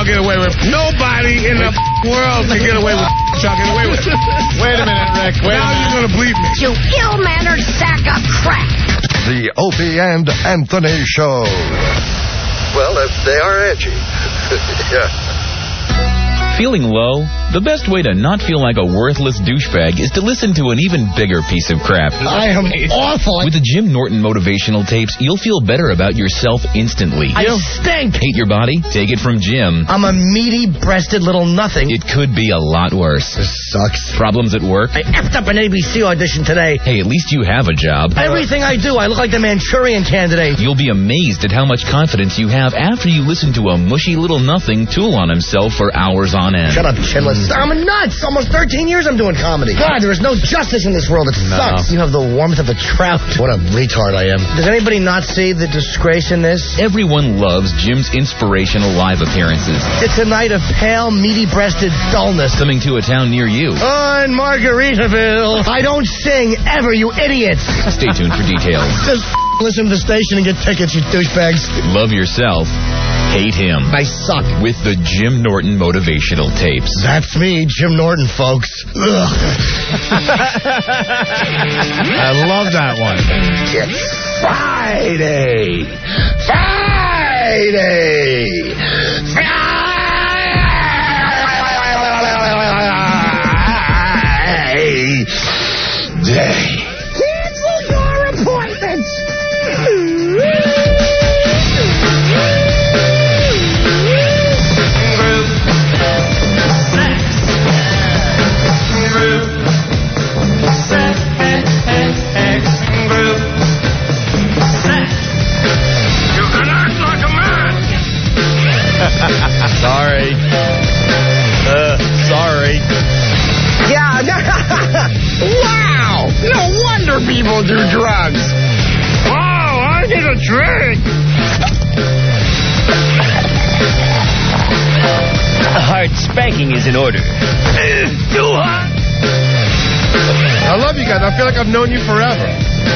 get away with. Nobody in the world can get away with chucking away with. Wait a minute, Rick. Now you're going to bleep me. You ill-mannered sack of crap. The Opie and Anthony Show. Well, they are edgy. Yeah. Feeling low? The best way to not feel like a worthless douchebag is to listen to an even bigger piece of crap. I am awful. With the Jim Norton motivational tapes, you'll feel better about yourself instantly. I stink. Hate your body? Take it from Jim. I'm a meaty-breasted little nothing. It could be a lot worse. This sucks. Problems at work? I effed up an ABC audition today. Hey, at least you have a job. Everything I do, I look like the Manchurian Candidate. You'll be amazed at how much confidence you have after you listen to a mushy little nothing tool on himself for hours on end. Shut up, chinless. I'm nuts. Almost 13 years I'm doing comedy. God, there is no justice in this world. It sucks. You have the warmth of a trout. What a retard I am. Does anybody not see the disgrace in this? Everyone loves Jim's inspirational live appearances. It's a night of pale, meaty-breasted dullness. Coming to a town near you. On Margaritaville. I don't sing ever, you idiots. Stay tuned for details. Just listen to the station and get tickets, you douchebags. Love yourself. Hate him. I suck. With the Jim Norton motivational tapes. That's me, Jim Norton, folks. Ugh. I love that one. It's Friday. Friday. Friday. Cancel your appointments. Sorry. Sorry. Yeah. Wow. No wonder people do drugs. Oh, I need a drink. A hard spanking is in order. Too hot. I love you guys. I feel like I've known you forever.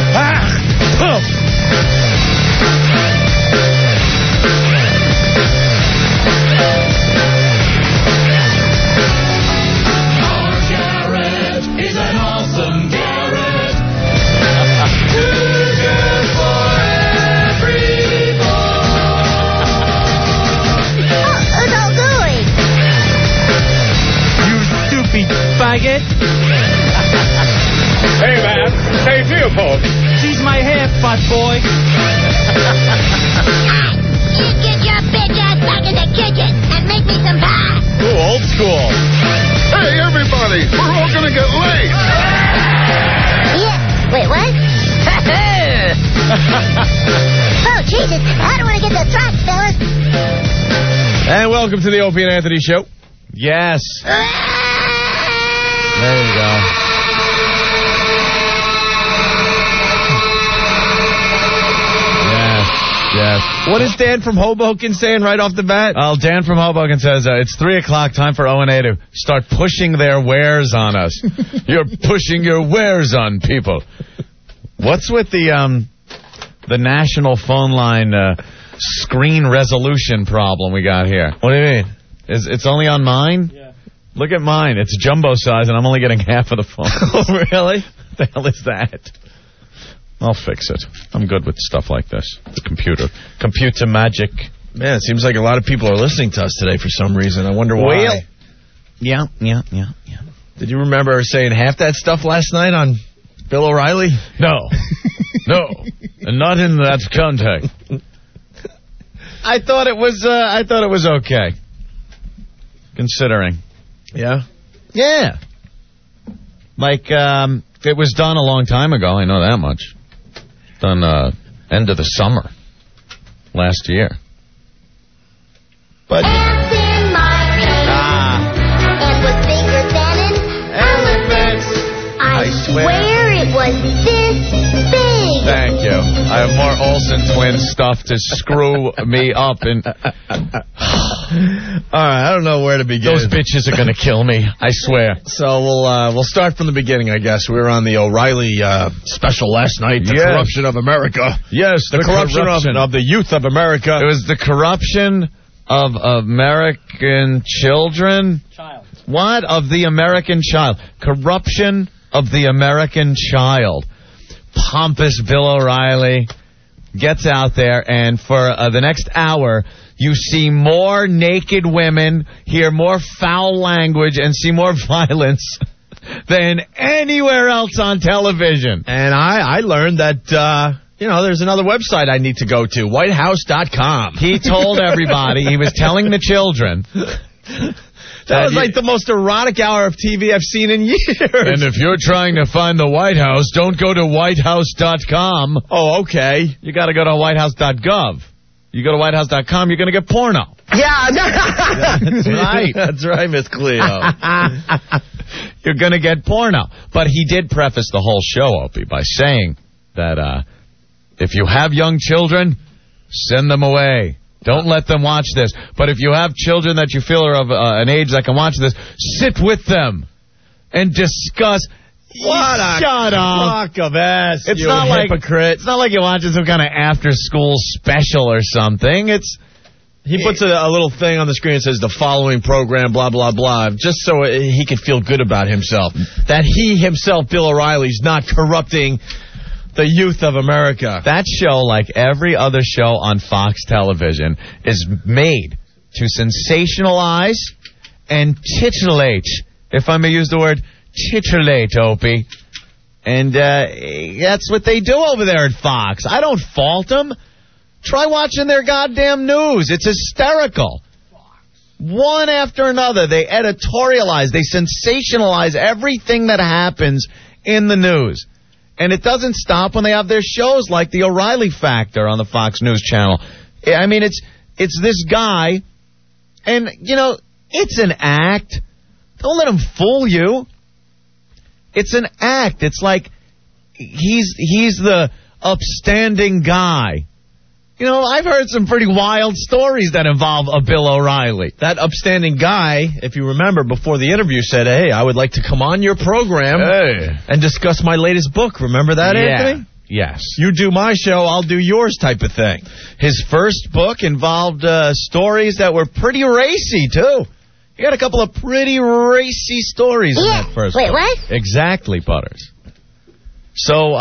Our Garrett is an awesome Garrett. Too good for every boy. Who's all doing? You stupid faggot. Hey, man. How you feel, folks? She's my hair, fat boy. You get your bitch ass back in the kitchen and make me some pie. Ooh, old school. Hey, everybody, we're all going to get late. Yeah. Wait, what? Oh, Jesus. I don't want to get the tracks, fellas. And welcome to the Opie and Anthony Show. Yes. There you go. Yes. What is Dan from Hoboken saying right off the bat? Well, Dan from Hoboken says it's 3 o'clock, time for O&A to start pushing their wares on us. You're pushing your wares on people. What's with the national phone line screen resolution problem we got here? What do you mean? It's only on mine? Yeah. Look at mine. It's jumbo size, and I'm only getting half of the phone. Oh, really? What the hell is that? I'll fix it. I'm good with stuff like this. The computer magic. Man, it seems like a lot of people are listening to us today for some reason. I wonder why. Well, yeah. Did you remember saying half that stuff last night on Bill O'Reilly? No. And not in that context. I thought it was okay. Considering. Yeah? Yeah. Like, it was done a long time ago. I know that much. Done end of the summer last year. But Ants in my pants. And with fingers and elephants. I swear it was this big. thank you. I have more Olsen twins stuff to screw me up. And all right, I don't know where to begin. Those bitches are going to kill me, I swear. So we'll start from the beginning, I guess. We were on the O'Reilly special last night, The Corruption of America. Yes, the corruption of the youth of America. It was the corruption of American children? Child. What? Of the American child. Corruption of the American child. Pompous Bill O'Reilly gets out there, and for the next hour, you see more naked women, hear more foul language, and see more violence than anywhere else on television. And I learned that, there's another website I need to go to, whitehouse.com. He told everybody, he was telling the children. That was like the most erotic hour of TV I've seen in years. And if you're trying to find the White House, don't go to whitehouse.com. Oh, okay. You got to go to whitehouse.gov. You go to whitehouse.com, you're going to get porno. Yeah, That's right. That's right, Miss Cleo. You're going to get porno. But he did preface the whole show, Opie, by saying that if you have young children, send them away. Don't let them watch this. But if you have children that you feel are of an age that can watch this, sit with them and discuss. What a crock of ass, It's you not hypocrite. It's not like you're watching some kind of after-school special or something. He puts a little thing on the screen that says the following program, blah, blah, blah, just so he could feel good about himself. That he himself, Bill O'Reilly's not corrupting the youth of America. That show, like every other show on Fox television, is made to sensationalize and titillate, if I may use the word titillate, Opie. And that's what they do over there at Fox. I don't fault them. Try watching their goddamn news. It's hysterical. One after another, they editorialize, they sensationalize everything that happens in the news. And it doesn't stop when they have their shows like the O'Reilly Factor on the Fox News Channel. I mean, it's this guy, and, it's an act. Don't let him fool you. It's an act. It's like he's the upstanding guy. I've heard some pretty wild stories that involve a Bill O'Reilly. That upstanding guy, if you remember, before the interview said, hey, I would like to come on your program and discuss my latest book. Remember that, Anthony? Yes. You do my show, I'll do yours type of thing. His first book involved stories that were pretty racy, too. He had a couple of pretty racy stories in that first book. Wait, what? Exactly, Butters. So,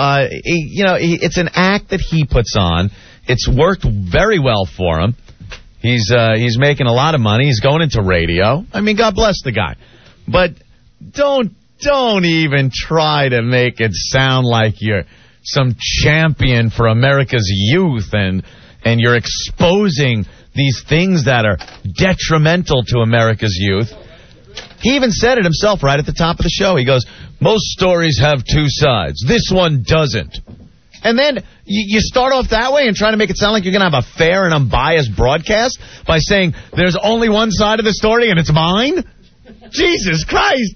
it's an act that he puts on. It's worked very well for him. He's making a lot of money. He's going into radio. I mean, God bless the guy. But don't even try to make it sound like you're some champion for America's youth and you're exposing these things that are detrimental to America's youth. He even said it himself right at the top of the show. He goes, most stories have two sides. This one doesn't. And then you start off that way and try to make it sound like you're going to have a fair and unbiased broadcast by saying there's only one side of the story and it's mine? Jesus Christ.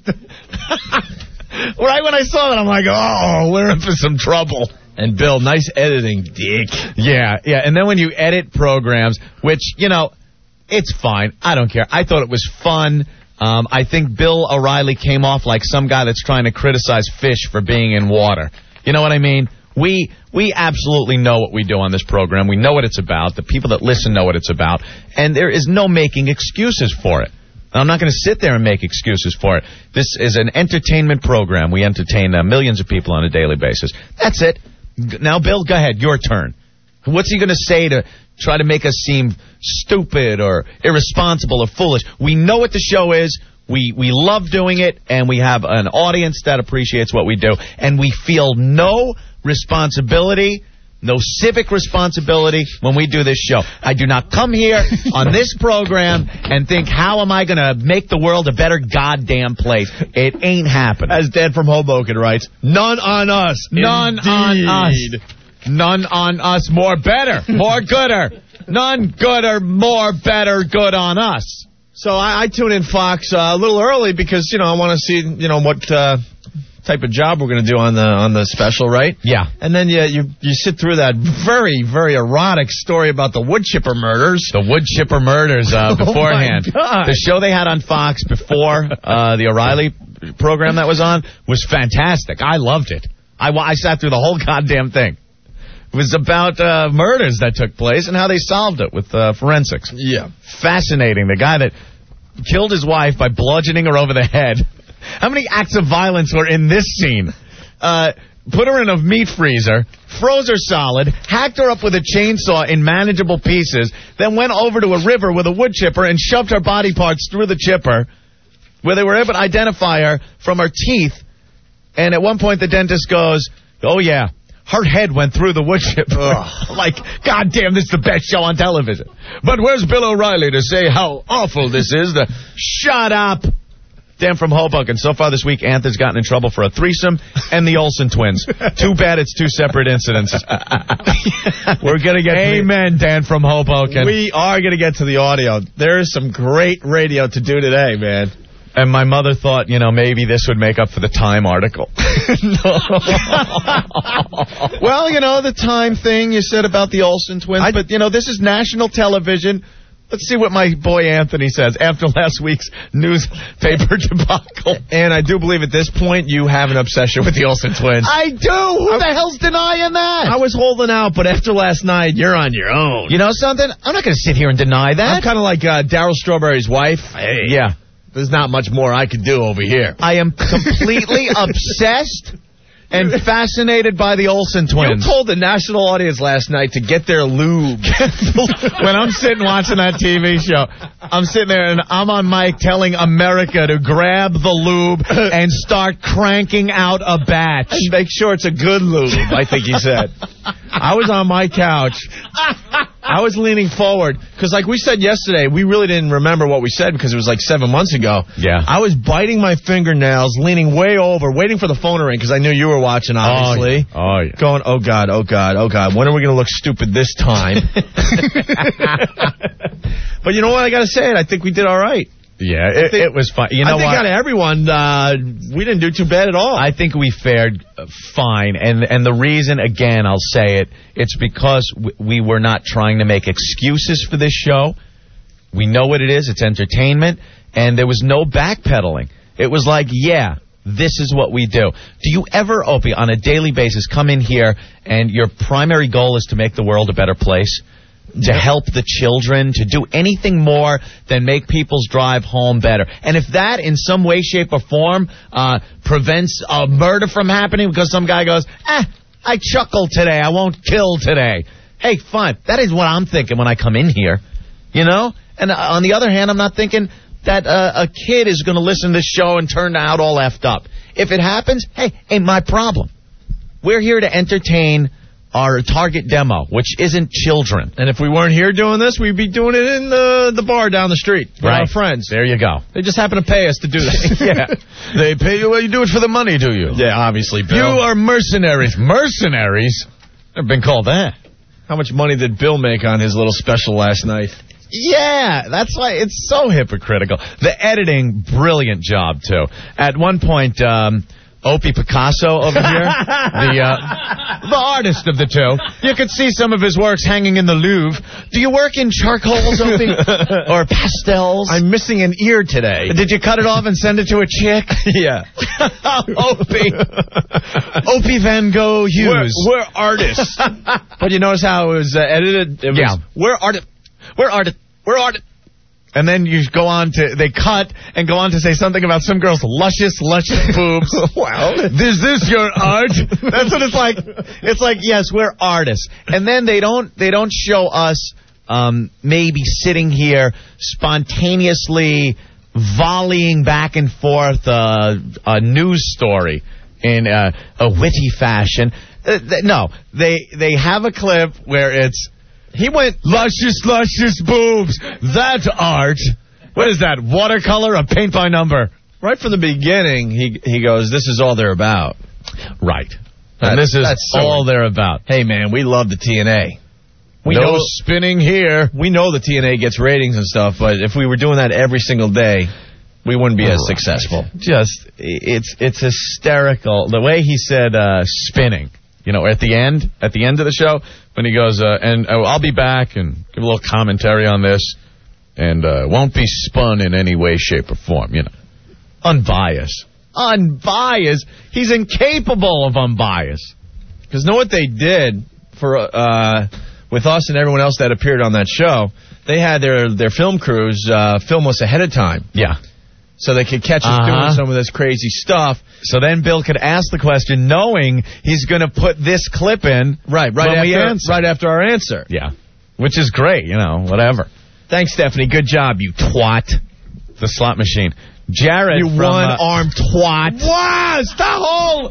Right when I saw that, I'm like, oh, we're in for some trouble. And Bill, nice editing, dick. Yeah. And then when you edit programs, which, it's fine. I don't care. I thought it was fun. I think Bill O'Reilly came off like some guy that's trying to criticize fish for being in water. You know what I mean? We absolutely know what we do on this program. We know what it's about. The people that listen know what it's about. And there is no making excuses for it. I'm not going to sit there and make excuses for it. This is an entertainment program. We entertain millions of people on a daily basis. That's it. Now, Bill, go ahead. Your turn. What's he going to say to try to make us seem stupid or irresponsible or foolish? We know what the show is. We love doing it, and we have an audience that appreciates what we do. And we feel no responsibility, no civic responsibility when we do this show. I do not come here on this program and think, how am I going to make the world a better goddamn place? It ain't happening. As Dad from Hoboken writes, none on us. None on us. None on us. More better. More gooder. None gooder, more better, good on us. So I tune in Fox a little early because, I want to see, what type of job we're going to do on the special, right? Yeah. And then you sit through that very, very erotic story about the wood chipper murders. The wood chipper murders beforehand. Oh my God. The show they had on Fox before the O'Reilly program that was on was fantastic. I loved it. I sat through the whole goddamn thing. It was about murders that took place and how they solved it with forensics. Yeah. Fascinating. The guy that killed his wife by bludgeoning her over the head. How many acts of violence were in this scene? Put her in a meat freezer, froze her solid, hacked her up with a chainsaw in manageable pieces, then went over to a river with a wood chipper and shoved her body parts through the chipper, where they were able to identify her from her teeth. And at one point the dentist goes, oh yeah, her head went through the wood chipper. Like, goddamn, this is the best show on television. But where's Bill O'Reilly to say how awful this is? Shut up. Dan from Hoboken. So far this week, Anthony's gotten in trouble for a threesome and the Olsen twins. Too bad it's two separate incidents. We're going to get... Amen, Dan from Hoboken. We are going to get to the audio. There's some great radio to do today, man. And my mother thought, maybe this would make up for the Time article. Well, the Time thing you said about the Olsen twins. But, this is national television. Let's see what my boy Anthony says after last week's newspaper debacle. And I do believe at this point you have an obsession with the Olsen twins. I do. Who the hell's denying that? I was holding out, but after last night, you're on your own. You know something? I'm not going to sit here and deny that. I'm kind of like Daryl Strawberry's wife. Hey. Yeah. There's not much more I could do over here. I am completely obsessed and fascinated by the Olsen twins. You told the national audience last night to get their lube. When I'm sitting watching that TV show, I'm sitting there and I'm on mic telling America to grab the lube and start cranking out a batch. And make sure it's a good lube, I think he said. I was on my couch. I was leaning forward, because like we said yesterday, we really didn't remember what we said because it was like 7 months ago. Yeah. I was biting my fingernails, leaning way over, waiting for the phone to ring, because I knew you were watching, obviously. Oh, yeah. Going, oh, God, oh, God, oh, God. When are we going to look stupid this time? But you know what? I got to say it. I think we did all right. Yeah, it was fun. You know I think what? out of everyone, we didn't do too bad at all. I think we fared fine. And the reason, again, I'll say it, it's because we were not trying to make excuses for this show. We know what it is. It's entertainment. And there was no backpedaling. It was like, yeah, this is what we do. Do you ever, Opie, on a daily basis, come in here and your primary goal is to make the world a better place? To help the children, to do anything more than make people's drive home better. And if that in some way, shape, or form prevents a murder from happening because some guy goes, I chuckled today, I won't kill today. Hey, fine. That is what I'm thinking when I come in here. And on the other hand, I'm not thinking that a kid is going to listen to this show and turn out all effed up. If it happens, hey, ain't my problem. We're here to entertain our target demo, which isn't children. And if we weren't here doing this, we'd be doing it in the bar down the street with our friends. There you go. They just happen to pay us to do that. Yeah. They pay you, well, you do it for the money, do you? Yeah, obviously, Bill. You are mercenaries. Mercenaries? Never been called that. How much money did Bill make on his little special last night? Yeah, that's why it's so hypocritical. The editing, brilliant job, too. At one point, Opie Picasso over here, the artist of the two. You could see some of his works hanging in the Louvre. Do you work in charcoals, Opie? Or pastels? I'm missing an ear today. Did you cut it off and send it to a chick? Yeah. Opie Van Gogh Hughes. We're artists. But you notice how it was edited? It was, We're artists. And then you go on to, they cut and go on to say something about some girl's luscious boobs. Well, is this your art? That's what it's like. It's like, yes, we're artists. And then they don't show us maybe sitting here spontaneously volleying back and forth a news story in a witty fashion. No, they have a clip where it's, he went, luscious boobs. That's art. What is that, watercolor or paint by number? Right from the beginning, he goes, this is all they're about. Right. And this is all they're about. Hey, man, we love the TNA. We know spinning here. We know the TNA gets ratings and stuff, but if we were doing that every single day, we wouldn't be as successful. Just, it's hysterical. The way he said spinning. At the end of the show, when he goes, I'll be back and give a little commentary on this, and won't be spun in any way, shape, or form, Unbiased. Unbiased? He's incapable of unbiased. Because know what they did? for with us and everyone else that appeared on that show, they had their film crews film us ahead of time. Yeah. So they could catch us doing some of this crazy stuff. So then Bill could ask the question knowing he's going to put this clip in right after our answer. Yeah. Which is great, whatever. Thanks, Stephanie. Good job, you twat. The slot machine. Jared, you one-armed twat. Wow, it's the whole.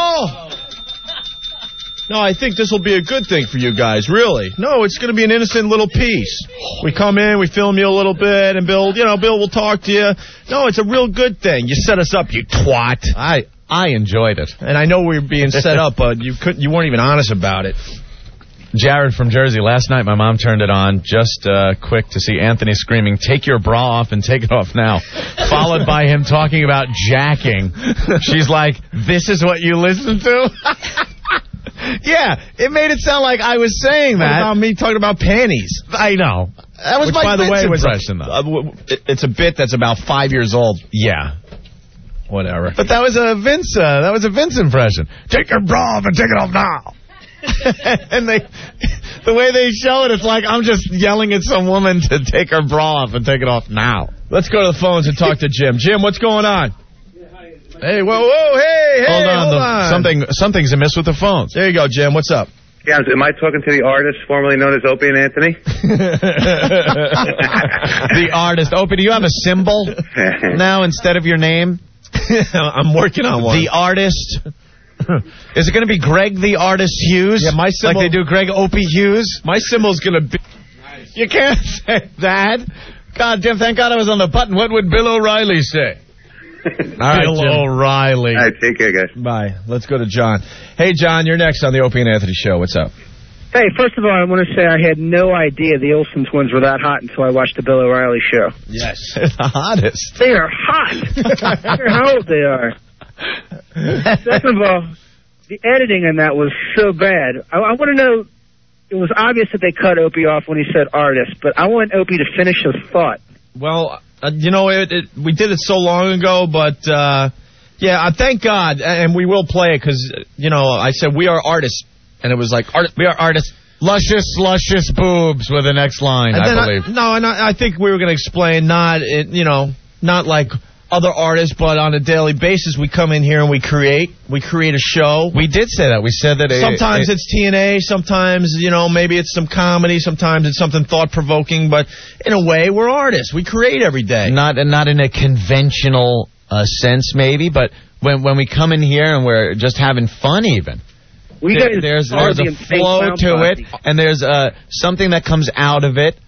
No, I think this will be a good thing for you guys, really. No, it's going to be an innocent little piece. We come in, we film you a little bit, and Bill will talk to you. No, it's a real good thing. You set us up, you twat. I enjoyed it. And I know we were being set up, but you weren't even honest about it. Jared from Jersey, last night my mom turned it on just quick to see Anthony screaming, "Take your bra off and take it off now," followed by him talking about jacking. She's like, "This is what you listen to?" Yeah, it made it sound like I was saying that. What about me talking about panties? I know. That was my Vince impression, though. It's a bit that's about 5 years old. Yeah. Whatever. But that was a Vince impression. Take your bra off and take it off now. And the way they show it, it's like I'm just yelling at some woman to take her bra off and take it off now. Let's go to the phones and talk to Jim. Jim, what's going on? Hey, whoa, hey, hold on. Something's amiss with the phones. There you go, Jim. What's up? Yeah, am I talking to the artist formerly known as Opie and Anthony? The artist. Opie, do you have a symbol now instead of your name? I'm working on one. The artist. Is it going to be Greg the Artist Hughes? Yeah, my symbol. Like they do Greg Opie Hughes? My symbol's going to be... You can't say that. God, Jim, thank God I was on the button. What would Bill O'Reilly say? All right, Bill Jim. O'Reilly. All right, take care, guys. Bye. Let's go to John. Hey, John, you're next on the Opie and Anthony Show. What's up? Hey, first of all, I want to say I had no idea the Olsen twins were that hot until I watched the Bill O'Reilly Show. Yes. They're the hottest. They are hot. I don't care how old they are. Second of all, the editing on that was so bad. I want to know, it was obvious that they cut Opie off when he said artist, but I want Opie to finish his thought. Well, we did it so long ago, but, thank God, and we will play it because, I said we are artists, and it was like, we are artists. Luscious boobs were the next line, I believe. I think we were going to explain, not like other artists, but on a daily basis, we come in here and we create a show. We did say that. We said that sometimes it's TNA, sometimes, maybe it's some comedy, sometimes it's something thought-provoking, but in a way, we're artists. We create every day. Not in a conventional sense, maybe, but when we come in here and we're just having fun even. There's a flow to it, and there's something that comes out of it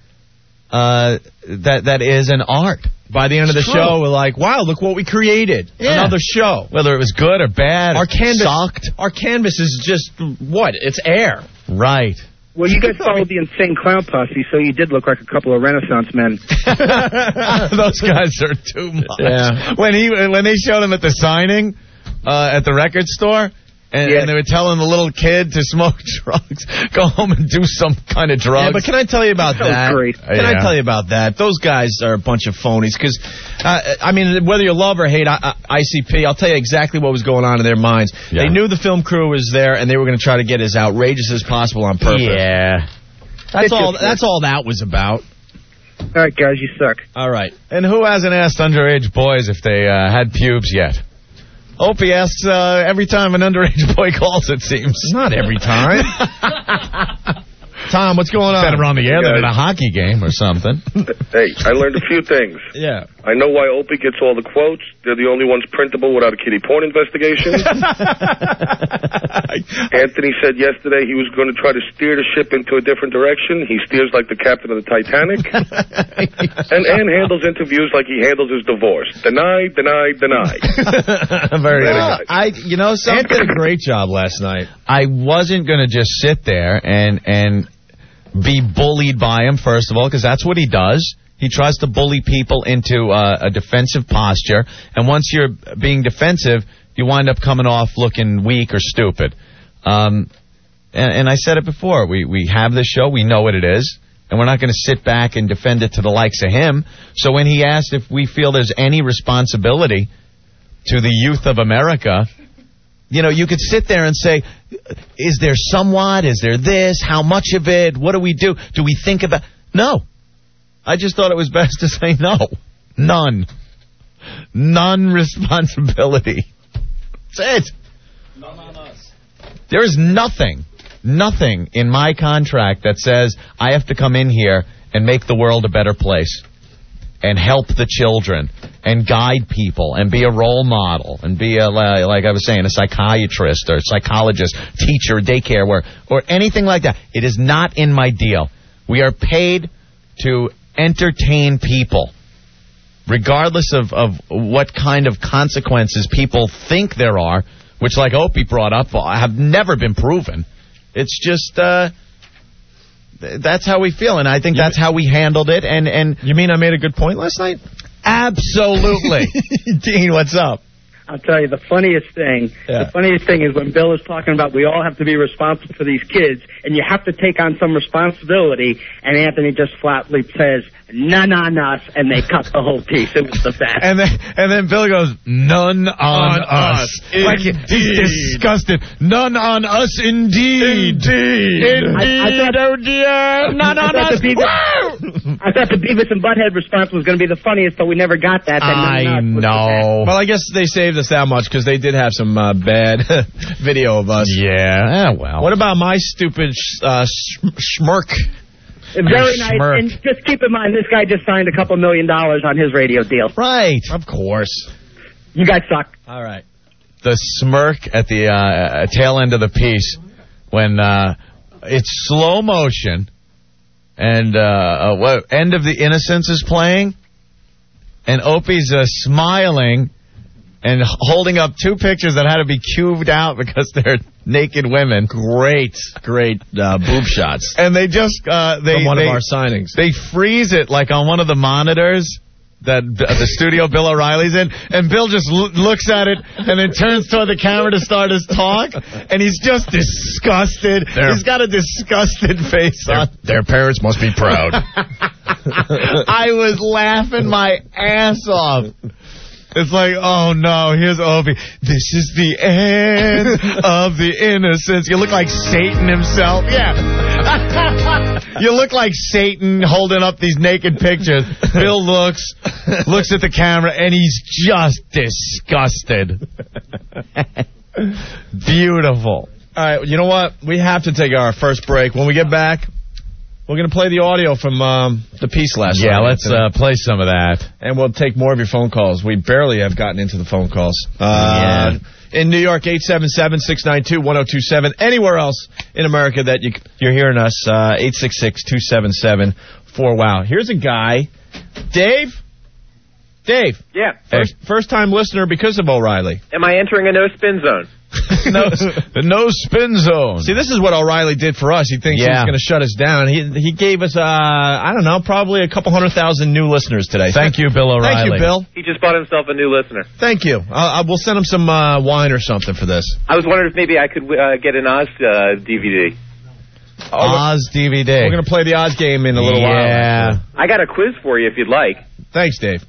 that is an art. By the end of the show, we're like, wow, look what we created. Yeah. Another show. Whether it was good or bad, our canvas sucked. Our canvas is just, what? It's air. Right. Well, you guys followed the Insane Clown Posse, so you did look like a couple of Renaissance men. Those guys are too much. Yeah. When they showed him at the signing at the record store, and they were telling the little kid to smoke drugs, go home and do some kind of drugs. Yeah, but can I tell you about that? Great. I tell you about that? Those guys are a bunch of phonies. Because, whether you love or hate ICP, I'll tell you exactly what was going on in their minds. Yeah. They knew the film crew was there, and they were going to try to get as outrageous as possible on purpose. Yeah. That's all that was about. All right, guys, you suck. All right. And who hasn't asked underage boys if they had pubes yet? Opie asks every time an underage boy calls, it seems. Not every time. Tom, what's going on? Better on the air than at a hockey game or something. Hey, I learned a few things. Yeah. I know why Opie gets all the quotes. They're the only ones printable without a kiddie porn investigation. Anthony said yesterday he was going to try to steer the ship into a different direction. He steers like the captain of the Titanic. And handles interviews like he handles his divorce. Deny. Very good. Ant did a great job last night. I wasn't going to just sit there and be bullied by him, first of all, because that's what he does. He tries to bully people into a defensive posture, and once you're being defensive, you wind up coming off looking weak or stupid. And I said it before, we have this show, we know what it is, and we're not going to sit back and defend it to the likes of him. So when he asked if we feel there's any responsibility to the youth of America, you could sit there and say, is there somewhat? Is there this? How much of it? What do we do? Do we think about... No. I just thought it was best to say no. None. None responsibility. That's it. None on us. There is nothing in my contract that says I have to come in here and make the world a better place and help the children and guide people and be a role model and be, like I was saying, a psychiatrist or a psychologist, teacher, daycare, or anything like that. It is not in my deal. We are paid to entertain people, regardless of what kind of consequences people think there are, which, like Opie brought up, have never been proven. It's just... that's how we feel, and I think that's how we handled it. And you mean I made a good point last night? Absolutely. Dean, what's up? I'll tell you, the funniest thing is when Bill is talking about we all have to be responsible for these kids, and you have to take on some responsibility, and Anthony just flatly says, none on us, and they cut the whole piece. It was the best. And then Bill goes, none on us. Like he's disgusted. None on us, indeed. Indeed, oh dear. None on us. I thought the Beavis and Butthead response was going to be the funniest, but we never got that. I know. Well, I guess they saved us that much because they did have some bad video of us. Yeah, well. What about my stupid smirk? Very nice. And just keep in mind, this guy just signed a couple $1 million on his radio deal. Right. Of course. You guys suck. All right. The smirk at the tail end of the piece when it's slow motion and End of the Innocence is playing and Opie's smiling and holding up two pictures that had to be cubed out because they're naked women. Great boob shots. And they just from one of our signings. They freeze it like on one of the monitors that the studio Bill O'Reilly's in, and Bill just looks at it and then turns toward the camera to start his talk, and he's just disgusted. He's got a disgusted face on. Their parents must be proud. I was laughing my ass off. It's like, oh no, here's Opie. This is the end of the Innocence. You look like Satan himself. Yeah. You look like Satan holding up these naked pictures. Bill looks at the camera, and he's just disgusted. Beautiful. All right, you know what? We have to take our first break. When we get back, we're going to play the audio from the piece last night. Yeah, let's play some of that. And we'll take more of your phone calls. We barely have gotten into the phone calls. In New York, 877-692-1027. Anywhere else in America that you're hearing us, 866-277-4WOW. Here's a guy, Dave. Yeah. First time listener because of O'Reilly. Am I entering a no-spin zone? The no spin zone. See, this is what O'Reilly did for us. He thinks he's going to shut us down. He gave us, I don't know, probably a couple 100,000 new listeners today. Thank you, Bill O'Reilly. Thank you, Bill. He just bought himself a new listener. Thank you. We'll send him some wine or something for this. I was wondering if maybe I could get an Oz DVD. Oz DVD. We're going to play the Oz game in a little while. Yeah. I got a quiz for you if you'd like. Thanks, Dave.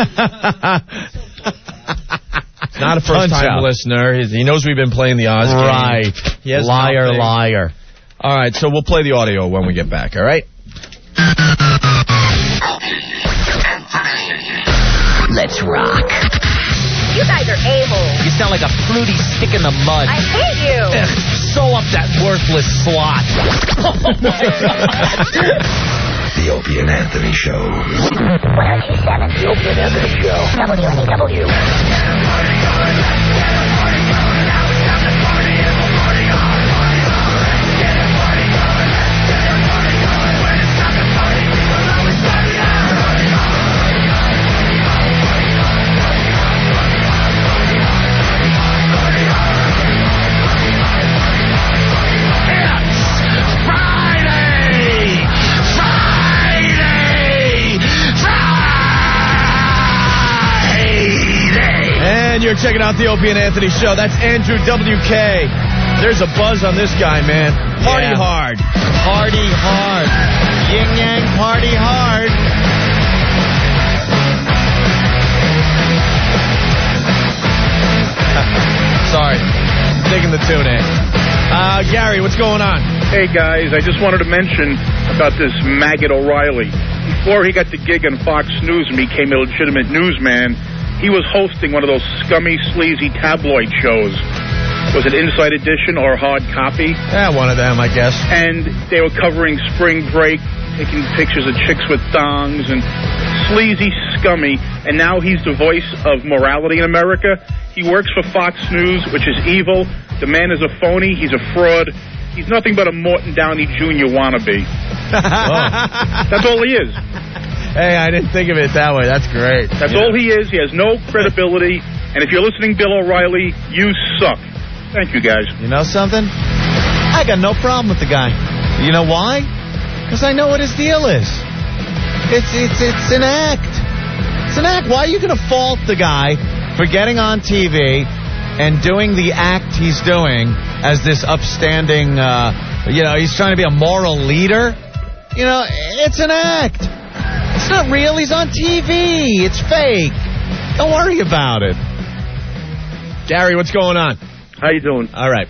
Not a first-time listener. He knows we've been playing the Oz game. Right. Liar. All right, so we'll play the audio when we get back, all right? Let's rock. You guys are a-holes. You sound like a fruity stick in the mud. I hate you. Sew up that worthless slot. The Opie and Anthony Show. 1027. The Opie and Anthony Show. WNEW. And you're checking out the Opie and Anthony Show. That's Andrew WK. There's a buzz on this guy, man. Party hard. Party hard. Yin yang party hard. Sorry. making the tune in. Gary, what's going on? Hey, guys, I just wanted to mention about this Maggot O'Reilly. Before he got the gig on Fox News and became a legitimate newsman, he was hosting one of those scummy, sleazy tabloid shows. Was it Inside Edition or Hard Copy? Yeah, one of them, I guess. And they were covering spring break, taking pictures of chicks with thongs and sleazy, scummy. And now he's the voice of morality in America. He works for Fox News, which is evil. The man is a phony. He's a fraud. He's nothing but a Morton Downey Jr. wannabe. That's all he is. Hey, I didn't think of it that way. That's great. That's all he is. He has no credibility. And if you're listening, Bill O'Reilly, you suck. Thank you, guys. You know something? I got no problem with the guy. You know why? Because I know what his deal is. It's an act. It's an act. Why are you going to fault the guy for getting on TV and doing the act he's doing as this upstanding, he's trying to be a moral leader? You know, it's an act. It's not real. He's on TV. It's fake. Don't worry about it. Gary, what's going on? How you doing? All right.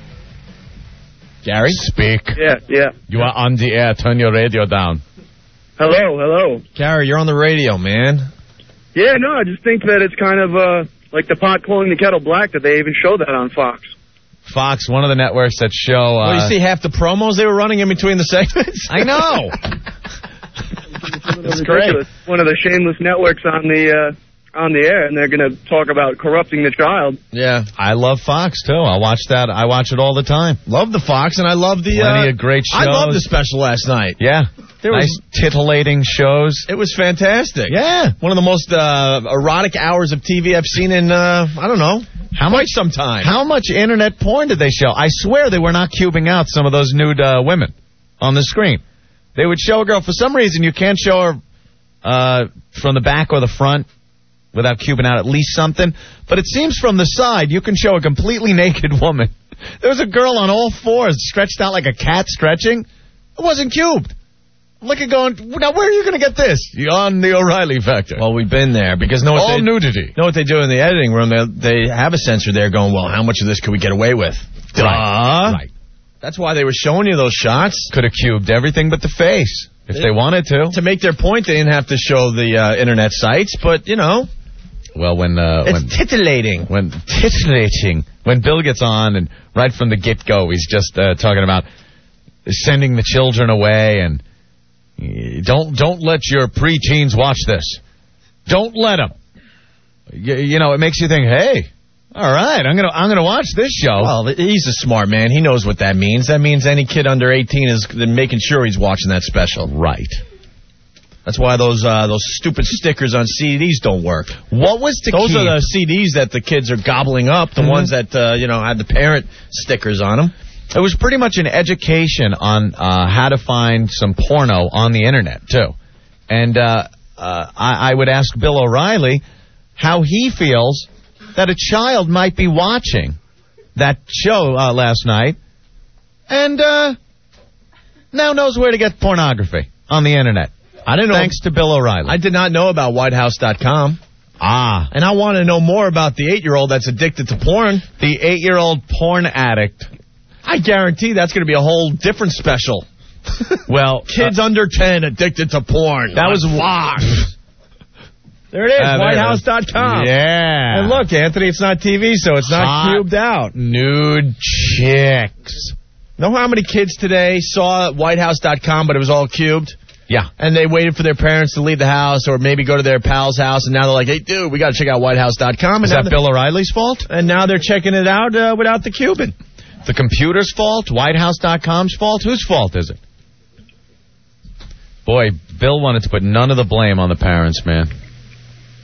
Gary? Speak. Yeah. You are on the air. Turn your radio down. Hello. Gary, you're on the radio, man. Yeah, no, I just think that it's kind of like the pot calling the kettle black that they even show that on Fox. Fox, one of the networks that show... Well, you see half the promos they were running in between the segments? I know. It's great. One of the shameless networks on the air, and they're going to talk about corrupting the child. Yeah. I love Fox, too. I watch that. I watch it all the time. Love the Fox, and I love the... Plenty of great shows. I love the special last night. Yeah. There was titillating shows. It was fantastic. Yeah. One of the most erotic hours of TV I've seen in, I don't know, some time. How much internet porn did they show? I swear they were not cubing out some of those nude women on the screen. They would show a girl. For some reason, you can't show her from the back or the front without cubing out at least something. But it seems from the side, you can show a completely naked woman. There was a girl on all fours, stretched out like a cat stretching. It wasn't cubed. Look at going, now where are you going to get this? You're on the O'Reilly Factor. Well, we've been there because nudity. Know what they do in the editing room? They have a censor there going, well, how much of this could we get away with? Right. That's why they were showing you those shots. Could have cubed everything but the face if they wanted to. To make their point, they didn't have to show the internet sites, but, you know. Well, it's titillating. When Bill gets on and right from the get-go, he's just talking about sending the children away and don't let your preteens watch this. Don't let them. You know, it makes you think, hey, all right, I'm gonna watch this show. Well, he's a smart man. He knows what that means. That means any kid under 18 is making sure he's watching that special. Right. That's why those stupid stickers on CDs don't work. What was to Those are the CDs that the kids are gobbling up, the ones that, had the parent stickers on them. It was pretty much an education on how to find some porno on the Internet, too. And I would ask Bill O'Reilly how he feels that a child might be watching that show last night and now knows where to get pornography on the Internet. I didn't know. Thanks to Bill O'Reilly. I did not know about WhiteHouse.com. And I want to know more about the 8-year-old that's addicted to porn. The 8-year-old porn addict. I guarantee that's going to be a whole different special. Well, kids under 10 addicted to porn. That was Fox. There it is, WhiteHouse.com. Yeah. And look, Anthony, it's not TV, so it's not cubed out. Nude chicks. Know how many kids today saw WhiteHouse.com, but it was all cubed? Yeah. And they waited for their parents to leave the house or maybe go to their pal's house, and now they're like, hey, dude, we got to check out WhiteHouse.com. Is that Bill O'Reilly's fault? And now they're checking it out without the cubing. The computer's fault? WhiteHouse.com's fault? Whose fault is it? Boy, Bill wanted to put none of the blame on the parents, man.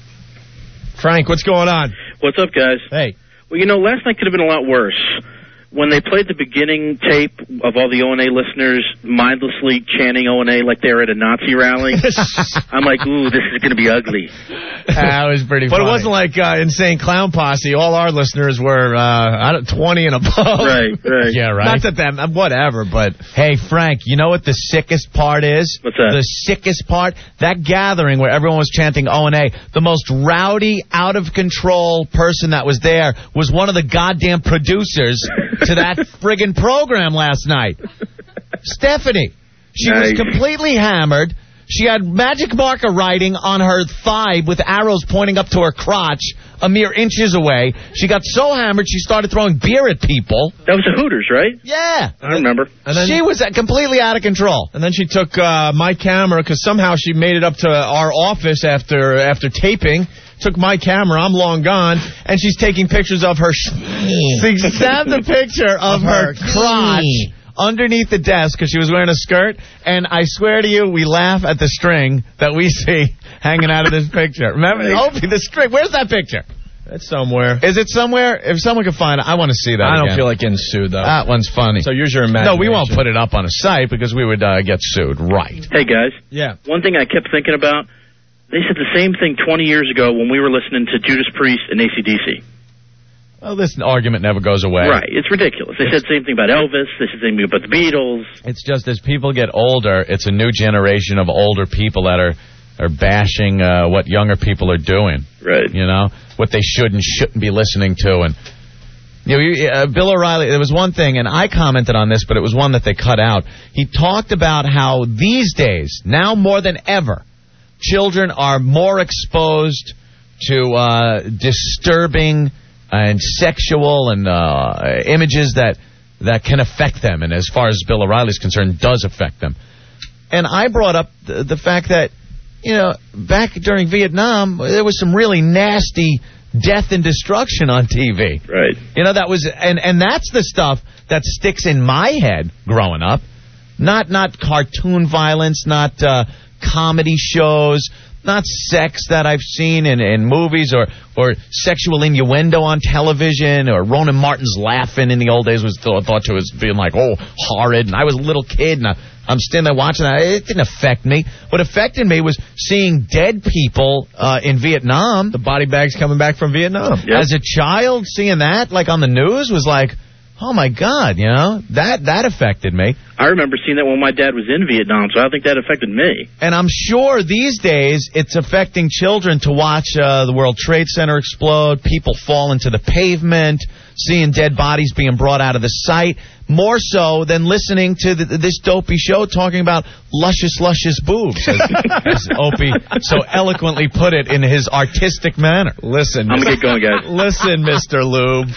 Frank, what's going on? What's up, guys? Hey. Well, last night could have been a lot worse. when they played the beginning tape of all the O&A listeners mindlessly chanting O&A like they were at a Nazi rally, I'm like, ooh, this is going to be ugly. That was pretty But funny. it wasn't like Insane Clown Posse. All our listeners were 20 and above. Right. Yeah, right. Not that them, whatever, but... Hey, Frank, you know what the sickest part is? What's that? The sickest part? That gathering where everyone was chanting O&A, the most rowdy, out-of-control person that was there was one of the goddamn producers to that friggin' program last night. Stephanie. She was completely hammered. She had magic marker writing on her thigh with arrows pointing up to her crotch a mere inches away. She got so hammered she started throwing beer at people. That was the Hooters, right? Yeah. I remember. And then She was completely out of control. And then she took my camera, because somehow she made it up to our office after taping. Took my camera, I'm long gone, and she's taking pictures of her... She snapped a picture of her crotch underneath the desk because she was wearing a skirt, and I swear to you, we laugh at the string that we see hanging out of this picture. Remember, Opie, the string. Where's that picture? It's somewhere. Is it somewhere? If someone can find it, I want to see that I don't again. feel like getting sued, though. That one's funny. So use your imagination. No, we won't put it up on a site because we would get sued. Right. Hey, guys. Yeah. One thing I kept thinking about, they said the same thing 20 years ago when we were listening to Judas Priest and AC/DC. Well, this argument never goes away. Right. It's ridiculous. They said the same thing about Elvis. They said the same thing about the Beatles. It's just as people get older, it's a new generation of older people that are bashing what younger people are doing. Right. You know, what they should and shouldn't be listening to. And you know, Bill O'Reilly, there was one thing, and I commented on this, but it was one that they cut out. He talked about how these days, now more than ever, children are more exposed to disturbing and sexual and images that can affect them, and as far as Bill O'Reilly's concerned, does affect them. And I brought up the fact that, you know, back during Vietnam, there was some really nasty death and destruction on TV. Right. You know, that was, and that's the stuff that sticks in my head growing up. Not cartoon violence, not comedy shows, not sex that I've seen in movies or sexual innuendo on television, or Ronan Martin's laughing in the old days was thought to as being like, oh, horrid. And I was a little kid, and I'm standing there watching that. It didn't affect me. What affected me was seeing dead people in Vietnam. The body bags coming back from Vietnam. Yep. As a child, seeing that like on the news was like, oh my God, you know, that affected me. I remember seeing that when my dad was in Vietnam, so I think that affected me. And I'm sure these days it's affecting children to watch the World Trade Center explode, people fall into the pavement, seeing dead bodies being brought out of the site, more so than listening to this dopey show talking about luscious, luscious boobs, as Opie so eloquently put it in his artistic manner. Listen. I'm going to get going, guys. Listen, Mr. Lube.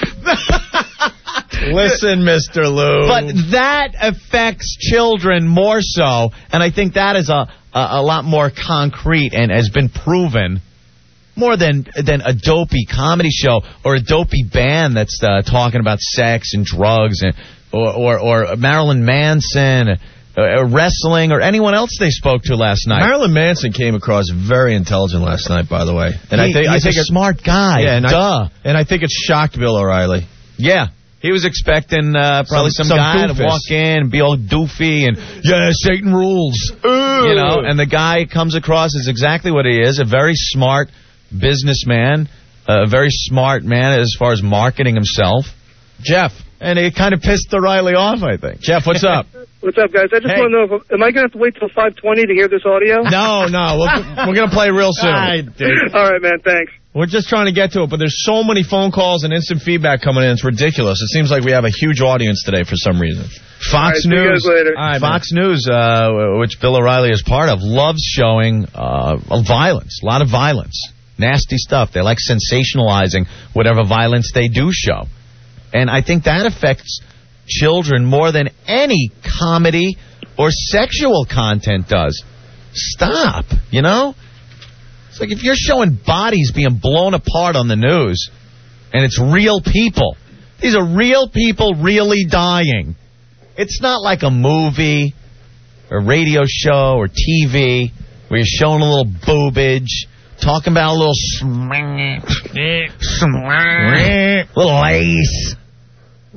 Listen, Mr. Lube. But that affects children more so, and I think that is a lot more concrete and has been proven more than a dopey comedy show or a dopey band that's talking about sex and drugs and or Marilyn Manson, wrestling, or anyone else they spoke to last night. Marilyn Manson came across very intelligent last night, by the way. And I think he's a smart guy. Yeah, and I think it shocked Bill O'Reilly. Yeah. He was expecting probably some guy doofus to walk in and be all doofy and, yeah, Satan rules. You know, and the guy comes across as exactly what he is, a very smart businessman, a very smart man as far as marketing himself. Jeff. And it kind of pissed O'Reilly off, I think. Jeff, what's up? What's up, guys? I just want to know, am I going to have to wait till 5:20 to hear this audio? No, we're going to play real soon. All right, man, thanks. We're just trying to get to it, but there's so many phone calls and instant feedback coming in. It's ridiculous. It seems like we have a huge audience today for some reason. Fox All right, News, see you guys later. Fox News, which Bill O'Reilly is part of, loves showing violence, a lot of violence, nasty stuff. They like sensationalizing whatever violence they do show. And I think that affects children more than any comedy or sexual content does. Stop, you know? It's like if you're showing bodies being blown apart on the news, and it's real people. These are real people really dying. It's not like a movie or radio show or TV where you're showing a little boobage, talking about a little little lace.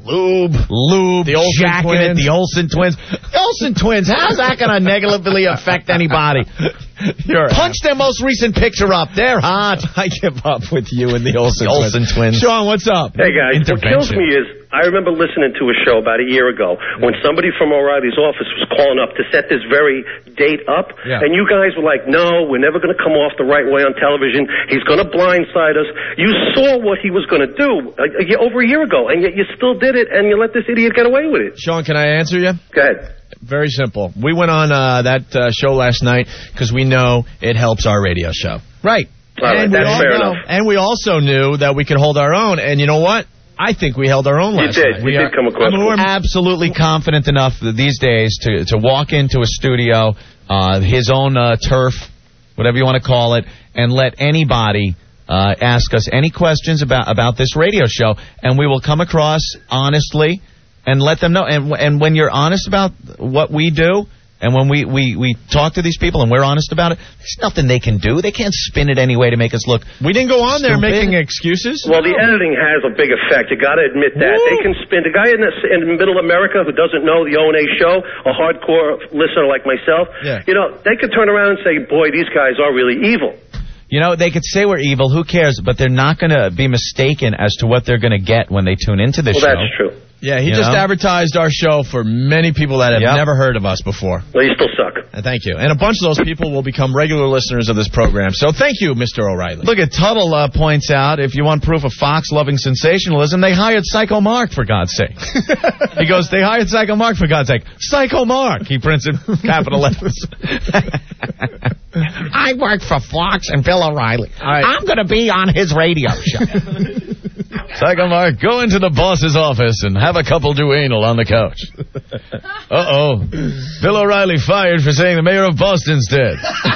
Lube. The Olsen jacking twins. it, the Olsen twins. The Olsen twins, how's that going to negatively affect anybody? Punch their most recent picture up. They're hot. I give up with you and the Olsen twins. Sean, what's up? Hey, guys. What kills me is I remember listening to a show about a year ago when somebody from O'Reilly's office was calling up to set this very date up, and you guys were like, no, we're never going to come off the right way on television. He's going to blindside us. You saw what he was going to do over a year ago, and yet you still did it, and you let this idiot get away with it. Sean, can I answer you? Go ahead. Very simple. We went on that show last night because we know it helps our radio show. Right. That's fair enough. And we also knew that we could hold our own. And you know what? I think we held our own last night. You did come across. We're absolutely confident enough these days to walk into a studio, his own turf, whatever you want to call it, and let anybody ask us any questions about this radio show, and we will come across honestly and let them know. And when you're honest about what we do, and when we talk to these people and we're honest about it, there's nothing they can do. They can't spin it any way to make us look. We didn't go on there stupid. making excuses. Well, the editing has a big effect. You got to admit that. They can spin. The guy in middle America who doesn't know the O&A show, a hardcore listener like myself, they could turn around and say, boy, these guys are really evil. You know, they could say we're evil, who cares, but they're not going to be mistaken as to what they're going to get when they tune into the show. Well, that's true. Yeah, he just advertised our show for many people that have never heard of us before. Well, you still suck. Thank you. And a bunch of those people will become regular listeners of this program. So thank you, Mr. O'Reilly. Look at Tuttle points out, if you want proof of Fox loving sensationalism, they hired Psycho Mark, for God's sake. He goes, they hired Psycho Mark, for God's sake. Psycho Mark! He prints in capital letters. I work for Fox and Bill O'Reilly. I'm going to be on his radio show. Psycho Mark, go into the boss's office and have a couple do anal on the couch. Uh-oh. Bill O'Reilly fired for saying the mayor of Boston's dead.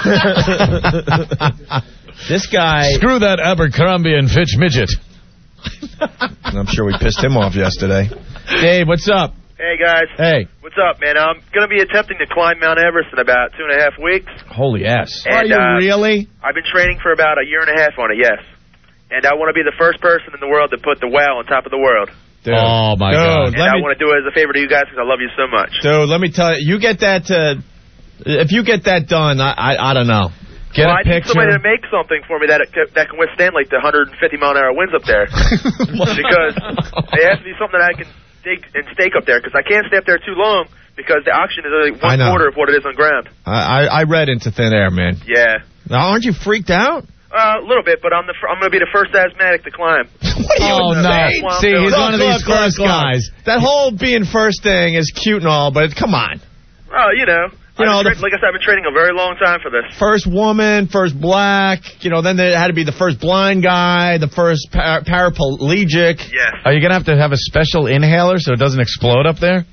This guy... Screw that Abercrombie and Fitch midget. I'm sure we pissed him off yesterday. Dave, what's up? Hey, guys. Hey. What's up, man? I'm going to be attempting to climb Mount Everest in about 2.5 weeks. Holy ass. And, Are you really? I've been training for about 1.5 years on it, yes. And I want to be the first person in the world to put the wow on top of the world. Dude. Oh, my God. And I want to do it as a favor to you guys because I love you so much. Dude, let me tell you, you get that, if you get that done, I don't know. Get I a need picture. somebody to make something for me that can withstand like the 150-mile-an-hour winds up there. Because it has to be something that I can dig and stake up there because I can't stay up there too long because the oxygen is only 1/4 of what it is on ground. I read into thin air, man. Yeah. Now, aren't you freaked out? A little bit, but I'm going to be the first asthmatic to climb. What are you no. See, he's one of these first guys. That whole being first thing is cute and all, but come on. Oh, like I said, I've been training a very long time for this. First woman, first black, then there had to be the first blind guy, the first paraplegic. Yes. Are you going to have a special inhaler so it doesn't explode up there?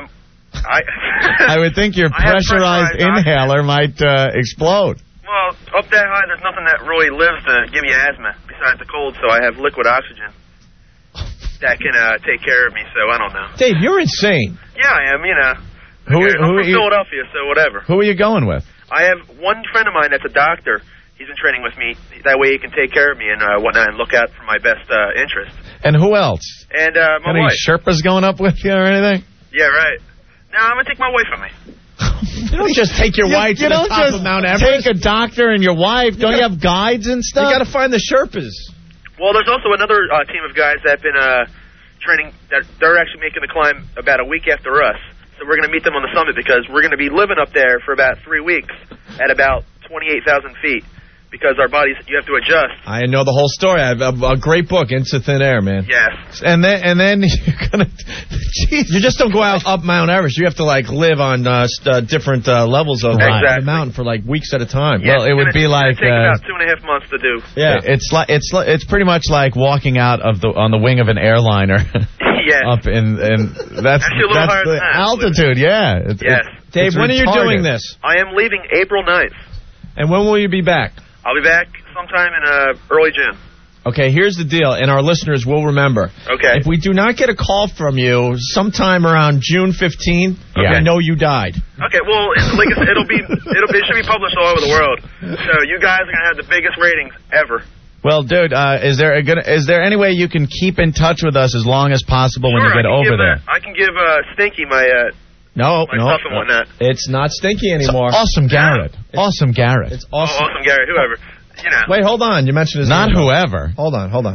I would think your pressurized inhaler might explode. Well, up that high, there's nothing that really lives to give you asthma besides the cold, so I have liquid oxygen that can take care of me, so I don't know. Dave, you're insane. Yeah, I am, Who I'm from are you, Philadelphia, so whatever. Who are you going with? I have one friend of mine that's a doctor. He's been training with me. That way he can take care of me and whatnot and look out for my best interest. And who else? And my Any wife. Sherpas going up with you or anything? Yeah, right. No, I'm going to take my wife with me. You don't just take your wife to the top of Mount Everest. Take a doctor and your wife. Don't you have guides and stuff? You got to find the Sherpas. Well, there's also another team of guys that have been training. That they're actually making the climb about a week after us. So we're going to meet them on the summit because we're going to be living up there for about 3 weeks at about 28,000 feet. Because our bodies, you have to adjust. I know the whole story. I have a great book, Into Thin Air, man. Yes. And then you're gonna, you just don't go out up Mount Everest. You have to live on different levels of the mountain for weeks at a time. Yeah, well, it would be like take about 2.5 months to do. Yeah, it's pretty much like walking out on the wing of an airliner. Yes. Up in that's actually a little higher the than that, altitude. Yeah. Yes. Dave, when are you doing this? I am leaving April 9th. And when will you be back? I'll be back sometime in early June. Okay, here's the deal, and our listeners will remember. Okay. If we do not get a call from you sometime around June 15th, I know you died. Okay, well, like I said, it should be published all over the world. So you guys are gonna have the biggest ratings ever. Well, dude, is there any way you can keep in touch with us as long as possible when you get over there? I can give Stinky my stuff and whatnot. It's not Stinky anymore. Awesome Garrett. Awesome Garrett. It's awesome. Oh, Awesome Garrett, whoever. You know. Wait, hold on. You mentioned his Not name. whoever. Hold on. Our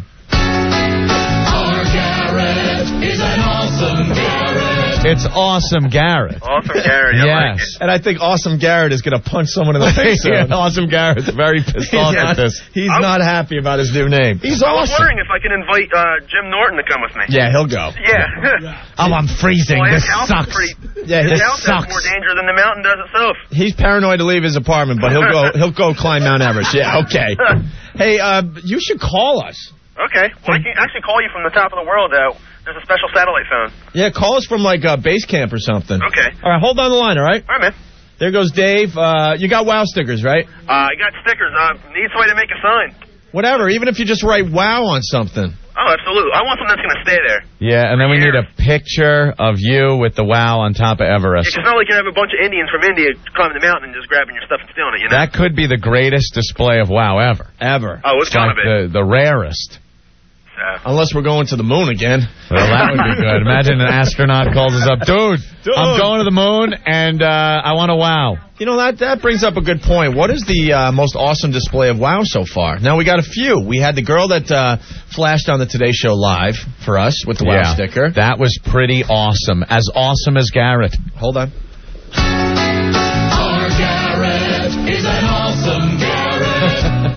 Garrett is an awesome Garrett. It's Awesome Garrett. Awesome Garrett. I like Yes. And I think Awesome Garrett is going to punch someone in the face. Yeah, Awesome Garrett's very pissed off at this. He's not happy about his new name. He's I was awesome. wondering if I can invite Jim Norton to come with me. Yeah, he'll go. Yeah. Oh, I'm freezing. Well, This his house sucks. is pretty. Yeah, His this house has more danger than the mountain does itself. He's paranoid to leave his apartment, but he'll go climb Mount Everest. Yeah, okay. Hey, you should call us. Okay. Well, I can actually call you from the top of the world. There's a special satellite phone. Yeah, call us from like base camp or something. Okay. All right, hold on the line, all right? All right, man. There goes Dave. You got WOW stickers, right? I got stickers. Need somebody to make a sign. Whatever, even if you just write WOW on something. Oh, absolutely. I want something that's going to stay there. Yeah, and then we need a picture of you with the WOW on top of Everest. It's not like you have a bunch of Indians from India climbing the mountain and just grabbing your stuff and stealing it, you know? That could be the greatest display of WOW ever. Ever. Oh, it's like gonna be. the rarest. Unless we're going to the moon again. Well, that would be good. Imagine an astronaut calls us up, dude, I'm going to the moon, and I want a WOW. You know, that brings up a good point. What is the most awesome display of WOW so far? Now, we got a few. We had the girl that flashed on the Today Show live for us with the WOW sticker. That was pretty awesome. As awesome as Garrett. Hold on. Our Garrett is an awesome Garrett.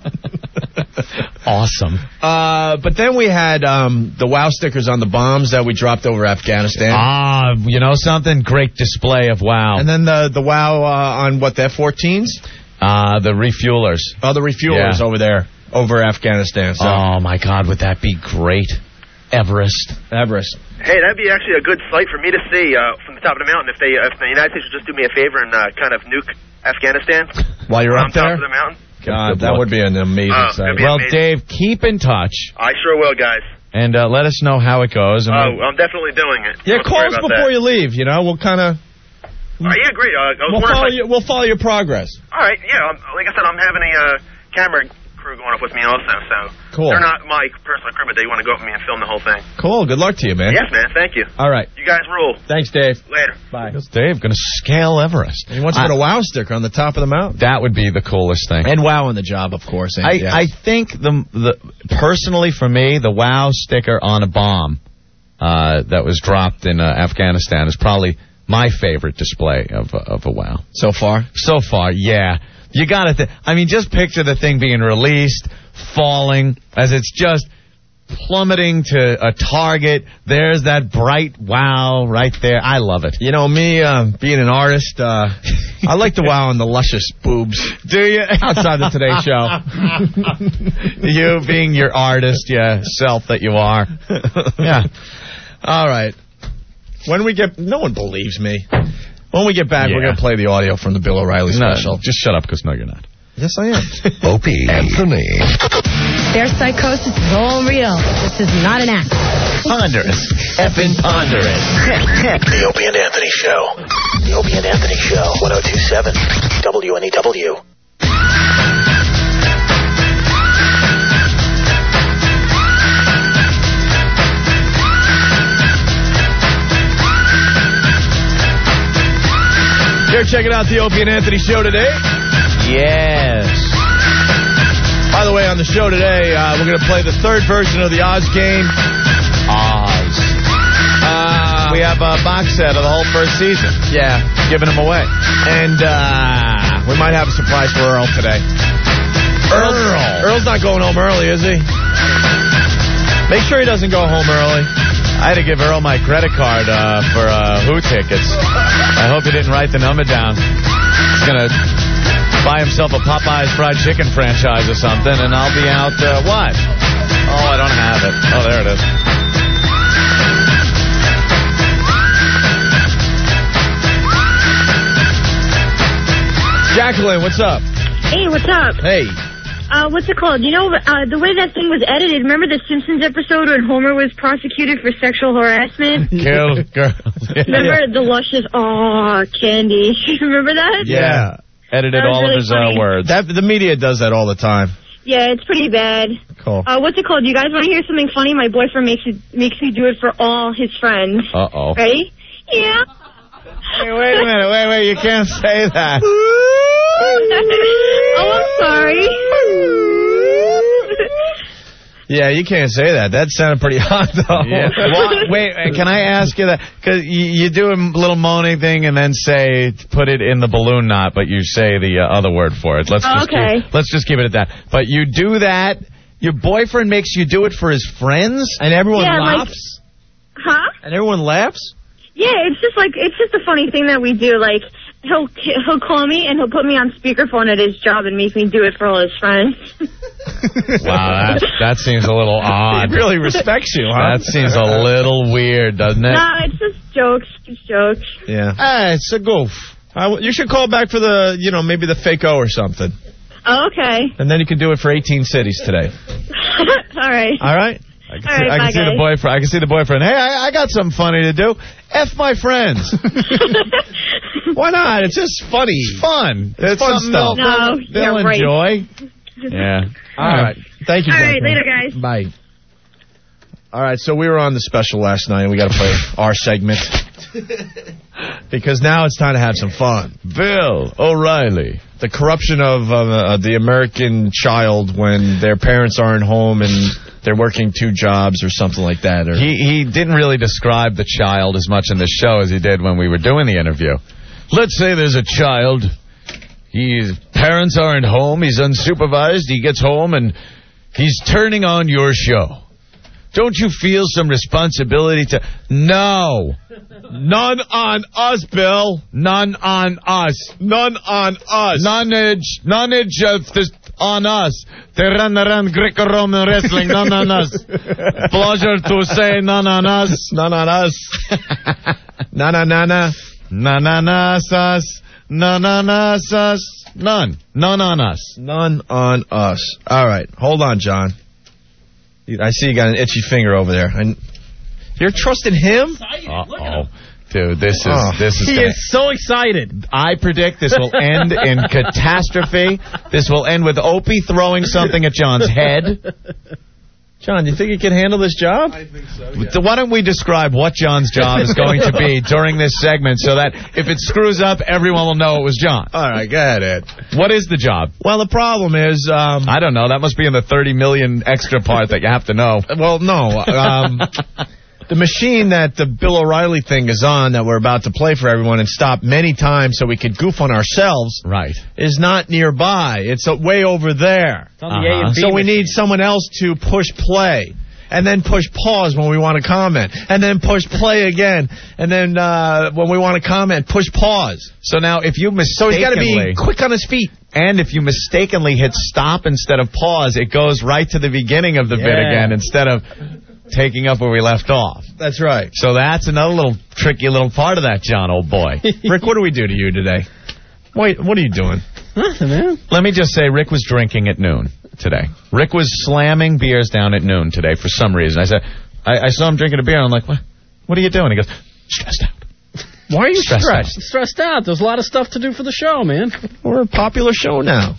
Awesome. But then we had the WOW stickers on the bombs that we dropped over Afghanistan. Ah, you know something? Great display of WOW. And then the WOW on what, the F-14s? The refuelers. Oh, the refuelers over there, over Afghanistan. So. Oh, my God, would that be great? Everest. Hey, that'd be actually a good sight for me to see from the top of the mountain if the United States would just do me a favor and kind of nuke Afghanistan. While you're up there? On top of the mountain. God, that would be an amazing sight. Well, amazing. Dave, keep in touch. I sure will, guys. And let us know how it goes. And I'm definitely doing it. Yeah, call us before you leave, you know. We'll kind of... yeah, great. We'll follow your progress. All right, yeah. Like I said, I'm having a camera crew going up with me also, so cool. They're not my personal crew, but they want to go up with me and film the whole thing. Cool. Good luck to you, man. Yes, man. Thank you. All right. You guys rule. Thanks, Dave. Later. Bye. What's Dave going to scale Everest? He wants to put a WOW sticker on the top of the mountain. That would be the coolest thing. And WOW on the job, of course. I think the personally for me, the WOW sticker on a bomb that was dropped in Afghanistan is probably my favorite display of a WOW. So far? So far, yeah. You got to just picture the thing being released, falling, as it's just plummeting to a target. There's that bright WOW right there. I love it. You know, me being an artist, I like the WOW on the luscious boobs. Do you? Outside the Today Show. You being your artist, self that you are. Yeah. All right. When we get... No one believes me. When we get back, we're going to play the audio from the Bill O'Reilly special. No, just shut up, because no, you're not. Yes, I am. Opie Anthony. Their psychosis is all real. This is not an act. Ponderous. Effing ponderous. The Opie and Anthony Show. The Opie and Anthony Show. 102.7 WNEW. You're checking out the Opie and Anthony Show today. Yes. By the way, on the show today, we're going to play the third version of the Oz game. Oz. We have a box set of the whole first season. Yeah. Giving them away. And we might have a surprise for Earl today. Earl's not going home early, is he? Make sure he doesn't go home early. I had to give Earl my credit card for Who tickets. I hope he didn't write the number down. He's going to buy himself a Popeye's fried chicken franchise or something, and I'll be out, what? Oh, I don't have it. Oh, there it is. Jacqueline, what's up? Hey, what's up? Hey. What's it called? You know, the way that thing was edited, remember the Simpsons episode when Homer was prosecuted for sexual harassment? Kill girls. Remember the luscious, candy. Remember that? Yeah. Edited That was all really of his funny. words. The media does that all the time. Yeah, it's pretty bad. Cool. What's it called? You guys want to hear something funny? My boyfriend makes me do it for all his friends. Uh-oh. Ready? Yeah. Hey, wait a minute. Wait. You can't say that. Oh, I'm sorry. Yeah, you can't say that. That sounded pretty hot, though. Yeah. Well, wait, can I ask you that? Because you do a little moaning thing and then put it in the balloon knot, but you say the other word for it. Let's just keep it at that. But you do that. Your boyfriend makes you do it for his friends? And everyone laughs? Huh? And everyone laughs? Yeah, it's just a funny thing that we do. Like, he'll call me and he'll put me on speakerphone at his job and make me do it for all his friends. Wow, that seems a little odd. He really respects you, huh? That seems a little weird, doesn't it? No, it's just jokes. Just jokes. Yeah. It's a goof. You should call back for maybe the fake-o or something. Oh, okay. And then you can do it for 18 cities today. All right. All right? I can see the boyfriend. I can see the boyfriend. Hey, I got something funny to do. F my friends. Why not? It's just funny. It's fun. It's fun stuff. No, they'll enjoy. Yeah. All right. Thank you. All right. Later, guys. Bye. All right. So we were on the special last night, and we got to play our segment because now it's time to have some fun. Bill O'Reilly. The corruption of the American child when their parents aren't home and they're working 2 jobs or something like that. Or He didn't really describe the child as much in the show as he did when we were doing the interview. Let's say there's a child. His parents aren't home. He's unsupervised. He gets home and he's turning on your show. Don't you feel some responsibility to... No. None on us, Bill. None on us. None on us. Nonage of this on us. They run around Greco-Roman wrestling. None on us. Pleasure to say none on us. None on us. Na-na-na-na. Na-na-na-us. Na-na-na-us. None. None on us. None on us. All right. Hold on, John. I see you got an itchy finger over there. You're trusting him? Uh-oh. Dude, this is He is so excited. I predict this will end in catastrophe. This will end with Opie throwing something at John's head. John, you think you can handle this job? I think so, yeah. Why don't we describe what John's job is going to be during this segment so that if it screws up, everyone will know it was John. All right, go ahead, Ed. What is the job? Well, the problem is... I don't know. That must be in the 30 million extra part that you have to know. Well, no. The machine that the Bill O'Reilly thing is on that we're about to play for everyone and stop many times so we could goof on ourselves is not nearby. It's way over there. It's on the A and B so we machine. need someone else to push play. And then push pause when we want to comment. And then push play again. And then when we want to comment, push pause. So now if you mistakenly... So he's got to be quick on his feet. And if you mistakenly hit stop instead of pause, it goes right to the beginning of the bit again instead of... taking up where we left off. That's right. So that's another little tricky little part of that, John, old boy. Rick, what do we do to you today? Wait, what are you doing? Nothing, man. Let me just say, Rick was drinking at noon today. Rick was slamming beers down at noon today for some reason. I said, I saw him drinking a beer, and I'm like, what are you doing? He goes, stressed out. Why are you stressed? Stressed out. There's a lot of stuff to do for the show, man. We're a popular show now.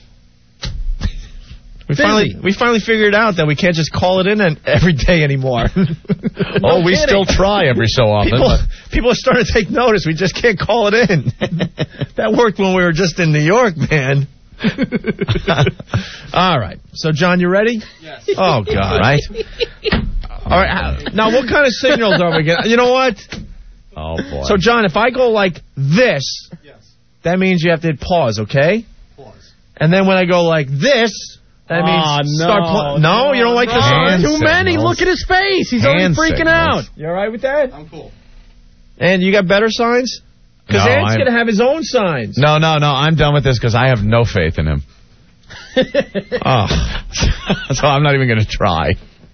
We finally figured out that we can't just call it in every day anymore. We still try every so often. People are starting to take notice. We just can't call it in. That worked when we were just in New York, man. All right. So, John, you ready? Yes. Oh, God. Right? All right. Now, what kind of signals are we getting? You know what? Oh, boy. So, John, if I go like this, that means you have to hit pause, okay? Pause. And then when I go like this... That means start No, you don't like this one? Too many. Look at his face. He's already freaking out. You all right with that? I'm cool. And you got better signs? Because Ed's going to have his own signs. No. I'm done with this because I have no faith in him. So I'm not even going to try.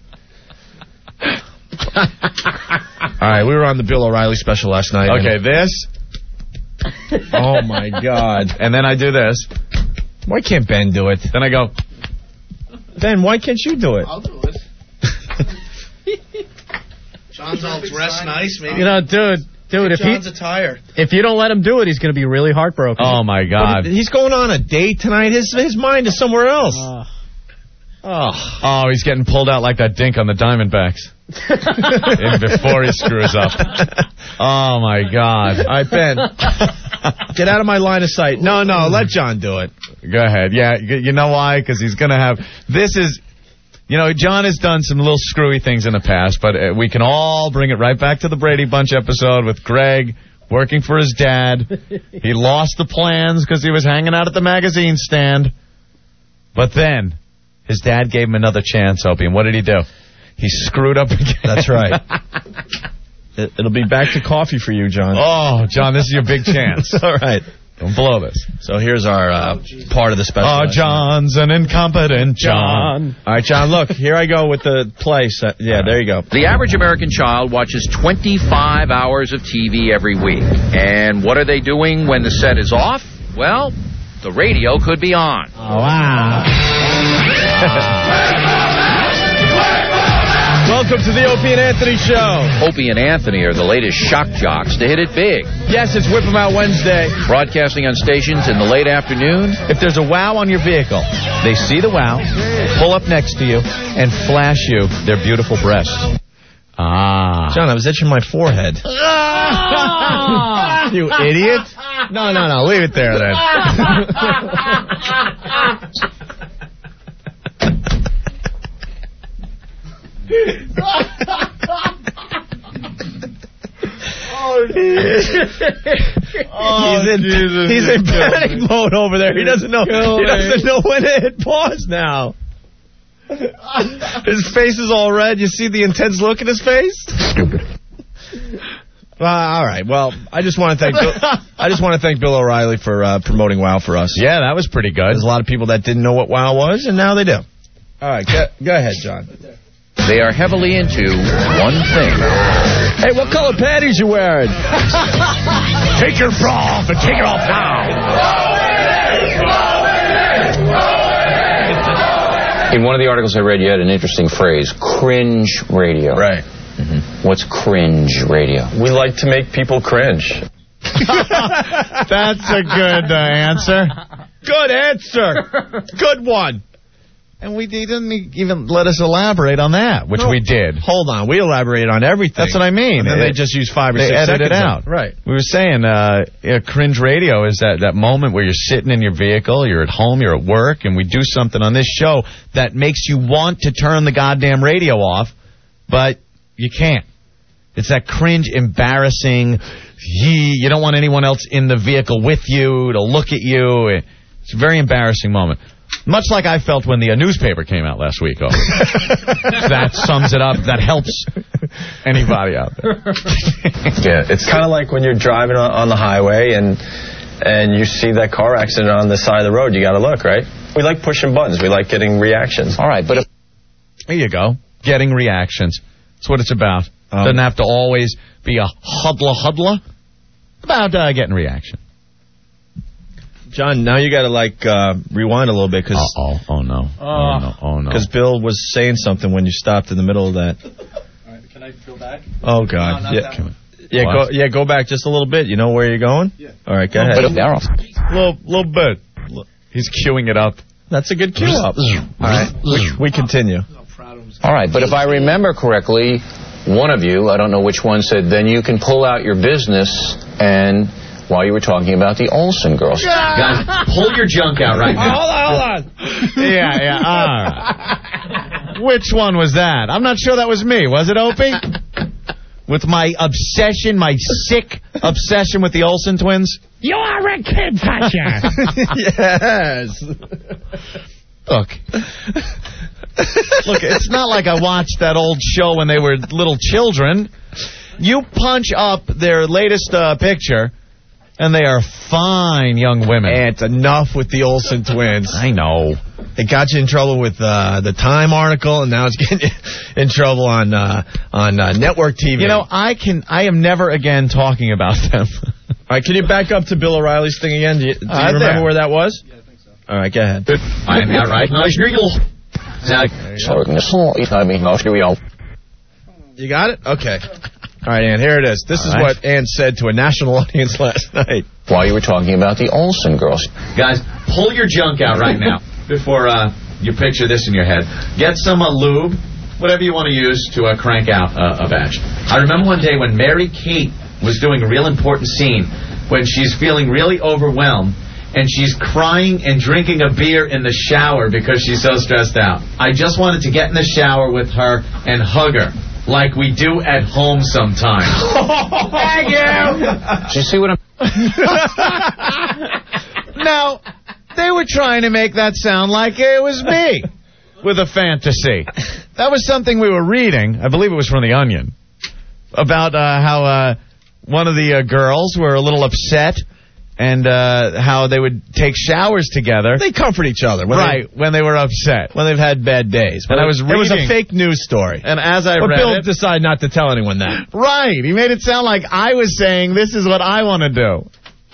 All right, we were on the Bill O'Reilly special last night. Okay, this. Oh, my God. And then I do this. Why can't Ben do it? Then I go... Ben, why can't you do it? I'll do it. John's all dressed nice, maybe. You know, dude, if John's attire. If you don't let him do it, he's going to be really heartbroken. Oh, my God. But he's going on a date tonight. His mind is somewhere else. Oh, he's getting pulled out like that dink on the Diamondbacks. Before he screws up. Oh, my God. All right, Ben. Get out of my line of sight. No, let John do it. Go ahead. Yeah, you know why? Because he's going to have... This is... You know, John has done some little screwy things in the past, but we can all bring it right back to the Brady Bunch episode with Greg working for his dad. He lost the plans because he was hanging out at the magazine stand. But then, his dad gave him another chance, Opie, and what did he do? He screwed up again. That's right. It'll be back to coffee for you, John. Oh, John, this is your big chance. All right. Don't blow this. So here's our part of the special. Oh, John's an incompetent John. All right, John, look, here I go with the play set. Yeah, there you go. The average American child watches 25 hours of TV every week. And what are they doing when the set is off? Well, the radio could be on. Oh, wow. Welcome to the Opie and Anthony Show. Opie and Anthony are the latest shock jocks to hit it big. Yes, it's Whip 'em Out Wednesday. Broadcasting on stations in the late afternoon. If there's a wow on your vehicle, they see the wow, pull up next to you, and flash you their beautiful breasts. John, I was itching my forehead. You idiot. No, leave it there then. He's in panic mode over there. He doesn't know when to hit pause now. His face is all red. You see the intense look in his face? Stupid. All right. Well, I just want to thank Bill O'Reilly for promoting WOW for us. Yeah, that was pretty good. There's a lot of people that didn't know what WOW was, and now they do. All right, go ahead, John. They are heavily into one thing. Hey, what color panties you wearing? Take your bra off and take it off now. In one of the articles I read, you had an interesting phrase, cringe radio. Right. Mm-hmm. What's cringe radio? We like to make people cringe. That's a good answer. Good answer. Good one. And he didn't even let us elaborate on that, which we did. Hold on. We elaborated on everything. That's what I mean. And then they just used 5 or 6 seconds. They edited it out. Right. We were saying cringe radio is that moment where you're sitting in your vehicle, you're at home, you're at work, and we do something on this show that makes you want to turn the goddamn radio off, but you can't. It's that cringe, embarrassing, you don't want anyone else in the vehicle with you to look at you. It's a very embarrassing moment. Much like I felt when the newspaper came out last week. That sums it up. That helps anybody out there. Yeah, it's kind of like when you're driving on the highway and you see that car accident on the side of the road. You got to look, right? We like pushing buttons. We like getting reactions. All right, but there you go. Getting reactions. That's what it's about. Doesn't have to always be a huddler. About getting reaction. John, now you got to rewind a little bit because oh no, because Bill was saying something when you stopped in the middle of that. All right, can I go back? Oh God, no, go back just a little bit. You know where you're going? Yeah. All right, go ahead. Little bit. He's queuing it up. That's a good cue up. All right, we continue. All right, but if I remember correctly, one of you, I don't know which one, said then you can pull out your business and. While you were talking about the Olsen girls. Guys, pull your junk out right now. Hold on. Yeah. All right. Which one was that? I'm not sure that was me. Was it, Opie? With my obsession, my sick obsession with the Olsen twins? You are a kid toucher. Yes. Look, it's not like I watched that old show when they were little children. You punch up their latest picture... And they are fine young women. And it's enough with the Olsen twins. I know. It got you in trouble with the Time article, and now it's getting you in trouble on network TV. You know, I am never again talking about them. All right, can you back up to Bill O'Reilly's thing again? Do you remember where that was? Yeah, I think so. All right, go ahead. I am not right. You got it? Okay. All right, Ann, here it is. This is what Ann said to a national audience last night. While you were talking about the Olsen girls. Guys, pull your junk out right now before you picture this in your head. Get some lube, whatever you want to use to crank out a batch. I remember one day when Mary Kate was doing a real important scene when she's feeling really overwhelmed and she's crying and drinking a beer in the shower because she's so stressed out. I just wanted to get in the shower with her and hug her like we do at home sometimes. Thank you! Did you see what I'm... Now, they were trying to make that sound like it was me with a fantasy. That was something we were reading. I believe it was from The Onion. About how one of the girls were a little upset and how they would take showers together. They comfort each other. When they were upset. When they've had bad days. When I was reading, it was a fake news story. And as I read Bill it... decided not to tell anyone that. Right. He made it sound like I was saying, this is what I want to do.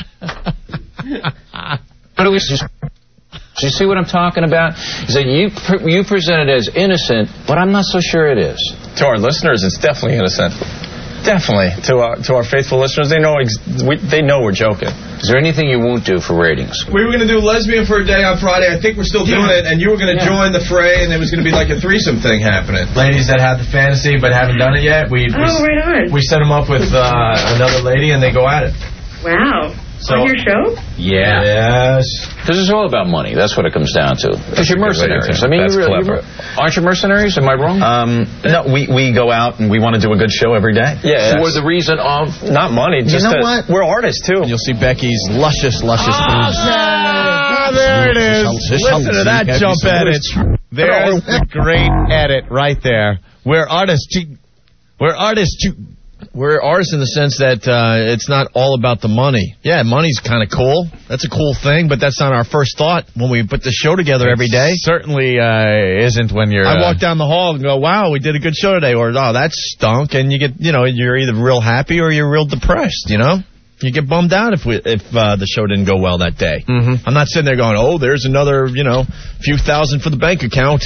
But it was just... Do you see what I'm talking about? Is that you present it as innocent, but I'm not so sure it is. To our listeners, it's definitely innocent. Definitely. To our faithful listeners, they know we're joking. Is there anything you won't do for ratings? We were going to do Lesbian for a Day on Friday. I think we're still doing it, and you were going to join the fray, and there was going to be like a threesome thing happening. Ladies that have the fantasy but haven't done it yet, we right on. We set them up with another lady, and they go at it. Wow. So, on your show? Yeah. Yes. Because it's all about money. That's what it comes down to. Because you're mercenaries. I mean, that's clever. Aren't you mercenaries? Am I wrong? No, we go out and we want to do a good show every day. Yeah. For the reason of... Not money. Just you know what? We're artists, too. And you'll see Becky's luscious boobs. There it is. Listen to that jump edit. There's the great edit right there. We're artists. We're artists. We're artists in the sense that it's not all about the money. Yeah, money's kind of cool. That's a cool thing, but that's not our first thought when we put the show together every day. Certainly isn't when you're... I walk down the hall and go, wow, we did a good show today, or, oh, that stunk, and you get, you're either real happy or you're real depressed, You get bummed out if the show didn't go well that day. Mm-hmm. I'm not sitting there going, oh, there's another, few thousand for the bank account.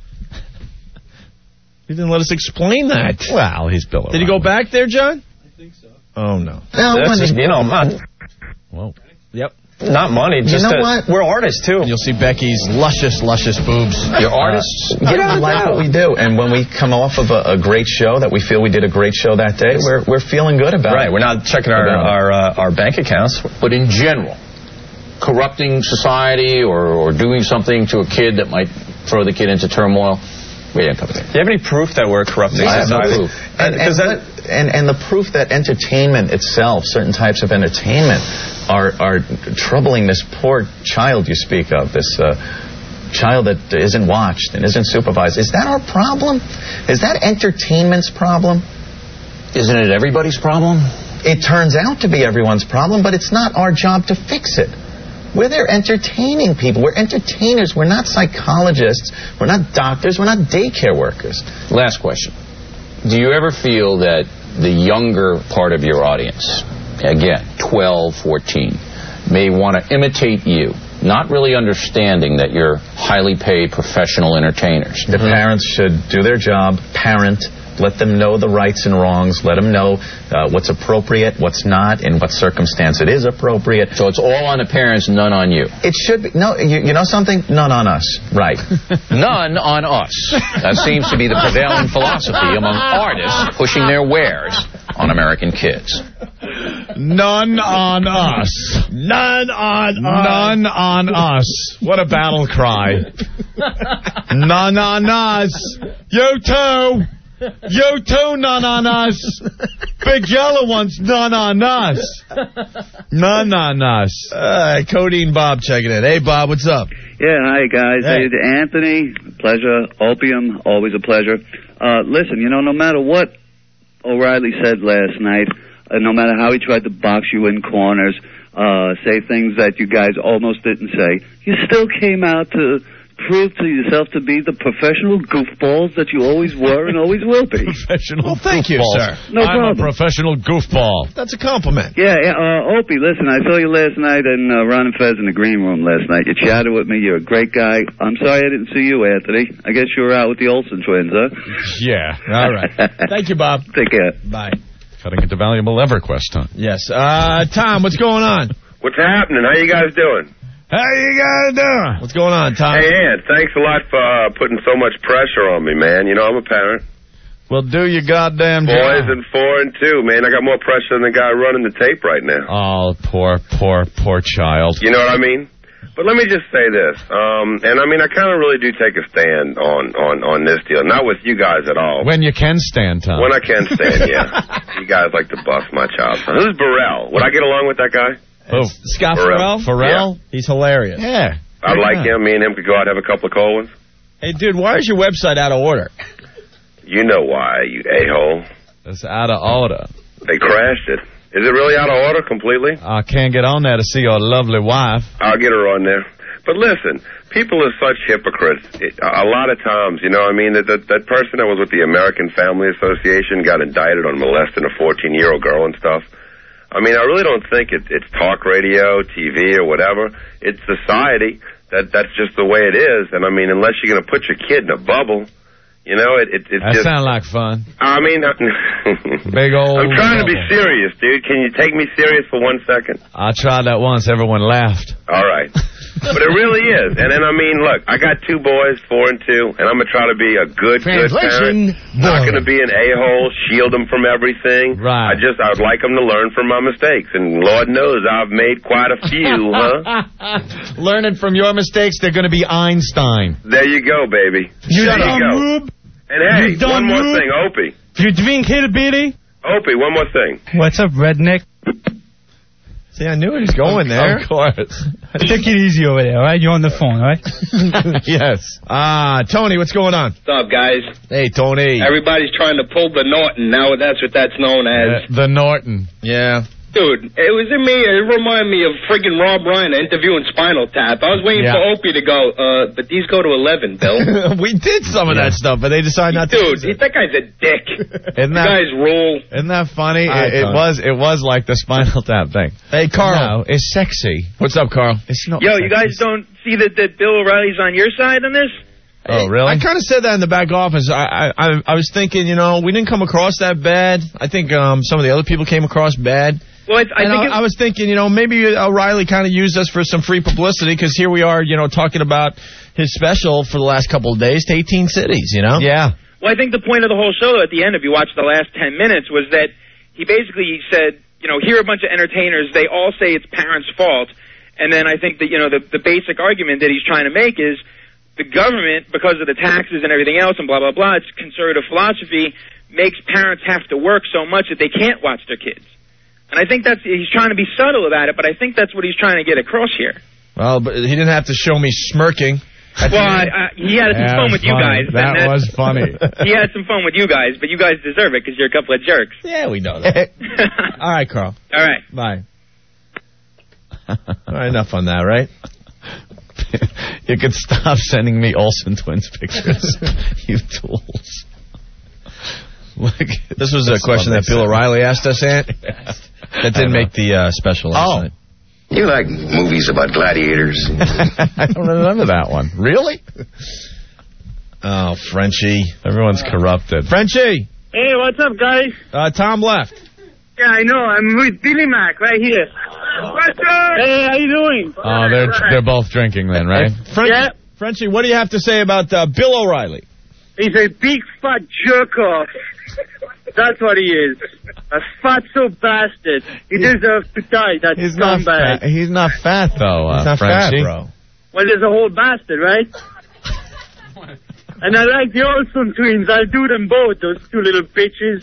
He didn't let us explain that. Well, he's Bill Did he go back there, John? I think so. Oh, no. That's just, money. Well, yep. Not money. Just what? We're artists, too. And you'll see Becky's luscious boobs. You're artists? We like what we do. And when we come off of a great show, that we feel we did a great show that day, we're feeling good about it. Right. We're not checking our bank accounts. But in general, corrupting society or doing something to a kid that might throw the kid into turmoil... Do you have any proof that we're corrupting society? I have no proof. And the proof that entertainment itself, certain types of entertainment, are troubling this poor child you speak of, this child that isn't watched and isn't supervised. Is that our problem? Is that entertainment's problem? Isn't it everybody's problem? It turns out to be everyone's problem, but it's not our job to fix it. We're there entertaining people. We're entertainers. We're not psychologists. We're not doctors. We're not daycare workers. Last question. Do you ever feel that the younger part of your audience, again, 12, 14, may want to imitate you, not really understanding that you're highly paid professional entertainers? The parents should do their job, parent, let them know the rights and wrongs, let them know what's appropriate, what's not, in what circumstance it is appropriate. So it's all on the parents, none on you. It should be. No, you know something? None on us. Right. None on us. That seems to be the prevailing philosophy among artists pushing their wares on American kids. None on us. None on us. None on us. What a battle cry. None on us. You too. You too, none on us. Big yellow ones, none on us. None on us. Codeine Bob checking in. Hey, Bob, what's up? Yeah, hi, guys. Hey. Hey, Anthony, pleasure. Opium, always a pleasure. Listen, no matter what O'Reilly said last night, no matter how he tried to box you in corners, say things that you guys almost didn't say, you still came out to prove to yourself to be the professional goofballs that you always were and always will be. Professional thank you, sir. No problem. I'm a professional goofball. That's a compliment. Yeah, Opie, listen, I saw you last night in Ron and Fez in the green room last night. You chatted with me. You're a great guy. I'm sorry I didn't see you, Anthony. I guess you were out with the Olsen twins, huh? Yeah. All right. Thank you, Bob. Take care. Bye. Cutting into valuable EverQuest time. Yes. Tom, what's going on? What's happening? How you guys doing? How you guys doing? What's going on, Tom? Hey, Ed, thanks a lot for putting so much pressure on me, man. You know, I'm a parent. Well, do your goddamn job. Boys and 4 and 2, man. I got more pressure than the guy running the tape right now. Oh, poor child. You know what I mean? But let me just say this, and I mean, I kind of really do take a stand on this deal. Not with you guys at all. When you can stand, Tom. When I can stand, yeah. You guys like to bust my chops. Who's Burrell? Would I get along with that guy? Oh, Scott Farrell? Farrell? Yeah. He's hilarious. Yeah. I'd like him. Me and him could go out and have a couple of cold ones. Hey, dude, why is your website out of order? You know why, you a-hole. It's out of order. They crashed it. Is it really out of order completely? I can't get on there to see your lovely wife. I'll get her on there. But listen, people are such hypocrites. A lot of times, you know what I mean? That person that was with the American Family Association got indicted on molesting a 14-year-old girl and stuff. I mean, I really don't think it's talk radio, TV, or whatever. It's society. That's just the way it is. And I mean, unless you're going to put your kid in a bubble, you know, it's that just... sounds like fun. I mean... Big old... I'm trying to be bubble. serious, dude. Can you take me serious for 1 second? I tried that once. Everyone laughed. All right. But it really is. And then, I mean, look, I got 2 boys, 4 and 2, and I'm going to try to be a good parent. Not going to be an a-hole, shield them from everything. Right. I would like them to learn from my mistakes. And Lord knows I've made quite a few, huh? Learning from your mistakes, they're going to be Einstein. There you go, baby. There you go. Rube. And hey, You done, one more Rube? thing, Opie. You drink hillbilly? Opie, one more thing. What's up, redneck? See, I knew he was going there. Of course. Take it easy over there, all right? You're on the phone, all right? Yes. Tony, what's going on? What's up, guys? Hey, Tony. Everybody's trying to pull the Norton. Now that's what that's known as. The Norton. Yeah. Dude, it was in me. It reminded me of friggin' Rob Reiner interviewing Spinal Tap. I was waiting for Opie to go, but these go to 11, Bill. We did some of that stuff, but they decided not to. Dude, that guy's a dick. Isn't You guys rule. Isn't that funny? Right, It was like the Spinal Tap thing. Hey, Carl. No, it's sexy. What's up, Carl? It's not. Yo, you guys don't see that Bill O'Reilly's on your side on this? Oh, really? I kind of said that in the back office. I was thinking, you know, we didn't come across that bad. I think some of the other people came across bad. Well, I was thinking, you know, maybe O'Reilly kind of used us for some free publicity because here we are, you know, talking about his special for the last couple of days to 18 cities, you know? Yeah. Well, I think the point of the whole show at the end, if you watch the last 10 minutes, was that he basically said, you know, here are a bunch of entertainers. They all say it's parents' fault. And then I think that, you know, the basic argument that he's trying to make is the government, because of the taxes and everything else and blah, blah, blah, it's conservative philosophy, makes parents have to work so much that they can't watch their kids. And I think he's trying to be subtle about it, but I think that's what he's trying to get across here. Well, but he didn't have to show me smirking. Well, he had some fun with you guys. That was funny. He had some fun with you guys, but you guys deserve it because you're a couple of jerks. Yeah, we know that. All right, Carl. All right. Bye. All right, enough on that, right? You could stop sending me Olsen Twins pictures, you tools. Look, this was a question that Bill O'Reilly asked us, Ant. That didn't make the special last night. You like movies about gladiators? I don't remember that one. Really? Oh, Frenchie. Everyone's corrupted. Frenchie! Hey, what's up, guys? Tom left. Yeah, I know. I'm with Billy Mac right here. What's up? Hey, how you doing? Oh, they're both drinking then, right? Frenchie, what do you have to say about Bill O'Reilly? He's a big fat jerk-off. That's what he is. A fatso bastard. He deserves to die, that scumbag. He's not fat, though, He's not Frenchie. fat, bro. Well, there's a whole bastard, right? And I like the Olsen twins. I'll do them both, those two little bitches.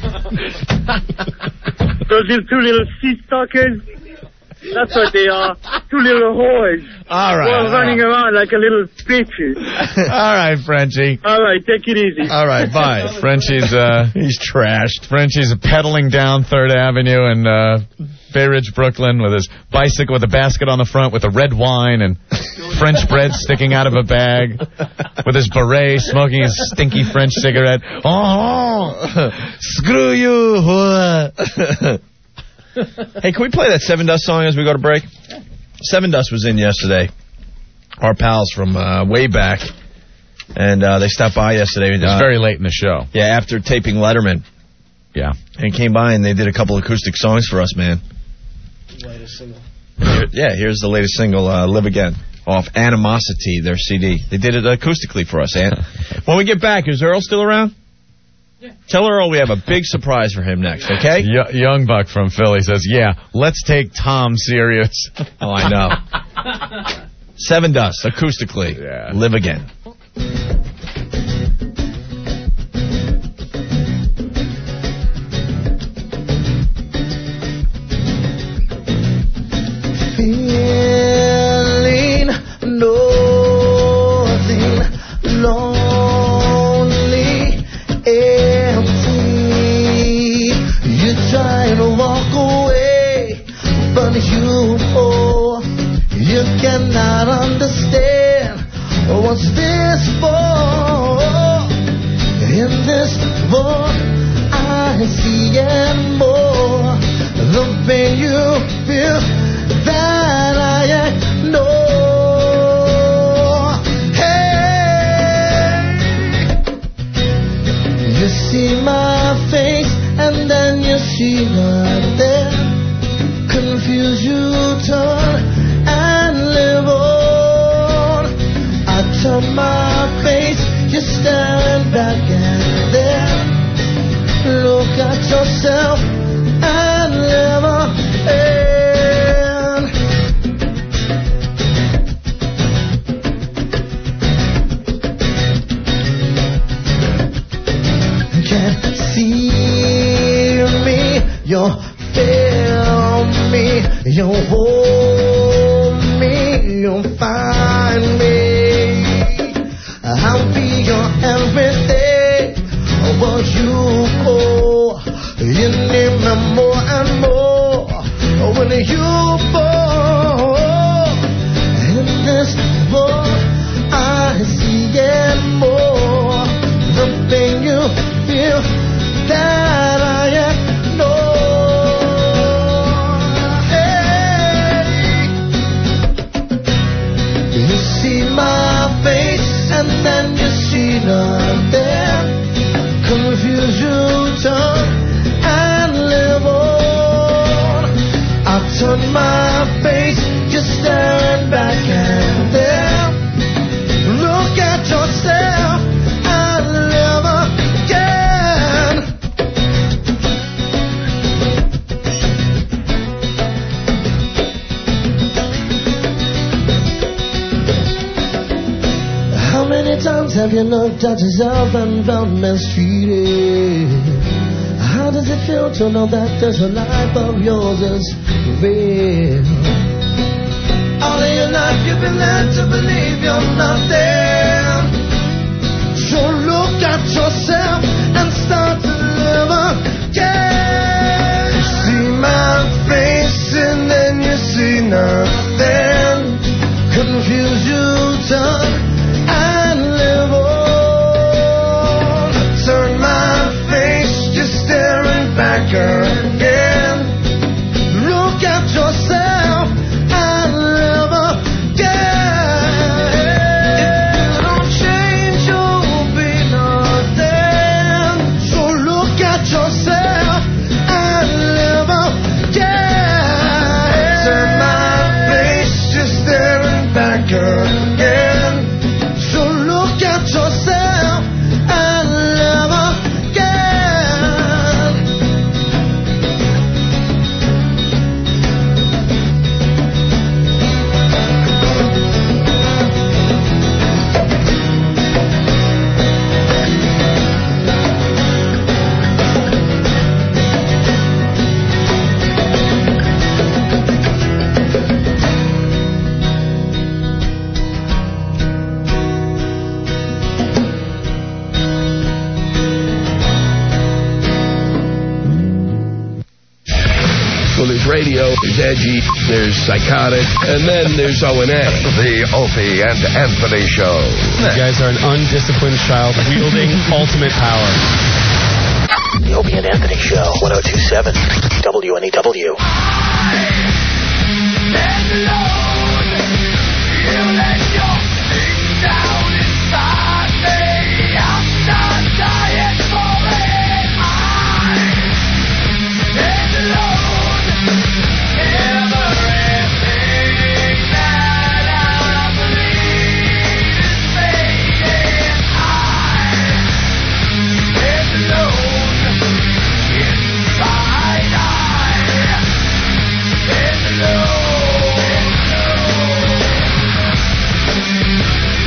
Those two little seat-suckers. That's what they are. Two little whores. All right. All running around like a little bitches. All right, Frenchie. All right, take it easy. All right, bye. Frenchie's, he's trashed. Frenchie's pedaling down 3rd Avenue in Bay Ridge, Brooklyn, with his bicycle with a basket on the front with a red wine and French bread sticking out of a bag, with his beret, smoking his stinky French cigarette. Oh, screw you, whore. Hey, can we play that Seven Dust song as we go to break? Seven Dust was in yesterday. Our pals from way back. And they stopped by yesterday. It was very late in the show. Yeah, after taping Letterman. Yeah. And came by and they did a couple acoustic songs for us, man. Here's the latest single, Live Again, off Animosity, their CD. They did it acoustically for us, Ant. When we get back, is Earl still around? Yeah. Tell Earl we have a big surprise for him next, okay? Young Buck from Philly says, let's take Tom serious. Oh, I know. Seven Dust, acoustically. Live Again. Feeling nothing, lonely, empty. You try to walk away, but you cannot understand what's this for. In this world, I see and more. The pain you feel that I know. Hey, you see my face and then you see right there. Confused, you turn and live on. I turn my face, you're staring back and there. Look at yourself and live on. Can't see me, you feel me, you hold me, you find me. I'll be your everything, but you go. You need me more and more when you fall. In this world, I see it more. The thing you feel that I know. Hey, you see my face and then you see nothing. Confused, you turn and live on. I turn my face, just staring back and there. Look at yourself and live again. How many times have you looked at yourself and felt mistreated? How does it feel to know that there's a life of yours is real? All of your life you've been led to believe you're nothing. So look at yourself and start to live again. You see my face and then you see nothing. Confused, you turn and live on. Turn my face, just staring back again. Look at yourself and live again. If you don't change, you'll be nothing. So look at yourself and live again. Turn my face, just staring back again. So look at yourself and live again. Well, there's radio, there's edgy, there's psychotic, and then there's O&A. The Opie and Anthony Show. You guys are an undisciplined child wielding ultimate power. The Opie and Anthony Show, 102.7 WNEW.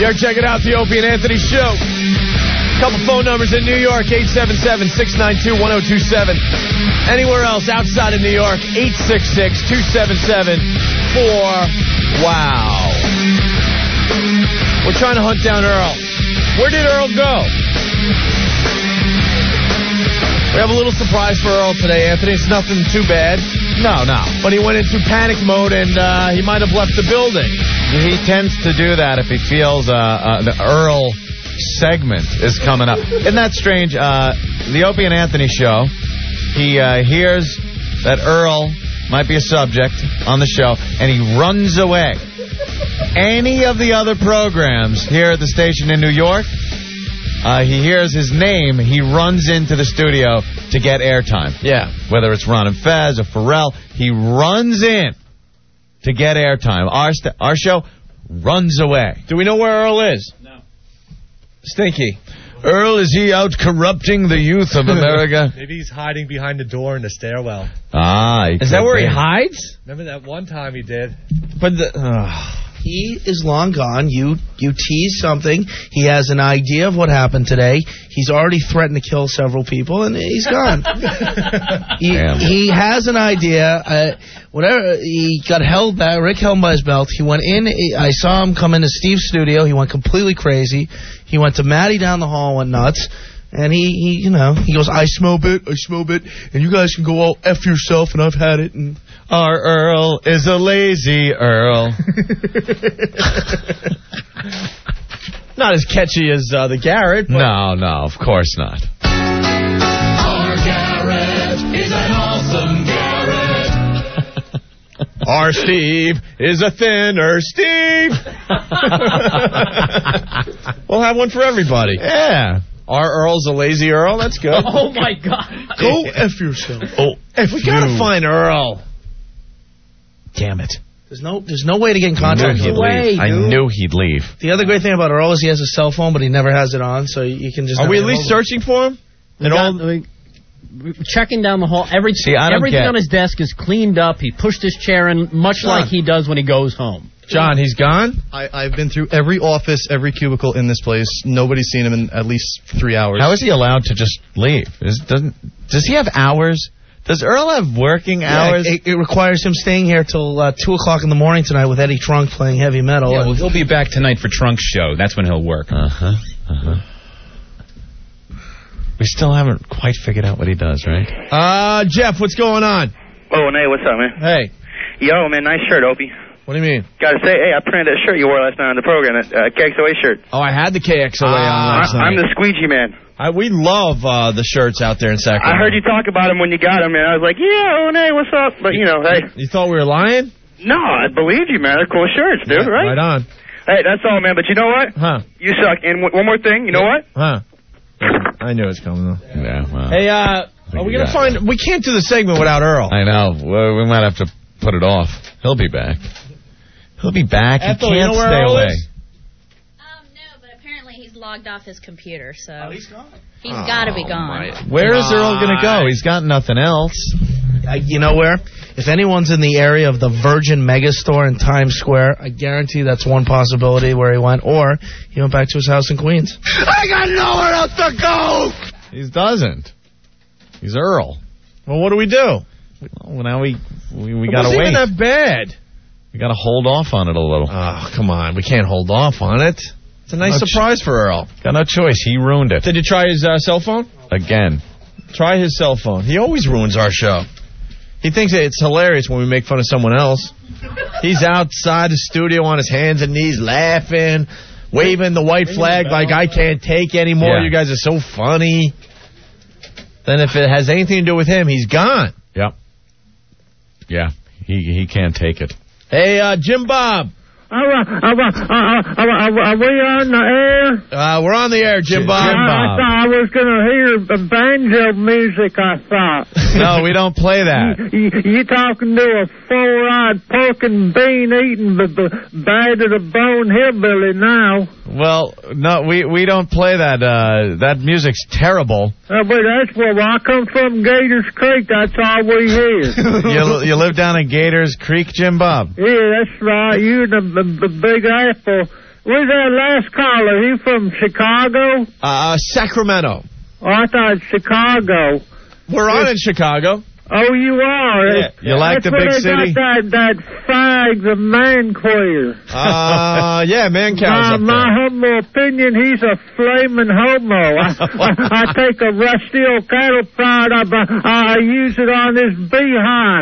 You're checking out the Opie and Anthony Show. Couple phone numbers in New York, 877-692-1027. Anywhere else outside of New York, 866-277-4WOW. We're trying to hunt down Earl. Where did Earl go? We have a little surprise for Earl today, Anthony. It's nothing too bad. No. But he went into panic mode, and he might have left the building. He tends to do that if he feels the Earl segment is coming up. Isn't that strange? The Opie and Anthony Show, he hears that Earl might be a subject on the show, and he runs away. Any of the other programs here at the station in New York, he hears his name, he runs into the studio to get airtime. Yeah. Whether it's Ron and Fez or Pharrell, he runs in to get airtime. Our show runs away. Do we know where Earl is? No. Stinky. Earl, is he out corrupting the youth of America? Maybe he's hiding behind the door in the stairwell. Is that where he hides? Remember that one time he did? But he is long gone. You tease something. He has an idea of what happened today. He's already threatened to kill several people, and he's gone. he has an idea. Whatever. He got held back. Rick held him by his belt. He went in. I saw him come into Steve's studio. He went completely crazy. He went to Maddie down the hall and went nuts. And he goes, I smell bit, and you guys can go all F yourself, and I've had it. And our Earl is a lazy Earl. Not as catchy as the Garrett. But No, of course not. Our Garrett is an awesome Garrett. Our Steve is a thinner Steve. We'll have one for everybody. Yeah. Our Earl's a lazy Earl. That's good. Oh, my God. Go F yourself. We gotta find Earl. Damn it. There's no way to get in contact with him. I knew he'd leave. The other great thing about Earl is he has a cell phone, but he never has it on, so you can just... Are we at least searching for him? Checking down the hall. Everything on his desk is cleaned up. He pushed his chair in, much like he does when he goes home. John, he's gone? I've been through every office, every cubicle in this place. Nobody's seen him in at least 3 hours. How is he allowed to just leave? Does he have hours? Does Earl have working hours? It requires him staying here till 2 o'clock in the morning tonight with Eddie Trunk playing heavy metal. Yeah, well, he'll be back tonight for Trunk's show. That's when he'll work. We still haven't quite figured out what he does, right? Jeff, what's going on? Oh, Nate, what's up, man? Hey. Yo, man, nice shirt, Opie. What do you mean? Gotta say, hey, I printed that shirt you wore last night on the program, that KXOA shirt. Oh, I had the KXOA on last night. I'm the squeegee man. We love the shirts out there in Sacramento. I heard you talk about them when you got them, man. I was like, yeah, Nate, what's up? But, hey. You thought we were lying? No, I believed you, man. They're cool shirts, dude, right? Right on. Hey, that's all, man. But you know what? Huh. You suck. And one more thing, you know what? Huh. I knew it was coming, though. Yeah, well. Hey, are we going to find... We can't do the segment without Earl. I know. Well, we might have to put it off. He'll be back. He can't stay away. No, but apparently he's logged off his computer, so... Oh, he's gone? He's got to be gone. Where is Earl going to go? He's got nothing else. You know where? If anyone's in the area of the Virgin Megastore in Times Square, I guarantee that's one possibility where he went, or he went back to his house in Queens. I got nowhere else to go! He doesn't. He's Earl. Well, what do we do? Well, now we got to wait. It wasn't even that bad. We got to hold off on it a little. Oh, come on. We can't hold off on it. It's a nice surprise for Earl. Got no choice. He ruined it. Did you try his cell phone? Again. Try his cell phone. He always ruins our show. He thinks it's hilarious when we make fun of someone else. He's outside the studio on his hands and knees laughing, waving the white flag like I can't take anymore. Yeah. You guys are so funny. Then if it has anything to do with him, he's gone. Yep. Yeah. He can't take it. Hey, Jim Bob. Are we on the air? We're on the air, Jim Bob. I thought I was going to hear banjo music, I thought. No, we don't play that. You talking to a four-eyed pork and bean eating bad to the bone hillbilly now. Well, no, we don't play that. That music's terrible. But that's where I come from, Gators Creek. That's all we hear. You live down in Gators Creek, Jim Bob? Yeah, that's right. You and the Big Apple Where's that last caller? He from Chicago? Sacramento. Oh, I thought Chicago. We're on in Chicago. Oh, you are? Yeah. You like the big city? That's that fags of Manquire. Yeah, Mancow's up My humble opinion, he's a flaming homo. I take a rusty old cattle prod, I use it on his behind.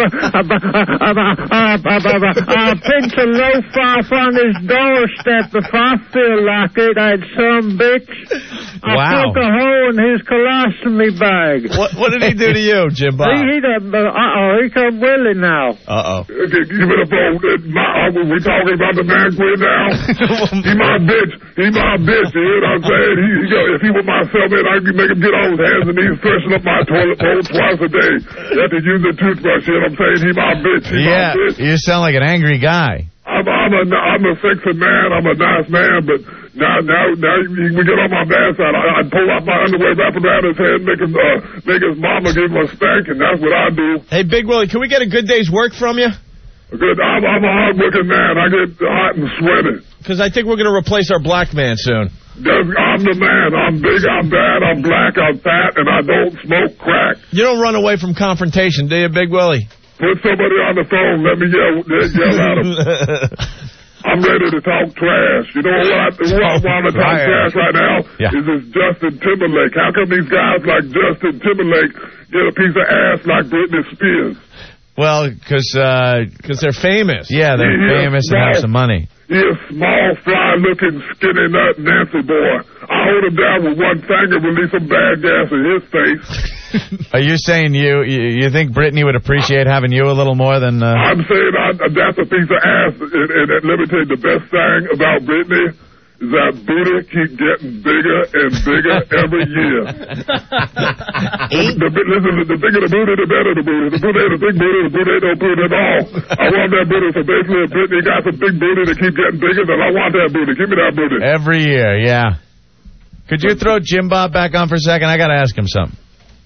I pinch a loaf off on his doorstep if I feel like it, that some bitch. I poke a hole in his colostomy bag. What did he do to you, Jimbo? Here come Willie now. Give me the phone. We talking about the Manquire now? He my bitch. You know what I'm saying? If he were my cellmate, I could make him get on his hands and knees, freshen up my toilet bowl twice a day. After using the toothbrush, you know what I'm saying? He my bitch. My bitch. You sound like an angry guy. I'm a sexy man. I'm a nice man, but now we get on my bad side. I pull out my underwear, wrap it around his head, make his mama give him a spanking. That's what I do. Hey, Big Willie, can we get a good day's work from you? Good. I'm a hard-working man. I get hot and sweaty. Because I think we're going to replace our black man soon. I'm the man. I'm big, I'm bad, I'm black, I'm fat, and I don't smoke crack. You don't run away from confrontation, do you, Big Willie? Put somebody on the phone. Let me yell at him. I'm ready to talk trash. You know what? Who I want to talk trash right now is this Justin Timberlake. How come these guys like Justin Timberlake get a piece of ass like Britney Spears? Well, because they're famous. Yeah, they're famous and have some money. He's a small, fly-looking, skinny nut Nancy boy. I hold him down with one finger, release some bad gas in his face. Are you saying you think Brittany would appreciate having you a little more than... I'm saying that's a piece of ass. And let me tell you, the best thing about Brittany is that booty keep getting bigger and bigger every year. Listen, the bigger the booty, the better the booty. The booty ain't a big booty, the booty ain't no booty at all. I want that booty. So basically, if Brittany got some big booty that keep getting bigger, then I want that booty. Give me that booty. Every year, yeah. Could you throw Jim Bob back on for a second? I got to ask him something.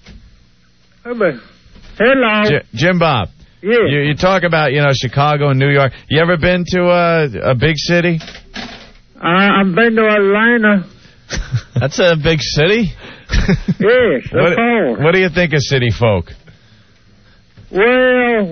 Hello. Jim Bob. Yeah. You talk about, Chicago and New York. You ever been to a big city? I've been to Atlanta. That's a big city? Yes, of course. What do you think of city folk? Well,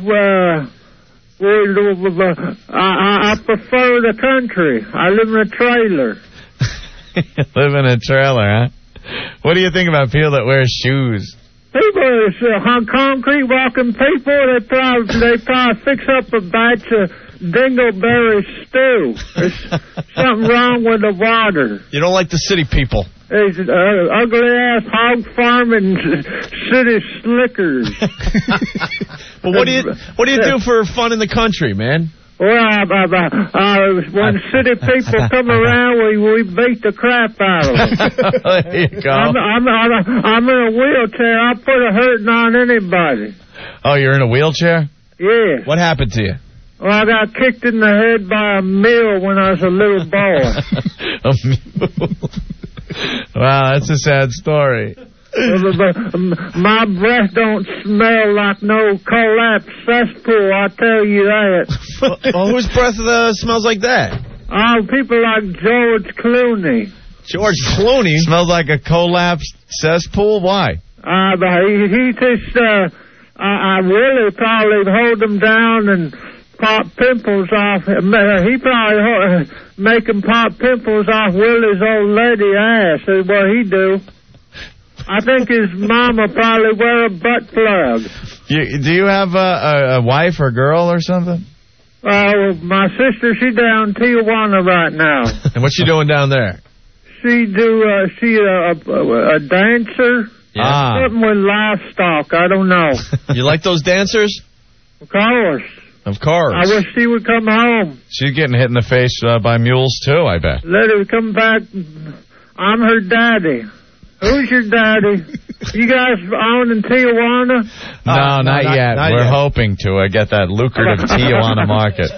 I prefer the country. I live in a trailer. Live in a trailer, huh? What do you think about people that wear shoes? People is concrete walking people. They probably fix up a batch of dingleberry stew. There's something wrong with the water. You don't like the city people. There's ugly-ass hog farming city slickers. Well, what do you do for fun in the country, man? Well, when city people come around, we beat the crap out of them. There you go. I'm in a wheelchair. I put a hurting on anybody. Oh, you're in a wheelchair? Yeah. What happened to you? Well, I got kicked in the head by a mule when I was a little boy. A mule? Wow, that's a sad story. My breath don't smell like no collapsed cesspool, I'll tell you that. Well, whose breath smells like that? Oh, people like George Clooney. George Clooney? Smells like a collapsed cesspool? Why? He just, I really probably hold him down and pop pimples off. He probably make him pop pimples off Willie's old lady ass. Is what he do. I think his mama probably wear a butt plug. Do you have a wife or girl or something? My sister, she down in Tijuana right now. And what's she doing down there? She a dancer. Yeah. Something with livestock. I don't know. You like those dancers? Of course. Of course. I wish she would come home. She's getting hit in the face by mules, too, I bet. Let her come back. I'm her daddy. Who's your daddy? You guys own in Tijuana? No, not yet. We're hoping to get that lucrative Tijuana market.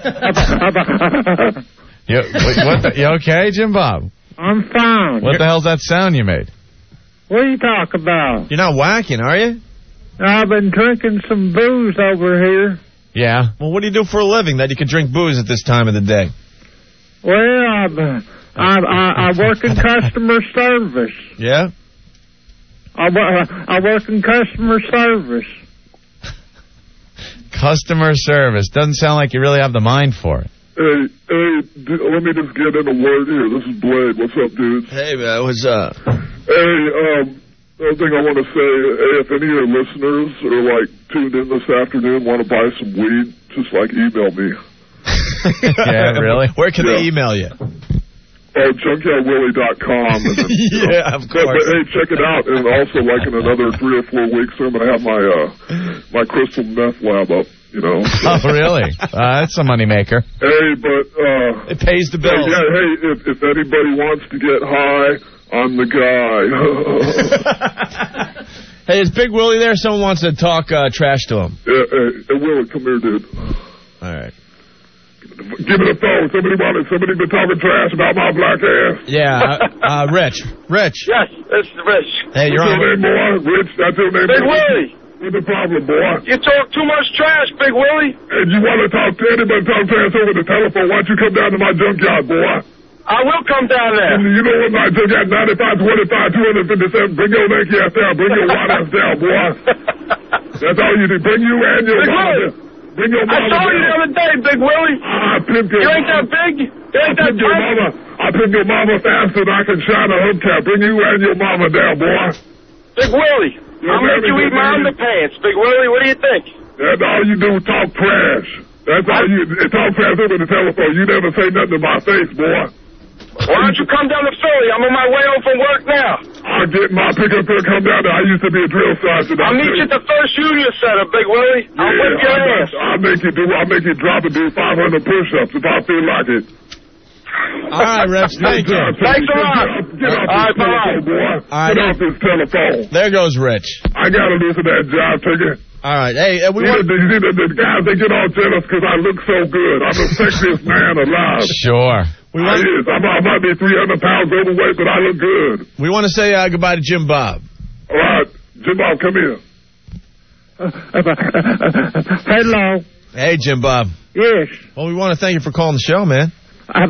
You okay, Jim Bob? I'm fine. What the hell's that sound you made? What are you talking about? You're not whacking, are you? I've been drinking some booze over here. Yeah. Well, what do you do for a living that you can drink booze at this time of the day? Well, I work in customer service. Yeah? I work in customer service. Customer service. Doesn't sound like you really have the mind for it. Hey, let me just get in a word here. This is Blade. What's up, dudes? Hey, man, what's up? Hey, another thing I want to say, if any of your listeners are, like, tuned in this afternoon, want to buy some weed, just, like, email me. Yeah, really? Where can they email you? junkyardwilly.com. Yeah, of course. But, hey, check it out. And also, like, in another 3 or 4 weeks, I'm going to have my crystal meth lab up, you know. So. Oh, really? That's a moneymaker. Hey, but... it pays the bills. Yeah, hey, if anybody wants to get high, I'm the guy. Hey, is Big Willie there? Someone wants to talk trash to him. Yeah, hey, Willie, come here, dude. All right. Give me the phone. Somebody been talking trash about my black ass. Yeah, Rich. Yes, this is Rich. Hey, you're on. What's your name, boy? Rich, that's your name. Big Willie. What's the problem, boy? You talk too much trash, Big Willie. And you want to talk to anybody talk trash over the telephone, why don't you come down to my junkyard, boy? I will come down there. You know what my junkyard, 95, 25, 257. Bring your naked ass down. Bring your white ass down, boy. That's all you do. Bring you and your Big Willie. Bring your mama I saw you the other day, Big Willie. I pimped your You ain't that big. You ain't that your mama. I pimped your mama faster than I can shine a hubcap. Bring you and your mama down, boy. Big Willie. I'll make you eat my underpants. Big Willie, what do you think? That's all you do, talk trash. That's all you talk trash over the telephone. You never say nothing to my face, boy. Why don't you come down to Philly? I'm on my way home from work now. I'll get my pickup truck, come down there. I used to be a drill sergeant. I'll meet you at the First Union Center, Big Willie. I'll whip your ass. I'll make you drop and do 500 push-ups if I feel like it. All right, Rex, thank you. Thanks a lot. Get off this telephone, boy. Get off this telephone. There goes Rich. I got to listen to that job ticket. All right, hey, we want... You see, the guys, they get all jealous because I look so good. I'm the sexiest man alive. Sure. I might be 300 pounds overweight, but I look good. We want to say goodbye to Jim Bob. All right, Jim Bob, come here. Hello. Hey, Jim Bob. Yes. Well, we want to thank you for calling the show, man. I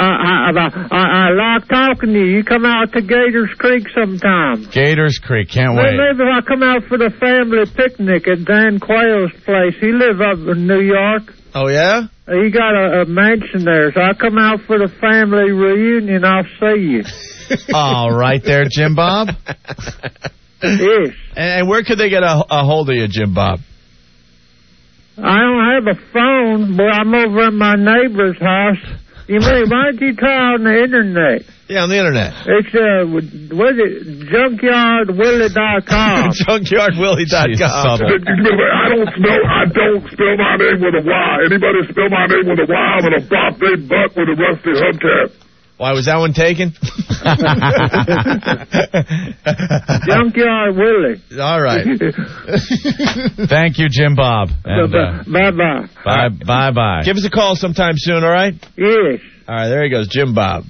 like talking to you. You come out to Gators Creek sometime. Gators Creek, can't wait. Maybe if I come out for the family picnic at Dan Quayle's place. He lives up in New York. Oh, yeah? He got a mansion there, so I come out for the family reunion. I'll see you. All right there, Jim Bob. Yes. And where could they get a hold of you, Jim Bob? I don't have a phone, but I'm over at my neighbor's house. You mean, why don't you try on the internet? Yeah, on the internet. It's, what is it? Junkyardwilly.com. Junkyardwilly.com. I don't spell my name with a Y. Anybody spell my name with a Y, I'm going to bop their butt with a rusty hubcap. Why, was that one taken? Junkyard Willie. All right. Thank you, Jim Bob. And, bye-bye. Bye-bye. Give us a call sometime soon, all right? Yes. All right, there he goes, Jim Bob.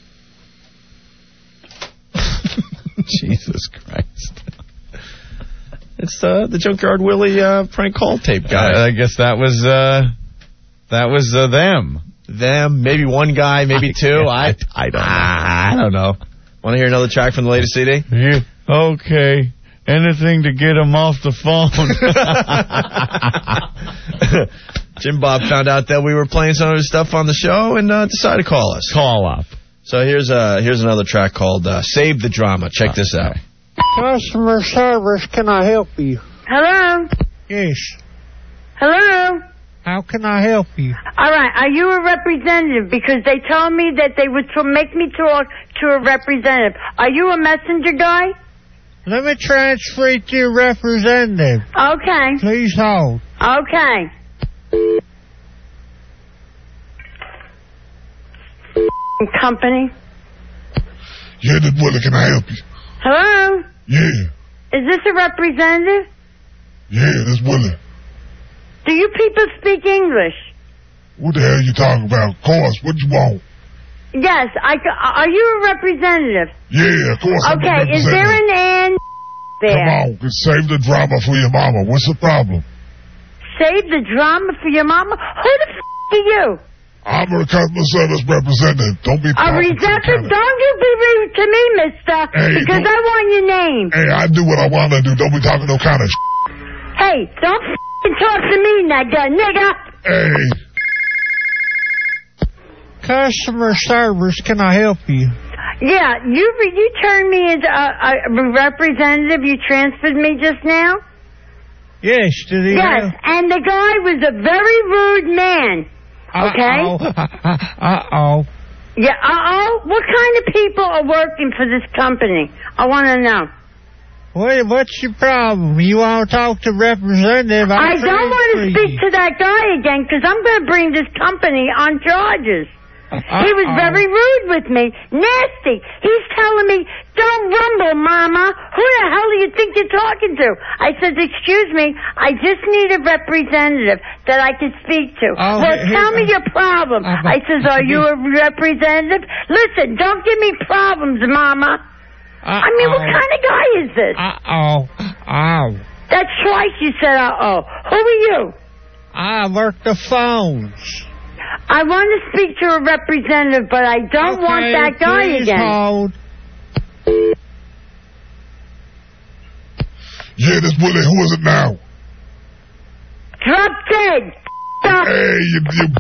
Jesus Christ. It's the Junkyard Willie prank call tape guy. I guess that was them. Them, maybe one guy, maybe two. I don't know. Want to hear another track from the latest CD? Yeah. Okay. Anything to get him off the phone. Jim Bob found out that we were playing some of his stuff on the show and decided to call us. Call up. So here's another track called Save the Drama. Check this out. Customer service, can I help you? Hello? Yes. Hello? How can I help you? All right, are you a representative? Because they told me that they would make me talk to a representative. Are you a messenger guy? Let me transfer you to your representative. Okay. Please hold. Okay. Company? Yeah, this Willie, can I help you? Hello? Yeah. Is this a representative? Yeah, this Willie. Do you people speak English? What the hell are you talking about? Of course. What you want? Yes. Are you a representative? Yeah, of course. Okay. Is there an N there? Come on. Save the drama for your mama. What's the problem? Save the drama for your mama? Who the f*** are you? I'm a customer service representative. Don't be Don't you be rude to me, mister, because I want your name. Hey, I do what I want to do. Don't be talking no kind of Hey, don't talk to me, nigga. Hey. Customer service, can I help you? Yeah, you turned me into a representative. You transferred me just now? Yes, did he? Yes, and the guy was a very rude man. Okay? Uh-oh. Yeah, uh-oh? What kind of people are working for this company? I want to know. What's your problem? You want to talk to representative? I don't want to speak to that guy again, because I'm going to bring this company on charges. He was very rude with me. Nasty. He's telling me, don't rumble, Mama. Who the hell do you think you're talking to? I said, excuse me, I just need a representative that I can speak to. Tell me your problem. I says, are you a representative? Listen, don't give me problems, Mama. I mean, what kind of guy is this? Uh-oh. That's twice you said uh-oh. Who are you? I work the phones. I want to speak to a representative, but I don't want that guy again. Hold. Yeah, this Willie. Who is it now? Drop dead. Hey, you...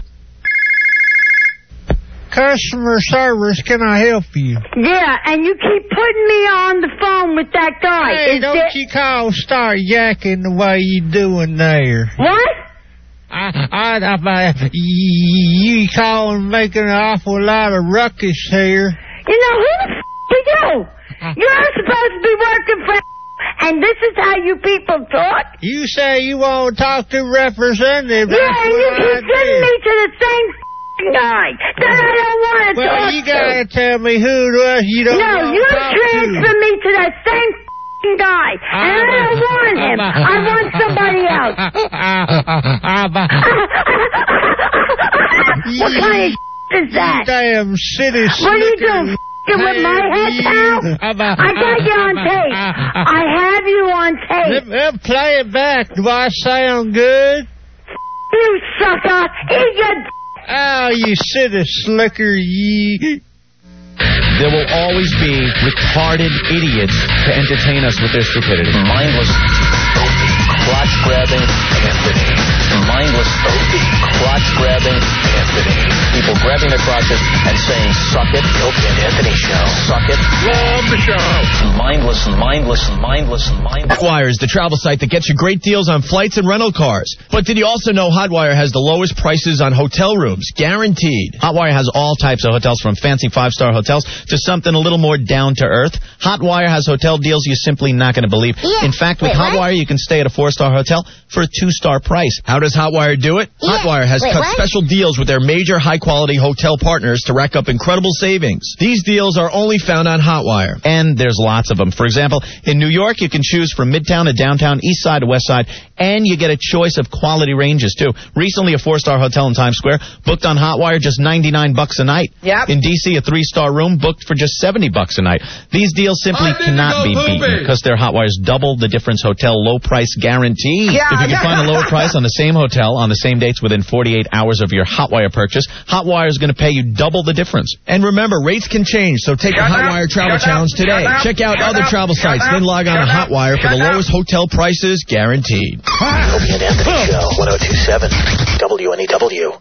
Customer service, can I help you? Yeah, and you keep putting me on the phone with that guy. Hey, you start yakking the way you doing there. What? You calling making an awful lot of ruckus here. You know, who the f*** are you? You're supposed to be working for and this is how you people talk? You say you want to talk to representative. Yeah, and you keep sending me to the same guy that I don't want to talk to. Well, you got to tell me who it was you don't want to talk to. No, you transfer me to that same guy, and I don't want him. I want somebody else. What kind of is that? You damn city What are you doing? With my head, pal? I got you on tape. I have you on tape. Let play it back. Do I sound good? You sucker! Eat your Oh, you city slicker, ye. There will always be retarded idiots to entertain us with their stupidity. Mindless, crotch-grabbing Anthony. Mindless, crotch-grabbing Anthony. People grabbing their crotches and saying, suck it. The Opie and Anthony Show. Suck it. Love the show. Mindless. Hotwire is the travel site that gets you great deals on flights and rental cars. But did you also know Hotwire has the lowest prices on hotel rooms? Guaranteed. Hotwire has all types of hotels, from fancy 5-star hotels to something a little more down to earth. Hotwire has hotel deals you're simply not going to believe. Yeah. In fact, with Hotwire, you can stay at a 4-star hotel for a 2-star price. How does Hotwire do it? Yeah. Hotwire has cut special deals with their major high-quality hotel partners to rack up incredible savings. These deals are only found on Hotwire. And there's lots of them. For example, in New York, you can choose from Midtown to Downtown, East Side to West Side, and you get a choice of quality ranges, too. Recently, a 4-star hotel in Times Square booked on Hotwire just $99 a night. Yep. In D.C., a 3-star room booked for just $70 a night. These deals simply cannot be beaten because they're Hotwire's double the difference hotel low price guarantee. Yeah, If you can find a lower price on the same hotel on the same dates within 48 hours of your Hotwire purchase, Hotwire is going to pay you double the difference. And remember, rates can change, so take the Hotwire Travel Challenge today. Check out other travel sites, then log on to Hotwire for the lowest hotel prices guaranteed. Opie and Anthony Show, 1027 WNEW.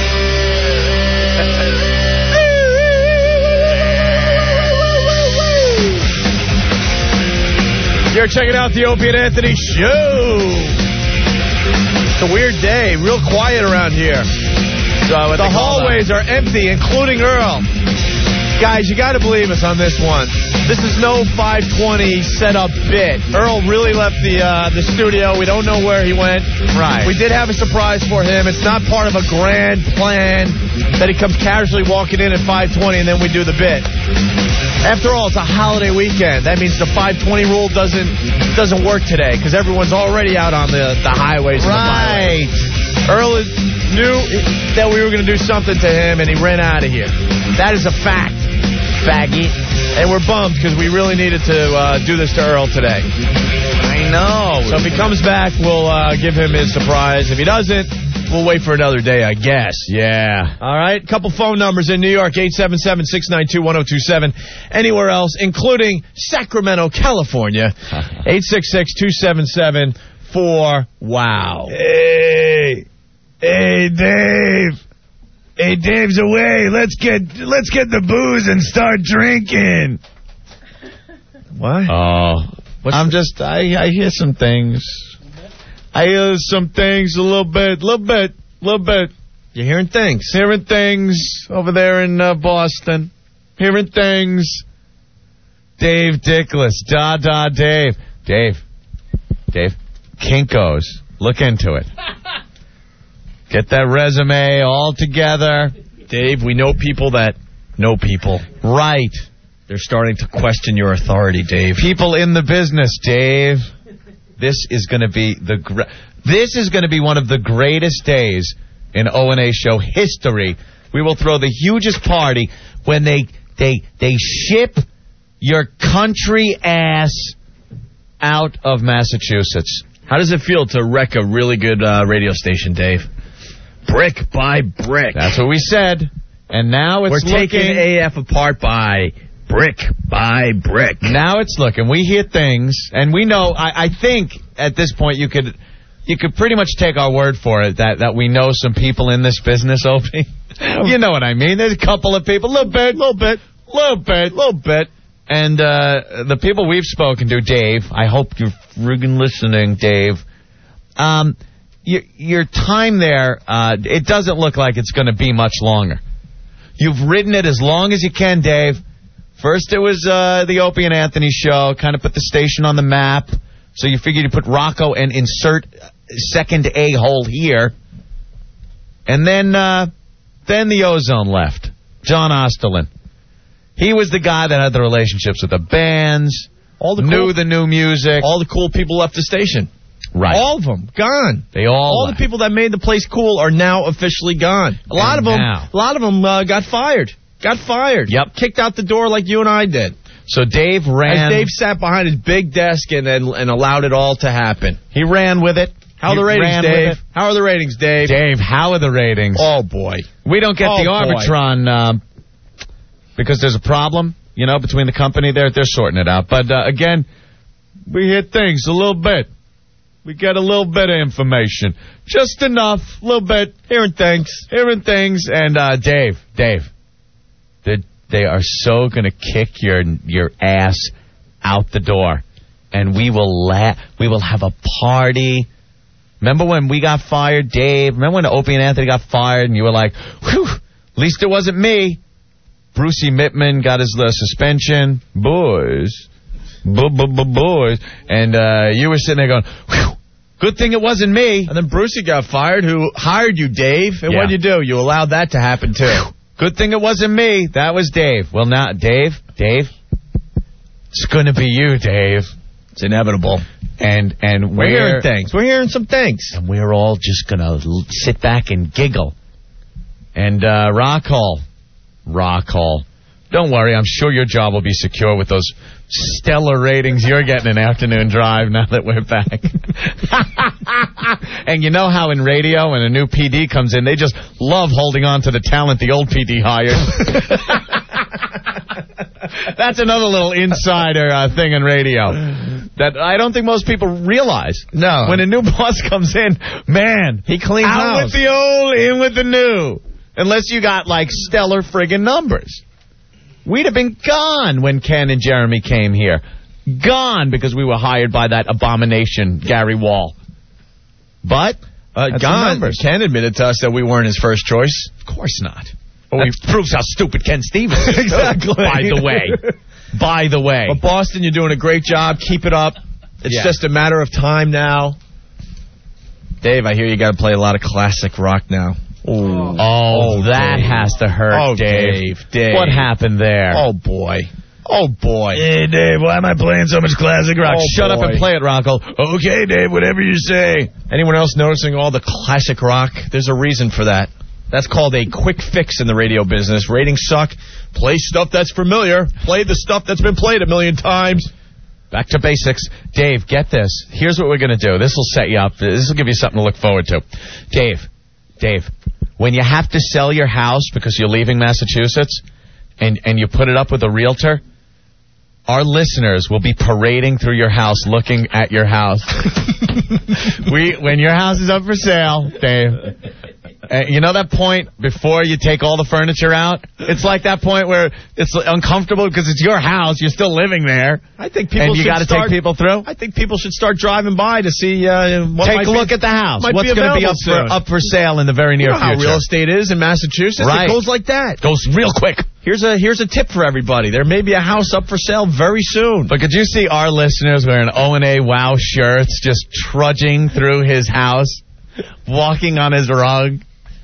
You're checking out the Opie and Anthony Show. It's a weird day, real quiet around here. So the hallways are empty, including Earl. Guys, you got to believe us on this one. This is no 520 setup bit. Earl really left the studio. We don't know where he went. Right. We did have a surprise for him. It's not part of a grand plan that he comes casually walking in at 520 and then we do the bit. After all, it's a holiday weekend. That means the 520 rule doesn't work today because everyone's already out on the highways. Right. Earl knew that we were going to do something to him, and he ran out of here. That is a fact, faggy. And we're bummed because we really needed to do this to Earl today. I know. So if he comes back, we'll give him his surprise. If he doesn't, We'll wait for another day, I guess. Yeah. All right. A couple phone numbers in New York, 877-692-1027. Anywhere else, including Sacramento, California, 866-277-4WOW. Hey, Dave. Hey, Dave's away. Let's get the booze and start drinking. What? Oh, I hear some things. I hear some things a little bit. You're hearing things. Hearing things over there in Boston. Hearing things. Dave Dickless. Dave. Dave. Kinko's. Look into it. Get that resume all together. Dave, we know people that know people. Right. They're starting to question your authority, Dave. People in the business, Dave. This is going to be one of the greatest days in O&A show history. We will throw the hugest party when they ship your country ass out of Massachusetts. How does it feel to wreck a really good radio station, Dave? Brick by brick. That's what we said. And now we're taking AF apart by brick by brick. Now it's looking. We hear things, and we know. I think at this point you could pretty much take our word for it that we know some people in this business, Opie. You know what I mean? There's a couple of people, little bit. And the people we've spoken to, Dave, I hope you're friggin' listening, Dave. Your time there, it doesn't look like it's going to be much longer. You've ridden it as long as you can, Dave. First it was the Opie and Anthony show, kind of put the station on the map. So you figured you put Rocco and insert second A-hole here. And then the Ozone left. John Osterlin. He was the guy that had the relationships with the bands, knew the new music. All the cool people left the station. Right. All of them gone. They all the people that made the place cool are now officially gone. A lot of them got fired. Yep. Kicked out the door like you and I did. So Dave ran. As Dave sat behind his big desk and allowed it all to happen. He ran with it. How are the ratings, Dave? How are the ratings, Dave? Dave, how are the ratings? Oh, boy. We don't get the Arbitron because there's a problem, between the company there. They're sorting it out. But, again, we hear things a little bit. We get a little bit of information. Just enough, a little bit. Hearing things. And, Dave, they are so going to kick your ass out the door. And we will have a party. Remember when we got fired, Dave? Remember when Opie and Anthony got fired and you were like, whew, at least it wasn't me. Brucey Mittman got his suspension. Boys. And you were sitting there going, whew, good thing it wasn't me. And then Brucey got fired, who hired you, Dave. And what'd you do? You allowed that to happen, too. Whew. Good thing it wasn't me. That was Dave. Well, now, Dave, it's going to be you, Dave. It's inevitable. And we're hearing things. We're hearing some things. And we're all just going to sit back and giggle. And Rock Hall. Don't worry, I'm sure your job will be secure with those stellar ratings you're getting in Afternoon Drive now that we're back. And you know how in radio when a new PD comes in, they just love holding on to the talent the old PD hired. That's another little insider thing in radio that I don't think most people realize. No. When a new boss comes in, man, he cleans out house. With the old, in with the new. Unless you got like stellar friggin' numbers. We'd have been gone when Ken and Jeremy came here. Gone because we were hired by that abomination, Gary Wall. But, gone. Ken admitted to us that we weren't his first choice. Of course not. Well, it proves how stupid Ken Stevens is. Exactly. By the way. But Boston, you're doing a great job. Keep it up. It's just a matter of time now. Dave, I hear you got to play a lot of classic rock now. Oh, that Dave. Has to hurt, oh, Dave. Dave. What happened there? Oh, boy. Hey, Dave, why am I playing so much classic rock? Shut up and play it, Rocco. Okay, Dave, whatever you say. Anyone else noticing all the classic rock? There's a reason for that. That's called a quick fix in the radio business. Ratings suck. Play stuff that's familiar. Play the stuff that's been played a million times. Back to basics. Dave, get this. Here's what we're going to do. This will set you up. This will give you something to look forward to. Dave, Dave, when you have to sell your house because you're leaving Massachusetts and you put it up with a realtor, our listeners will be parading through your house looking at your house. When your house is up for sale, Dave, you know that point before you take all the furniture out? It's like that point where it's uncomfortable because it's your house. You're still living there. I think people and you got to take people through? I think people should start driving by to see what take a look at the house. What's going to be up for sale in the very near future? How real estate is in Massachusetts? Right. It goes like that. Goes real quick. Here's a tip for everybody. There may be a house up for sale very soon. But could you see our listeners wearing O&A Wow shirts just trudging through his house, walking on his rug?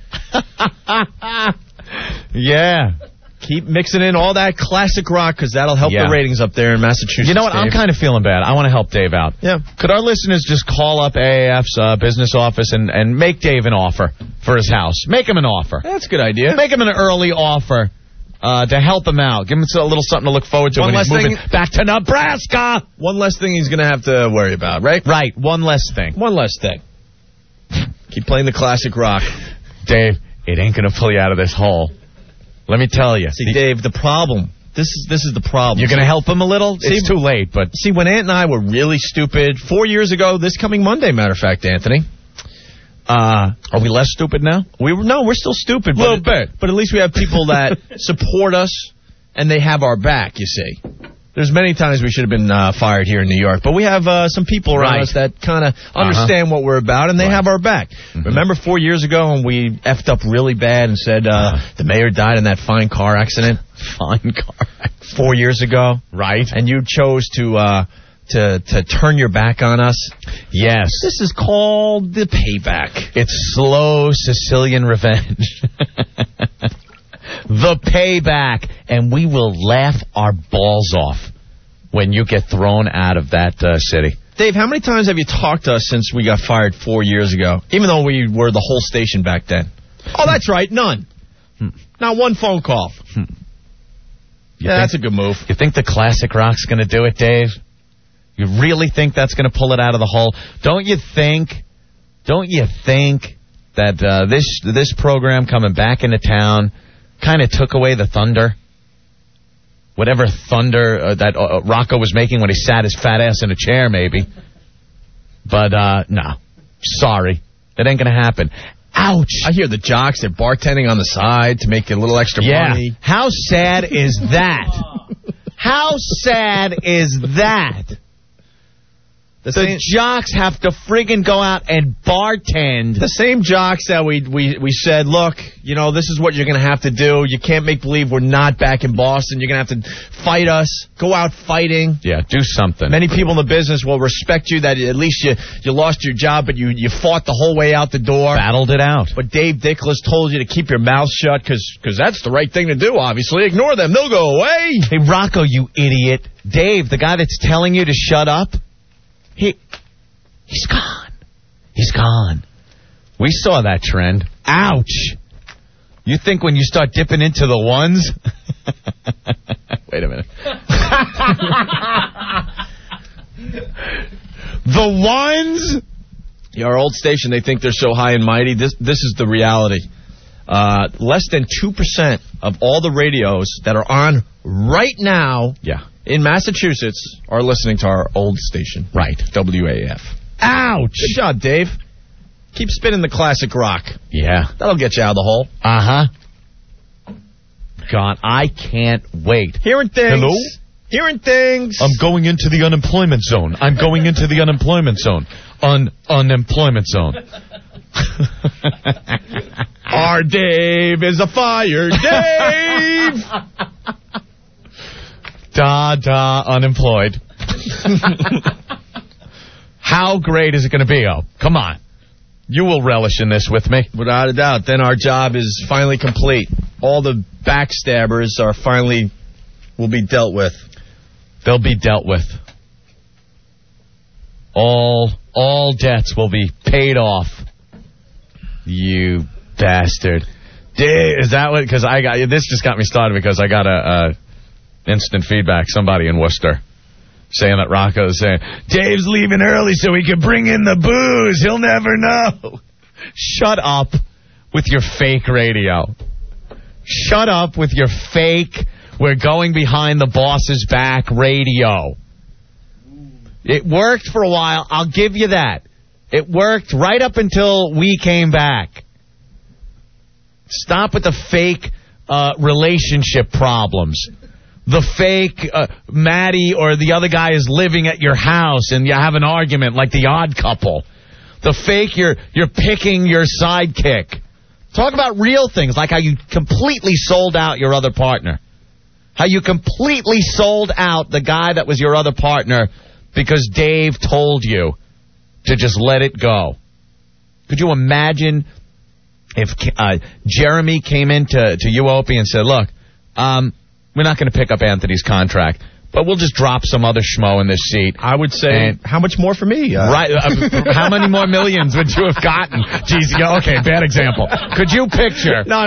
Yeah. Keep mixing in all that classic rock because that'll help the ratings up there in Massachusetts. You know what? Dave, I'm kind of feeling bad. I want to help Dave out. Yeah. Could our listeners just call up AAF's business office and make Dave an offer for his house? Make him an offer. That's a good idea. Make him an early offer to help him out. Give him a little something to look forward to when he's moving back to Nebraska. One less thing he's going to have to worry about, right? Right. One less thing. One less thing. Keep playing the classic rock. Dave, it ain't going to pull you out of this hole. Let me tell you. See, Dave, the problem. This is the problem. You're going to help him a little? It's too late, but... See, when Ant and I were really stupid 4 years ago, this coming Monday, matter of fact, Anthony. Are we less stupid now? We're still stupid. A little bit. But at least we have people that support us, and they have our back, you see. There's many times we should have been fired here in New York, but we have some people around us that kind of understand what we're about, and they have our back. Mm-hmm. Remember 4 years ago when we effed up really bad and said the mayor died in that fine car accident? Fine car accident. 4 years ago? Right. And you chose to turn your back on us? Yes. This is called the payback. It's slow Sicilian revenge. The payback, and we will laugh our balls off when you get thrown out of that city. Dave, how many times have you talked to us since we got fired 4 years ago, even though we were the whole station back then? Oh, that's right, none. Not one phone call. That's a good move. You think the classic rock's going to do it, Dave? You really think that's going to pull it out of the hole? Don't you think that this program coming back into town kind of took away the thunder? Whatever thunder that Rocco was making when he sat his fat ass in a chair, maybe. But, no. Sorry. That ain't going to happen. Ouch. I hear the jocks, they're bartending on the side to make a little extra money. How sad is that? How sad is that? The jocks have to friggin' go out and bartend. The same jocks that we said, look, you know, this is what you're going to have to do. You can't make believe we're not back in Boston. You're going to have to fight us. Go out fighting. Yeah, do something. Many people in the business will respect you that at least you lost your job, but you fought the whole way out the door. Battled it out. But Dave Dickless told you to keep your mouth shut because that's the right thing to do, obviously. Ignore them. They'll go away. Hey, Rocco, you idiot. Dave, the guy that's telling you to shut up, He's gone. He's gone. We saw that trend. Ouch. You think when you start dipping into the ones... Wait a minute. The ones? Yeah, our old station, they think they're so high and mighty. This is the reality. Less than 2% of all the radios that are on right now... Yeah. In Massachusetts, are listening to our old station. Right. WAF. Ouch! Good job, Dave. Keep spinning the classic rock. Yeah. That'll get you out of the hole. Uh-huh. God, I can't wait. Hearing things. Hello? Hearing things. I'm going into the unemployment zone. I'm going into the unemployment zone. Unemployment zone. Our Dave is a fire Dave! Unemployed. How great is it going to be? Oh, come on. You will relish in this with me. Without a doubt. Then our job is finally complete. All the backstabbers will be dealt with. They'll be dealt with. All debts will be paid off. You bastard. Is that what? Because this just got me started because I got a instant feedback. Somebody in Worcester saying that Rocco's saying, Dave's leaving early so he can bring in the booze. He'll never know. Shut up. with your fake radio. Shut up with your fake, we're going behind the boss's back radio. It worked for a while. I'll give you that. It worked right up until we came back. Stop with the fake relationship problems. The fake Maddie or the other guy is living at your house and you have an argument like the Odd Couple. The fake you're picking your sidekick. Talk about real things like how you completely sold out your other partner. How you completely sold out the guy that was your other partner because Dave told you to just let it go. Could you imagine if Jeremy came into you, Opie, and said, look, we're not going to pick up Anthony's contract, but we'll just drop some other schmo in this seat. I would say, how much more for me? Right. How many more millions would you have gotten? Jeez, okay, bad example. Could you picture? No.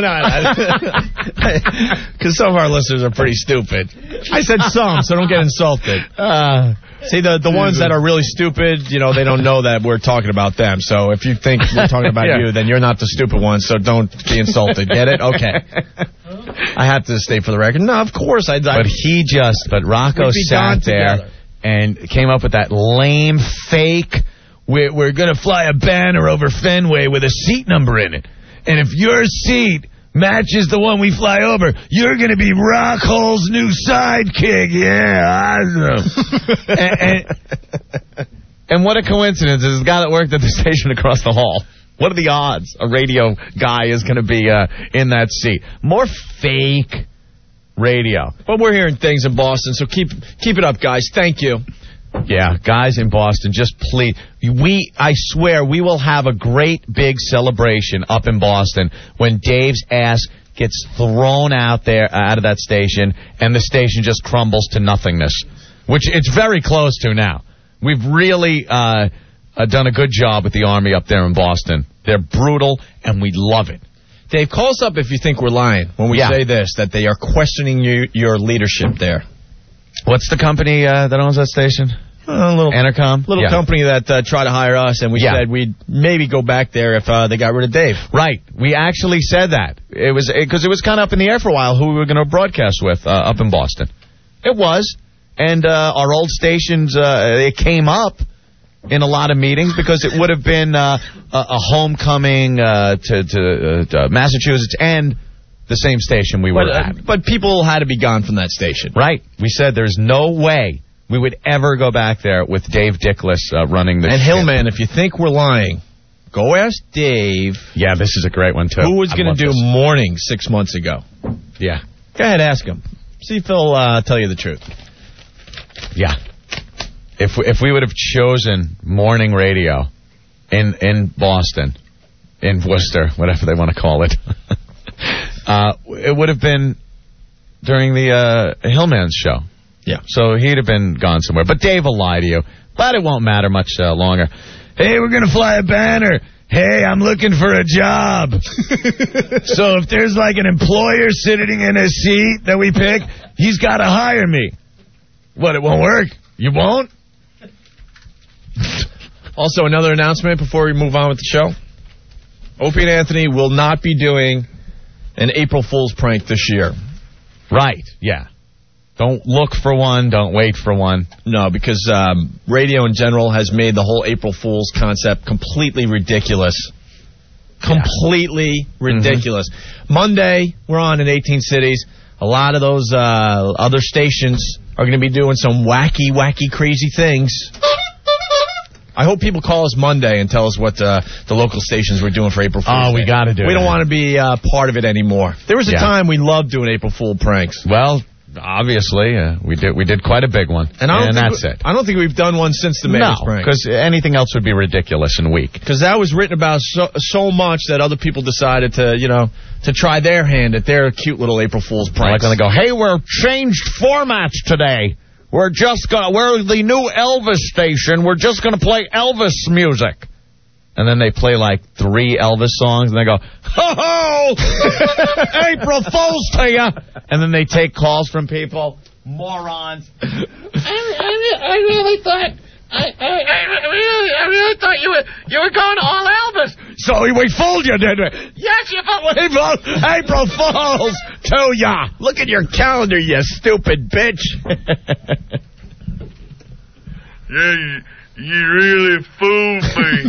Because some of our listeners are pretty stupid. I said some, so don't get insulted. See, the ones that are really stupid, they don't know that we're talking about them. So if you think we're talking about you, then you're not the stupid one, so don't be insulted. Get it? Okay. I have to stay for the record. No, of course. But Rocco sat there and came up with that lame fake, we're going to fly a banner over Fenway with a seat number in it. And if your seat matches the one we fly over, you're going to be Rockhole's new sidekick. Yeah, awesome. and what a coincidence. It's a guy that worked at the station across the hall. What are the odds a radio guy is going to be in that seat? More fake radio. But we're hearing things in Boston, so keep it up, guys. Thank you. Yeah, guys in Boston, just please. I swear, we will have a great big celebration up in Boston when Dave's ass gets thrown out of that station, and the station just crumbles to nothingness, which it's very close to now. We've really done a good job with the Army up there in Boston. They're brutal, and we love it. Dave, call us up if you think we're lying when we say this, that they are questioning your leadership there. What's the company that owns that station? Entercom? Little company that tried to hire us, and we said we'd maybe go back there if they got rid of Dave. Right. We actually said that. It was because it was kind of up in the air for a while who we were going to broadcast with up in Boston. It was. And our old stations, it came up in a lot of meetings because it would have been a homecoming to Massachusetts and the same station we were at. But people had to be gone from that station. Right. We said there's no way we would ever go back there with Dave Dickless running the And Hillman, if you think we're lying, go ask Dave. Yeah, this is a great one, too. Who was going to do morning 6 months ago? Yeah. Go ahead, ask him. See if he'll tell you the truth. Yeah. If we would have chosen morning radio in Boston, in Worcester, whatever they want to call it, it would have been during the Hillman's show. Yeah. So he'd have been gone somewhere. But Dave will lie to you. But it won't matter much longer. Hey, we're going to fly a banner. Hey, I'm looking for a job. So if there's like an employer sitting in a seat that we pick, he's got to hire me. What, it won't work? You won't? Also, another announcement before we move on with the show. Opie and Anthony will not be doing an April Fool's prank this year. Right, yeah. Don't look for one. Don't wait for one. No, because radio in general has made the whole April Fool's concept completely ridiculous. Completely ridiculous. Mm-hmm. Monday, we're on in 18 cities. A lot of those other stations are going to be doing some wacky, crazy things. I hope people call us Monday and tell us what the local stations were doing for April Fool's. Oh, we got to do it. We don't want to be part of it anymore. There was a time we loved doing April Fool pranks. Well, obviously, we did quite a big one, and that's it. I don't think we've done one since the Mayor's prank. Because anything else would be ridiculous and weak. Because that was written about so much that other people decided to try their hand at their cute little April Fool's pranks. Like when they go, hey, we're changed formats today. We're the new Elvis station. We're just going to play Elvis music. And then they play like 3 Elvis songs, and they go, ho-ho! April Fool's to you! And then they take calls from people. Morons. I really thought you were going all Elvis. So we fooled you, didn't we? Yes, you April Fools to ya. Look at your calendar, you stupid bitch. Yeah, you really fooled me.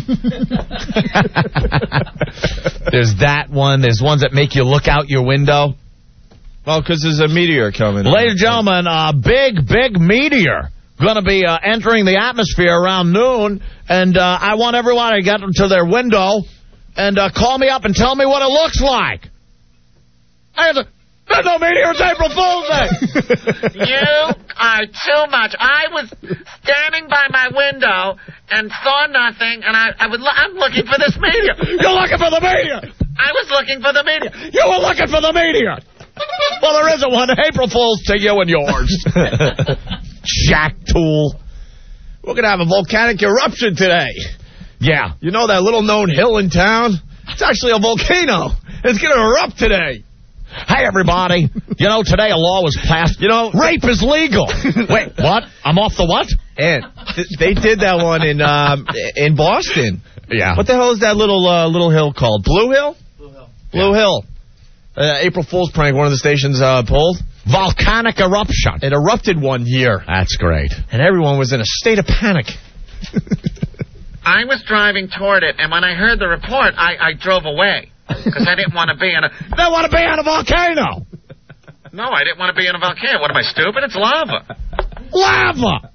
There's that one. There's ones that make you look out your window. Well, because there's a meteor coming. Ladies and gentlemen, a big meteor going to be entering the atmosphere around noon, and I want everyone to get to their window and call me up and tell me what it looks like. There's no meteor. It's April Fool's Day. You are too much. I was standing by my window and saw nothing, and I'm looking for this meteor. You're looking for the meteor. I was looking for the meteor. You were looking for the meteor. Well, there isn't one. April Fool's to you and yours. Jack Tool. We're going to have a volcanic eruption today. Yeah. You know that little known hill in town? It's actually a volcano. It's going to erupt today. Hey, everybody. You know, today a law was passed. You know, rape is legal. Wait, what? I'm off the what? And they did that one in Boston. Yeah. What the hell is that little hill called? Blue Hill? Blue Hill. April Fool's prank, one of the stations pulled. Volcanic eruption. It erupted one year. That's great. And everyone was in a state of panic. I was driving toward it, and when I heard the report, I drove away. Because I didn't want to be in a... You don't want to be on a volcano. No, I didn't want to be in a volcano. What, am I stupid? It's lava. Lava!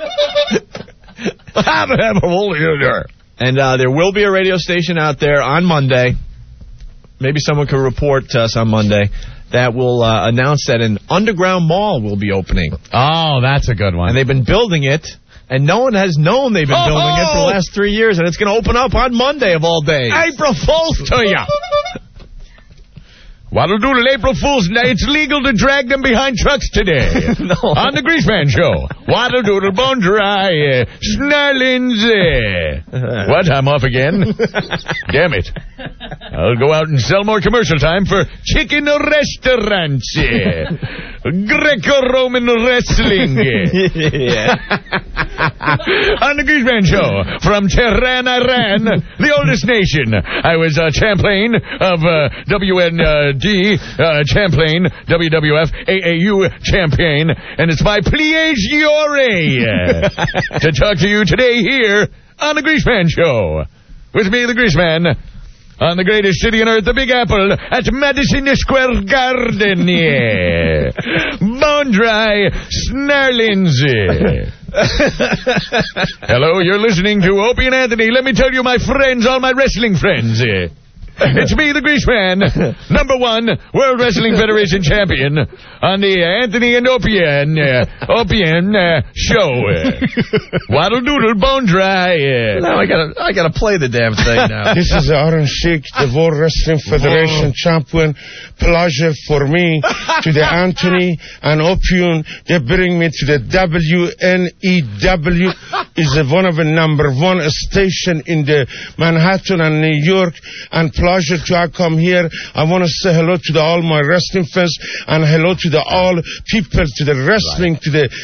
And there will be a radio station out there on Monday. Maybe someone could report to us on Monday that will announce that an underground mall will be opening. Oh, that's a good one. And they've been building it, and no one has known they've been building it for the last 3 years, and it's going to open up on Monday of all days. April Fool's to ya. What'll do to April Fool's Day? It's legal to drag them behind trucks today. No. On the Greaseman Show. What'll do to bone dry snarlings? What? I'm off again? Damn it. I'll go out and sell more commercial time for chicken restaurants. Greco-Roman wrestling. On the Greaseman Show. From Tehran, Iran, the oldest nation. I was Champlain of WND. Champlain, WWF, AAU Champion, and it's my pliegere to talk to you today here on the Greaseman Show. With me, the Greaseman, on the greatest city on earth, the Big Apple, at Madison Square Garden, yeah. Bone dry snarlings. Hello, you're listening to Opie and Anthony. Let me tell you, my friends, all my wrestling friends. It's me, the Greaseman, #1 World Wrestling Federation champion on the Anthony and Opien show. Waddle doodle bone dry. Now I gotta play the damn thing now. This is Aaron Sheik, the World Wrestling Federation champion. Pleasure for me to the Anthony and Opien. They bring me to the WNEW. Is one of the #1 station in the Manhattan and New York. And pleasure to come here. I want to say hello to all my wrestling fans and hello to all people to the wrestling, to the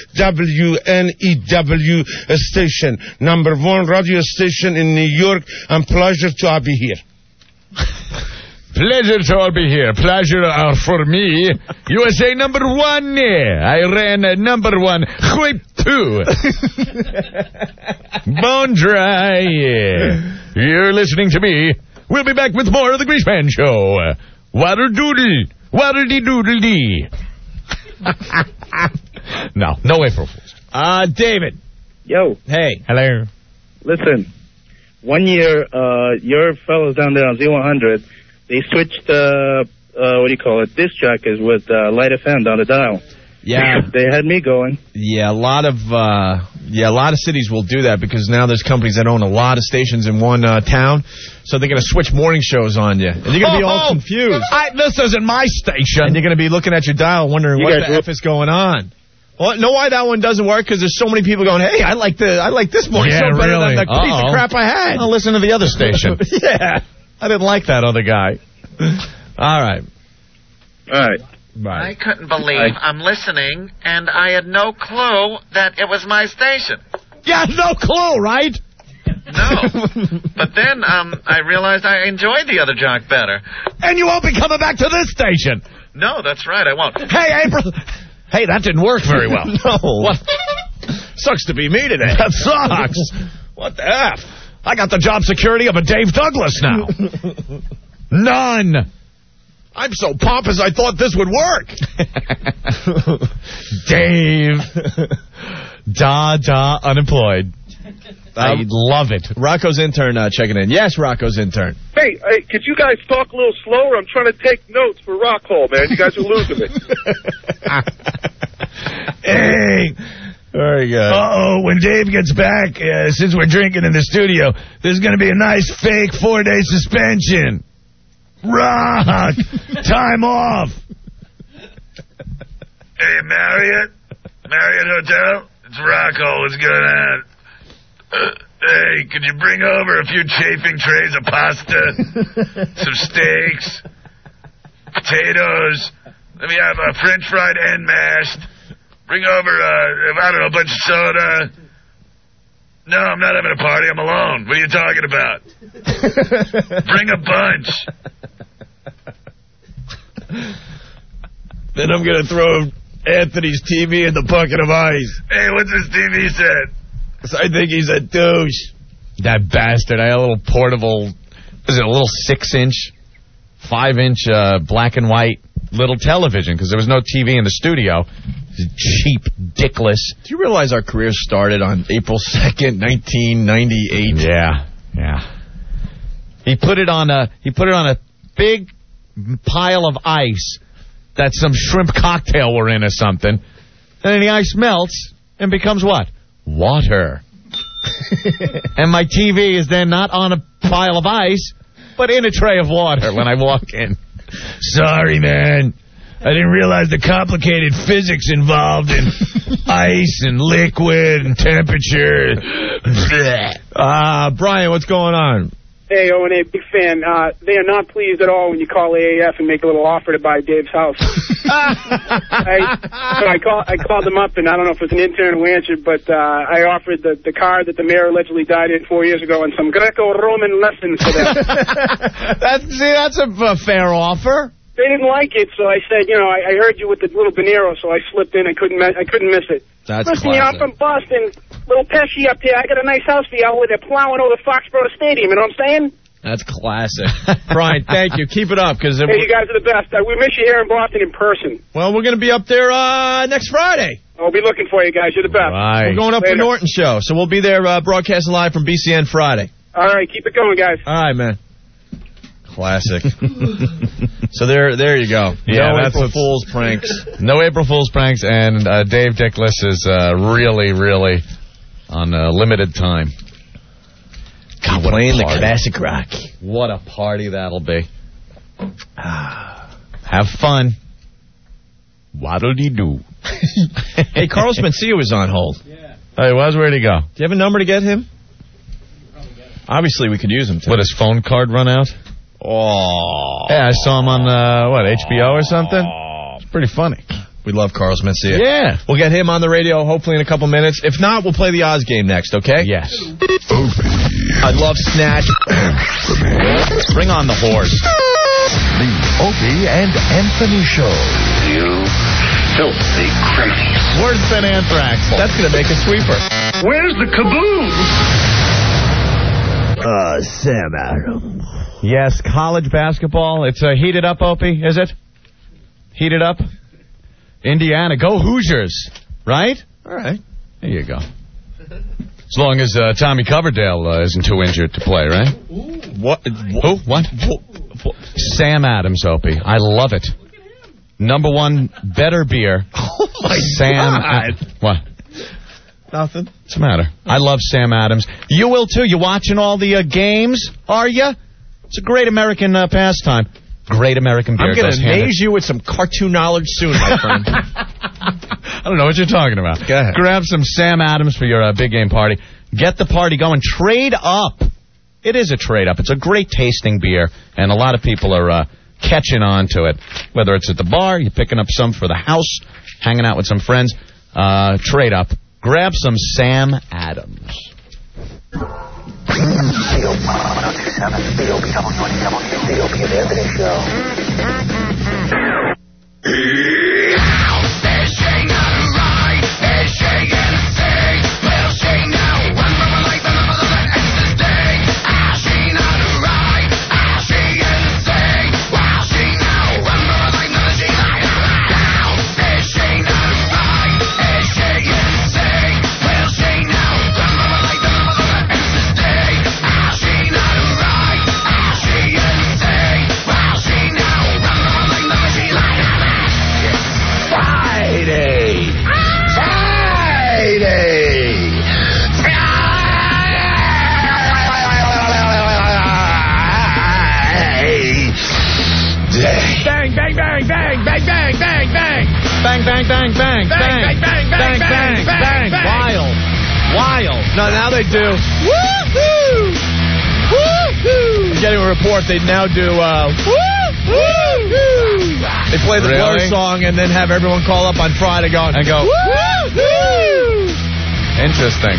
WNEW station, #1 radio station in New York, and pleasure to be here. Pleasure to all be here. Pleasure for me. USA #1. Iran #1. Whip 2. Bone dry. You're listening to me. We'll be back with more of the Greaseman Show. Waddle-doodle. Waddle-dee-doodle-dee. No April Fools. David. Yo. Hey. Hello. Listen, 1 year, your fellows down there on Z100, they switched, disc jockeys with Light FM down the dial. Yeah. They had me going. Yeah, a lot of cities will do that because now there's companies that own a lot of stations in one town, so they're going to switch morning shows on you. And you're going to be all confused. This isn't my station. And you're going to be looking at your dial wondering what the F is going on. Well, know why that one doesn't work? Because there's so many people going, hey, I like this morning show better than the piece of crap I had. I'll listen to the other station. Yeah. I didn't like that other guy. All right. Bye. I couldn't believe I'm listening, and I had no clue that it was my station. Yeah, no clue, right? No. But then I realized I enjoyed the other jock better. And you won't be coming back to this station. No, that's right, I won't. Hey, April. Hey, that didn't work very well. No. What? Sucks to be me today. That sucks. What the F? I got the job security of a Dave Douglas now. None. I'm so pompous I thought this would work. Dave. Unemployed. I love it. Rocco's intern checking in. Yes, Rocco's intern. Hey, could you guys talk a little slower? I'm trying to take notes for Rock Hall, man. You guys are losing me. Hey. Very good. Uh-oh, when Dave gets back, since we're drinking in the studio, there's going to be a nice fake 4-day suspension. Rock! Time off! Hey, Marriott Hotel? It's Rocco. What's going on? Hey, could you bring over a few chafing trays of pasta? Some steaks? Potatoes? Let me have a French fried and mashed. Bring over, a bunch of soda. No, I'm not having a party. I'm alone. What are you talking about? Bring a bunch. Then I'm going to throw Anthony's TV in the bucket of ice. Hey, what's his TV set? I think he's a douche. That bastard. I had a little portable, was it a little 6-inch, 5-inch black and white little television because there was no TV in the studio. Cheap, dickless. Do you realize our career started on April 2nd, 1998? Yeah. He put it on a big pile of ice that some shrimp cocktail were in or something. And then the ice melts and becomes what? Water. And my TV is then not on a pile of ice, but in a tray of water when I walk in. Sorry, man. I didn't realize the complicated physics involved in ice and liquid and temperature. Brian, what's going on? Hey, O&A, big fan. They are not pleased at all when you call AAF and make a little offer to buy Dave's house. I called them up, and I don't know if it was an intern who answered, but I offered the car that the mayor allegedly died in 4 years ago and some Greco-Roman lessons for them. That's a fair offer. They didn't like it, so I said, I heard you with the little Bonero, so I slipped in. I couldn't miss it. That's Listen, I'm from Boston. Little Pesci up here. I got a nice house for y'all where they're plowing over Foxborough Stadium. You know what I'm saying? That's classic. Brian, thank you. Keep it up. Hey, you guys are the best. We miss you here in Boston in person. Well, we're going to be up there next Friday. I'll be looking for you guys. You're the best. Right. We're going up for Norton show, so we'll be there broadcasting live from BCN Friday. All right. Keep it going, guys. All right, man. Classic. So there you go. Yeah, no April Fool's pranks. No April Fool's pranks, and Dave Dickless is really, really on limited time. God, playing the classic rock. What a party that'll be. Have fun. Waddle-dee-doo. Hey, Carlos Mencia was on hold. Yeah. Oh, he was? Where'd he go? Do you have a number to get him? Obviously, we could use him, too. Would his phone card run out? Oh. Yeah, I saw him on, HBO or something? It's pretty funny. We love Carlos Mencia. Yeah. We'll get him on the radio hopefully in a couple minutes. If not, we'll play the Oz game next, okay? Yes. I love Snatch. Bring on the horse. The Opie and Anthony Show. You filthy criminals. Worse than Anthrax. That's going to make a sweeper. Where's the caboose? Sam Adams. Yes, college basketball. It's heated up, Opie, is it? Heated up? Indiana, go Hoosiers, right? All right. There you go. As long as Tommy Coverdale isn't too injured to play, right? What? Who? What? Sam Adams, Opie. I love it. Number one, better beer. Oh, my God. What? Nothing. What's the matter? I love Sam Adams. You will, too. You watching all the games, are you? It's a great American pastime. Great American beer. I'm going to amaze you with some cartoon knowledge soon, my friend. I don't know what you're talking about. Go ahead. Grab some Sam Adams for your big game party. Get the party going. Trade up. It is a trade up. It's a great tasting beer, and a lot of people are catching on to it. Whether it's at the bar, you're picking up some for the house, hanging out with some friends. Trade up. Grab some Sam Adams. 1027, the Opie WNW, the Opie and Anthony Show. Is she not right? Is she insane? Will she now run from her life and the mother that ends this day? Is she not right? Is she insane? Will she now run from her life and she lied now? Is she not right? Is she insane? Will she now run from her life and the mother that ends this day? Is she not right? Is she insane? Will she now run from her life and she lied now? Friday! Friday! Bang, bang, bang, bang, bang, bang, bang, bang. Bang, bang, bang, bang, bang, bang, bang, bang, bang, bang. Wild. Wild. No, now they do. Woo-hoo! Woo-hoo! Getting a report, they now do, woo-hoo! They play the Blur song and then have everyone call up on Friday going, and go, woo-hoo! Interesting.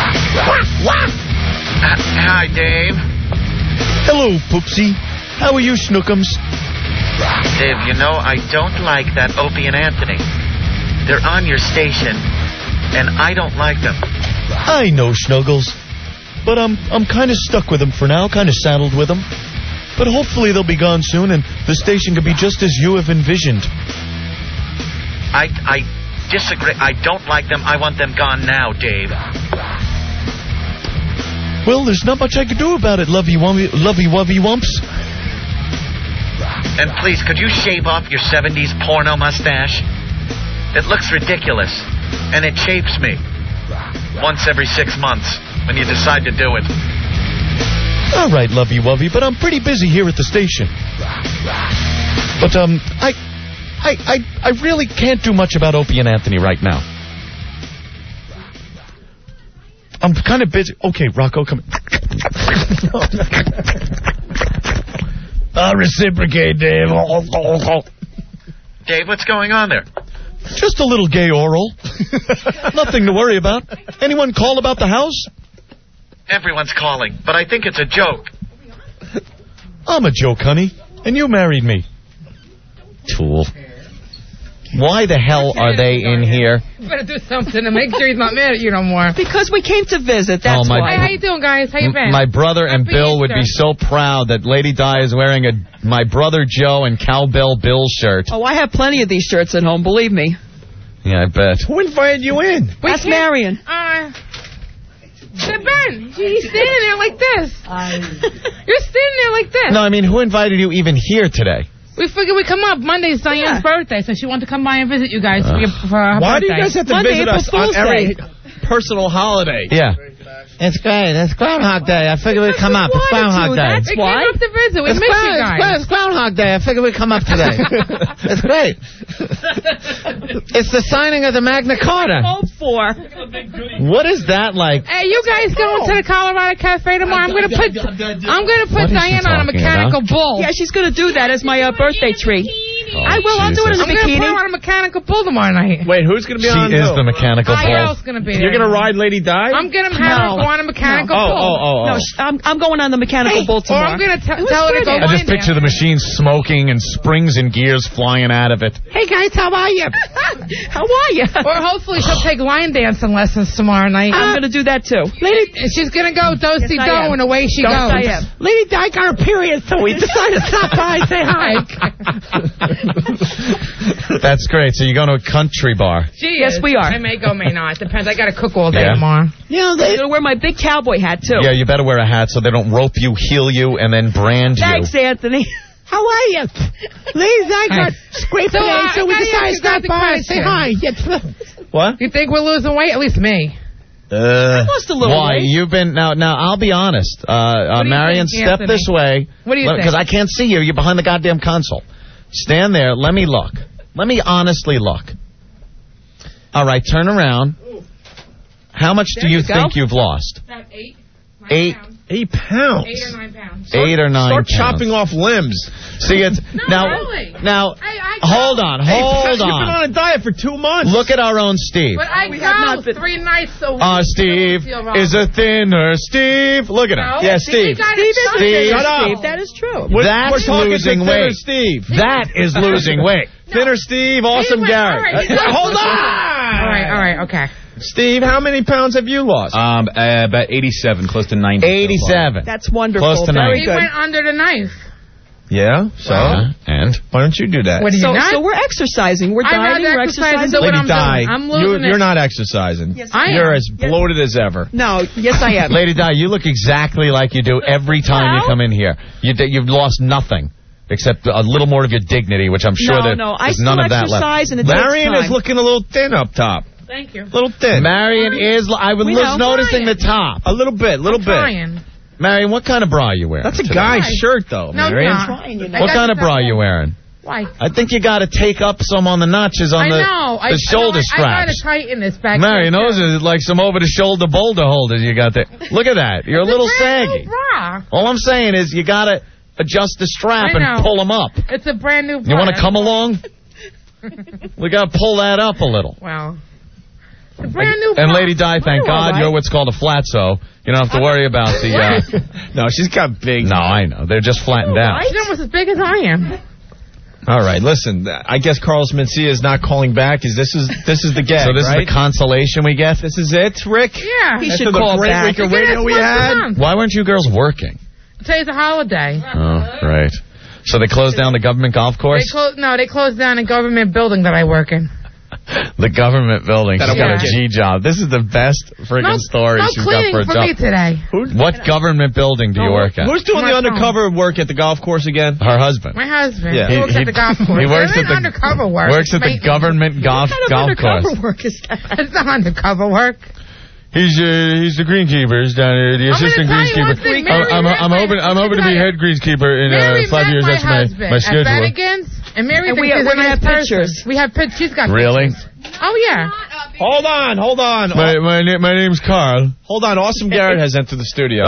Hi, Dave. Hello, Poopsie. How are you, Snookums? Dave, you know, I don't like that Opie and Anthony. They're on your station, and I don't like them. I know, Snuggles. But I'm kind of stuck with them for now, kind of saddled with them. But hopefully they'll be gone soon, and the station can be just as you have envisioned. I disagree. I don't like them. I want them gone now, Dave. Well, there's not much I can do about it, lovey-wovey wumps. And please, could you shave off your 70s porno mustache? It looks ridiculous, and it shapes me. Once every 6 months, when you decide to do it. All right, lovey-wovey, but I'm pretty busy here at the station. But, I really can't do much about Opie and Anthony right now. I'm kind of busy. Okay, Rocco, come. I'll reciprocate, Dave. Dave, what's going on there? Just a little gay oral. Nothing to worry about. Anyone call about the house? Everyone's calling, but I think it's a joke. I'm a joke, honey. And you married me. Tool. Why the hell are they in here? You better do something to make sure he's not mad at you no more. Because we came to visit, that's why. Hey, how you doing, guys? How you been? My brother and Bill would be so proud that Lady Di is wearing my brother Joe and Cowbell Bill shirt. Oh, I have plenty of these shirts at home, believe me. Yeah, I bet. Who invited you in? That's Marion. Ben, he's standing there like this. You're standing there like this. No, I mean, who invited you even here today? We figured we'd come up. Monday's Diane's birthday, so she wanted to come by and visit you guys for her Why birthday. do you guys have to visit us on every personal holiday? Yeah. It's great. It's Groundhog Day. I figured we'd come up. It's Groundhog Day. That's why. We came up to visit. We miss you guys. It's Groundhog Day. I figured we'd come up today. It's great. It's the signing of the Magna Carta. What is that like? Hey, you guys going to the Colorado Cafe tomorrow? I'm gonna put Diane on a mechanical bull. Yeah, she's gonna do that as my birthday treat. I will. I'll do it in a bikini. I'm gonna put her on a mechanical bull tomorrow night. Wait, who's gonna be on? She is the mechanical bull. Ariel's gonna be there. You're gonna ride Lady Di? I'm gonna have her go on a mechanical bull. No, I'm going on the mechanical bull tomorrow. Or I'm gonna tell her to go. I just picture the machine smoking and springs and gears flying out of it. Hey guys, how are you? How are you? Or hopefully she'll take line dancing lessons tomorrow night. I'm gonna do that too. She's gonna go do-si-do and away she goes. Lady Di got her period, so we decided to stop by and say hi. That's great. So you're going to a country bar? Yes, we are. I may go, may not. Depends. I got to cook all day tomorrow. Yeah, I'm gonna wear my big cowboy hat too. Yeah, you better wear a hat so they don't rope you, heel you, and then brand Thanks, you. Anthony. How are you? Ladies, I got scraped today, so we decided to stop by and say hi. What? You think we're losing weight? At least me. Lost a little why? weight. You've been now. I'll be honest. Marion, step Anthony? this way. What do you think? Because I can't see you. You're behind the goddamn console. Stand there. Let me look. Let me honestly look. All right, turn around. How much do you think you've lost? About 8. 8. 8 pounds. 8 or 9 pounds. 8 or 9 Start pounds. chopping off limbs. See, it's now. really. Now, I hold on. You've been on a diet for 2 months. Look at our own Steve. But I go 3 nights a week. Steve is a thinner Steve. Look at him. No, Yeah, Steve. Steve. Shut up. Steve, that is true. That's losing weight. Steve. That is losing weight. Thinner Steve, Awesome Garrett. Hold on. All right, okay. Steve, how many pounds have you lost? About 87, close to 90. 87. That's wonderful. Close to Very 90. He good. went under the knife. Yeah, so? And? Why don't you do that? What do you not? So we're exercising. We're I'm not dieting. We're exercising, exercising. what I'm Lady Di, doing. I'm losing you're it. not exercising. Yes, I am. You're as bloated as ever. No, yes, I am. Lady Di, you look exactly like you do every time you come in here. You've lost nothing. Except a little more of your dignity, which I'm sure No, I there's still none of that left. exercise, and it takes Marion time. is looking a little thin up top. Thank you. A little thin. Marion is. I was We know. noticing the top. A little bit, I'm trying. Marion, what kind of bra are you wearing? That's a today? guy's shirt, though, No, Marion. it's not. Trying, you know. What kind of bra are you wearing? Why? I think you got to take up some on the notches on I know. the shoulder I gotta straps. tighten this back. Marion, there, those too. are like some over-the-shoulder boulder holders you got there. Look at that. You're a little It's brand saggy. new bra. All I'm saying is you got to adjust the strap I know. and pull them up. It's a brand new bra. You want to come along? We got to pull that up a little. Wow. It's a brand new bra. And Lady Di, thank God, you're what's called a flatso. You don't have to worry about the... No, she's got big... No, I know. They're just flattened out. She's almost as big as I am. All right, listen, I guess Carlos Mencia is not calling back. This is the gag, So this right? is the consolation we get? This is it, Rick? Yeah. He After should the call great back. week of radio we had? Why weren't you girls working? Today's a holiday. Oh, right. So they closed down the government golf course? They closed down a government building that I work in. The government building. She's got a Yeah. G job. This is the best friggin' story no she's got cleaning for a for job. me today. What government building do you work at? Who's doing My the phone. undercover work at the golf course again? Her husband. My husband. Yeah. He works at the golf course. He works It at ain't the undercover work. Works at the government golf course. Work is that? It's not undercover work. He's the greenkeeper. He's down here, the I'm assistant gonna tell you one greenskeeper. thing, Mary I'm hoping to be head greenskeeper in Mary 5 years. met That's my husband my at schedule. Bennigan's, and Mary And thinks we're he's a gonna nice have person. pictures. We have pictures. She's got Really? pictures. Oh yeah. Hold on. My name's Carl. Hold on. Awesome Garrett has entered the studio.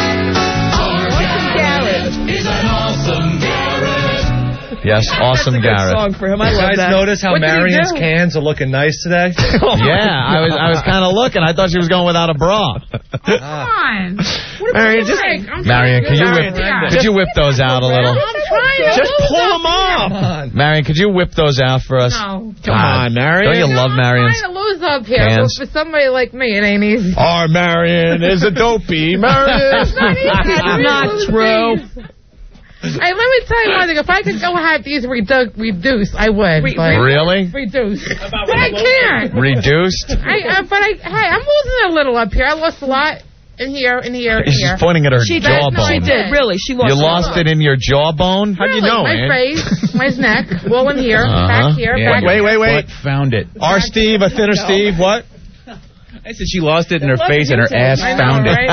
Is an awesome Garrett. Yes, awesome Garrett. Song for him. I You love guys that. notice how What did he Marion's do? cans are looking nice today? Yeah, I was kind of looking. I thought she was going without a bra. Come on. Marion, Marion, could you whip those out a little? I'm trying. Just pull them off. Marion, could you whip those out for us? No. Come on, Marion. Don't you love Marion's? I'm trying to lose up here, Cans. but for somebody like me, it ain't easy. Our Marion is a dopey. Marion. It's not easy. That's not true. Hey, let me tell you one thing. If I could go have these reduced, I would. but Really? Reduced. But I can't. Reduced? Hey, I'm losing a little up here. I lost a lot in here, and here, and She's here. pointing at her She did. jawbone. She did. Really, she lost. You lost it in your jawbone? How'd you Really, know, my Ann? face, my neck, all in here, back here, Yeah. back Wait. Found it. Our Steve, a thinner Steve, what? I said she lost it in her face and her ass I know, found right?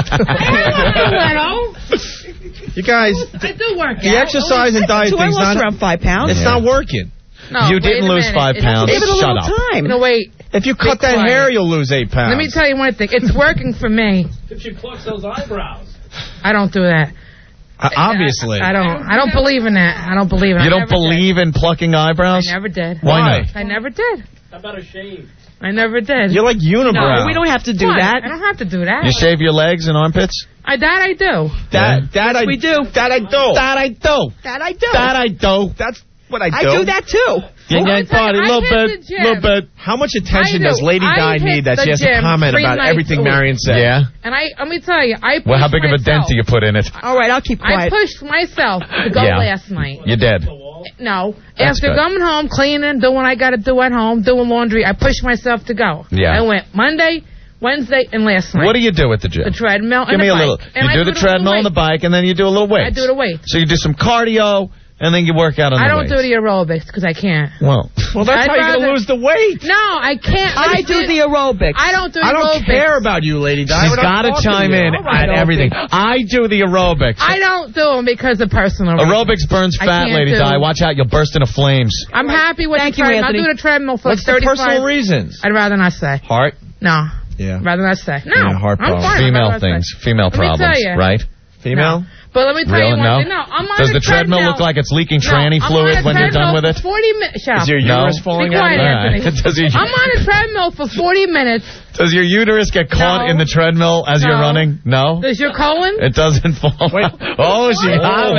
it. You guys, I do work the exercise and diet So I thing's lost not, around 5 pounds. it's not working. No, You wait didn't a lose minute. 5 pounds. Give it a Shut little up. time. No, wait. If you cut that quiet. hair, you'll lose 8 pounds. Let me tell you one thing. It's working for me. If she plucks those eyebrows. I don't do that. Obviously. I don't believe in that. I don't believe in it. You I don't never believe in plucking eyebrows? did. I never did. Why not? I never did. How about a shave? I never did. You're like unibrow. No, we don't have to do What? that. I don't have to do that. You shave your legs and armpits? I do. That we do. That I do. That I do. That I do. That's what I do. I do that too. Yin yang party, I little hit bit, the gym. little bit. How much attention I does do. Lady I Di hit need that the she has to gym comment 3 about nights everything a week. Marion said? Yeah? And let me tell you, I pushed Well, how big of a dent myself. do you put in it? All right, I'll keep I quiet. pushed myself to go Yeah. last night. You did. No. That's After good. coming home, cleaning, doing what I got to do at home, doing laundry, I pushed myself to go. Yeah. I went Monday, Wednesday, and last night. What do you do at the gym? The treadmill Give and me the a bike. little. And You I do the treadmill and the bike, and then you do a little weight. I do the weight. So you do some cardio, and then you work out on the I don't weights. do the aerobics because I can't. Well, that's I'd how you're going to rather- lose the weight. No, I can't. I do the aerobics. I don't do I don't aerobics. care about you, Lady Di. she's We're not got to talking chime to you. in All right, at everything. I do the aerobics. I don't do them because of personal reasons. Aerobics burns I fat, can't Lady do- Di. Watch out, you'll burst into flames. I'm happy with Thank the you, treadmill. Anthony. I'll do the treadmill for What's the 35. personal reasons? I'd rather not say. Heart? No. Yeah. Rather not say. No, Yeah, heart I'm problems. fine. Female I'd rather not things, say. female Let me tell problems, you. right? Female? No. But let me tell you Really? one thing. No? No, I'm on Does a the treadmill look like it's leaking tranny fluid when you're done with it? 40 minutes. Shut up. Is your uterus falling Be out? quiet, All right. Anthony. Does your- I'm on a treadmill for 40 minutes. Does your uterus get caught No. in the treadmill as you're No. running? No? Does your colon? It doesn't fall out. Oh, she got me.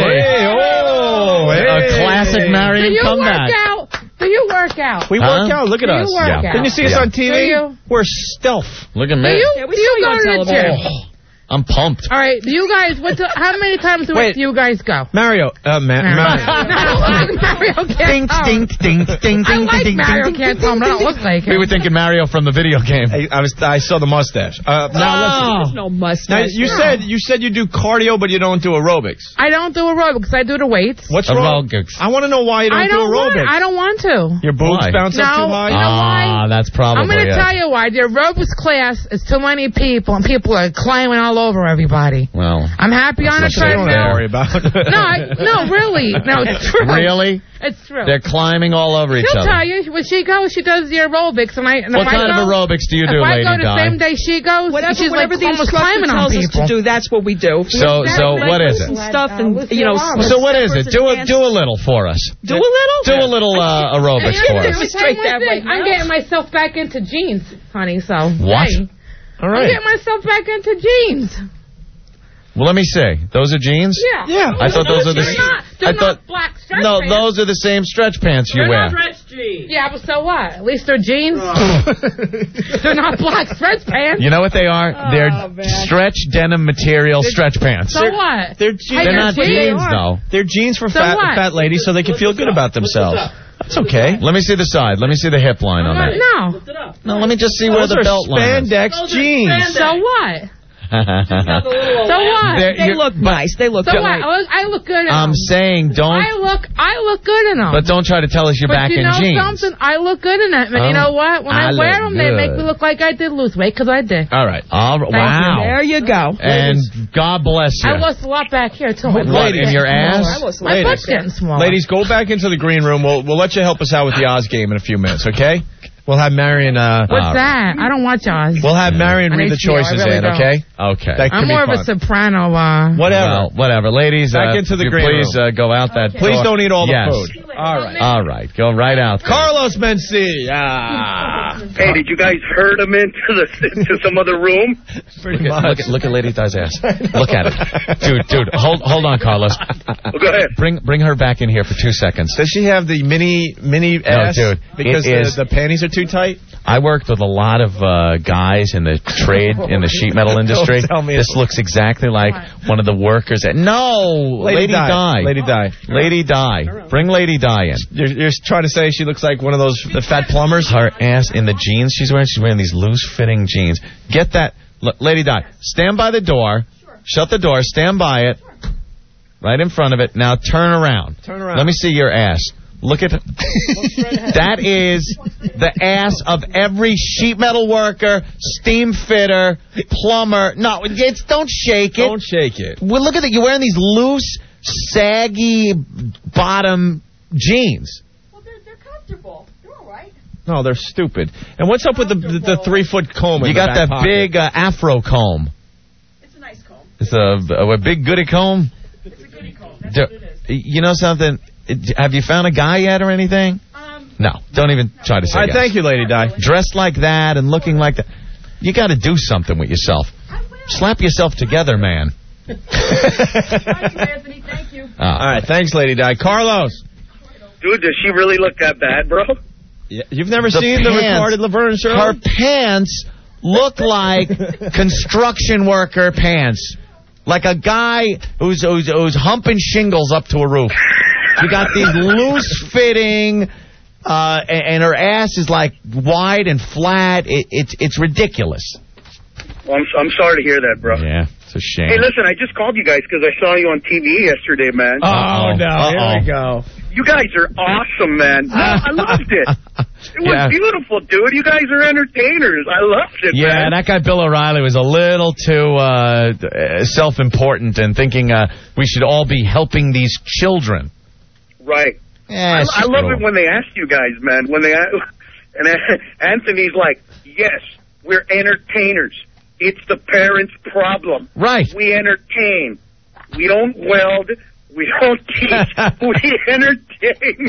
A classic Do Marion you comeback. work out? Do you work out? We work out. Look at Do us. you work out? Didn't you see us Yeah. on TV? Do you? We're stealth. Look at Do me. you, do you go to the gym? I'm pumped. All right. Do you guys? How many times a week do you guys go? Mario. Mario. Mario can't Ding, come. ding, ding, ding, I ding, like ding, Mario ding, can't ding, come, but I ding, don't look like We him. were thinking Mario from the video game. I saw the mustache. Now listen. No Now, mustache. you said you do cardio, but you don't do aerobics. I don't do aerobics. I do the weights. What's wrong? I want to know why you don't do aerobics. I don't want to. Your boobs Why? bounce up No, too high? you know why? That's probably I'm going to it. tell you why. The aerobics class is too many people, and people are climbing all over everybody. Well, I'm happy on a That's what you don't have to treadmill. worry about. No, really. No, it's true. Really? It's true. They're climbing all over each She'll other. tell you when she goes, she does the aerobics, and What if I kind of go, aerobics do you do, if I Lady go the Di? same day she goes, she's like Whatever the almost instructor climbing on tells us people. to do, that's what we do. So what is it? Stuff and So what is it? Do a little for us. Do a little. Do a little aerobics And for here's us. the same thing. I'm getting myself back into jeans, honey. So What? hey. All I'm right. getting myself back into jeans. Well, let me see. Those are jeans? Yeah. I thought those are the. They're not black stretch No, pants. those are the same stretch pants you They're wear. not stretch jeans. Yeah, but so what? At least they're jeans. They're not black stretch pants. You know what they are? They're stretch denim material stretch pants. So what? They're They're not jeans, though. They're jeans for So fat what? fat ladies so they can feel good about themselves. That's okay. Let me see the side. Let me see the hip line on that. No. No, let me just see where Those the are belt line is. spandex jeans. So what? So what? They look nice. They look So good. what? I look good in them. I'm saying don't, I look good in them. but don't try to tell us you're But back you in know jeans. something? I look good in them. And you know what? When I I wear look them, they make good. me look like I did lose weight, because I did. All right. Wow. There you go. And God bless you. I lost a lot back here, too. My What, butt's in getting your smaller. ass? My butt's getting smaller. Ladies, go back into the green room. We'll let you help us out with the Oz game in a few minutes, okay? We'll have Marion. What's that? I don't watch Oz. We'll have Marion On read the HBO, I choices really in, don't. okay? Okay. That I'm could be more of a fun. soprano. Whatever. Well, whatever. Ladies, Back into the you green please room. go out that Please door. don't eat all the Yes. food. All right. All right. Go right out there. Carlos Mencia. Hey, did you guys herd him into some other room? Pretty much. Look at Lady Di's ass. Look at it. Dude, hold on, Carlos. Well, go ahead. Bring her back in here for 2 seconds. Does she have the mini ass? dude, Because it is- the panties are too tight? I worked with a lot of guys in the trade, in the sheet metal industry. Don't tell me. This looks exactly like one of the workers at... No! Lady Di. Lady Di. Lady Di. Bring Lady Di in. You're trying to say she looks like one of those the fat plumbers? Her ass in the jeans she's wearing these loose-fitting jeans. Get that... Lady Di, stand by the door. Shut the door. Stand by it. Right in front of it. Now turn around. Turn around. Let me see your ass. Look at that is the ass of every sheet metal worker, steam fitter, plumber. No, don't shake it. Don't shake it. Well, look at it. You're wearing these loose, saggy bottom jeans. No, they're stupid. And what's up with the 3-foot comb? in You the got back that pocket? big afro comb. It's a nice comb. It's a big goody comb. It's a goody comb. That's what it is. You know something? Have you found a guy yet or anything? No, don't even try to say All right, yes. thank you, Lady Di. Dressed like that and looking like that. You got to do something with yourself. Slap yourself together, man. Thank you, thank you. All right, thanks, Lady Di. Carlos. Dude, does she really look that bad, bro? Yeah, you've never seen the retarded Laverne show? Her pants look like construction worker pants. Like a guy who's humping shingles up to a roof. You got these loose-fitting, and her ass is like wide and flat. It's ridiculous. Well, I'm sorry to hear that, bro. Yeah, it's a shame. Hey, listen, I just called you guys because I saw you on TV yesterday, man. Oh, no, here we go. You guys are awesome, man. I loved it. It was beautiful, dude. You guys are entertainers. I loved it, Yeah, man. that guy Bill O'Reilly was a little too self-important and thinking we should all be helping these children. Right. Yeah, I love it when they ask you guys, man. And Anthony's like, yes, We're entertainers. It's the parents' problem. Right. We entertain. We don't weld. We don't teach. We entertain.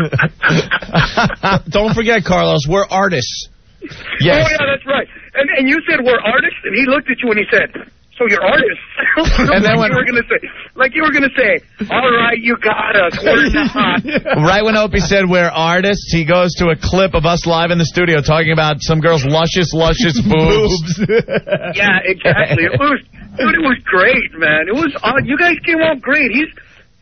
Don't forget, Carlos, we're artists. Yes. Oh, yeah, that's right. And you said we're artists, and he looked at you and he said, so you're artists. And then you were going to say, all right, you got us. We're not. Right when Opie said we're artists, he goes to a clip of us live in the studio talking about some girl's luscious boobs. Yeah, exactly. It was great, man. It was you guys came out great. He's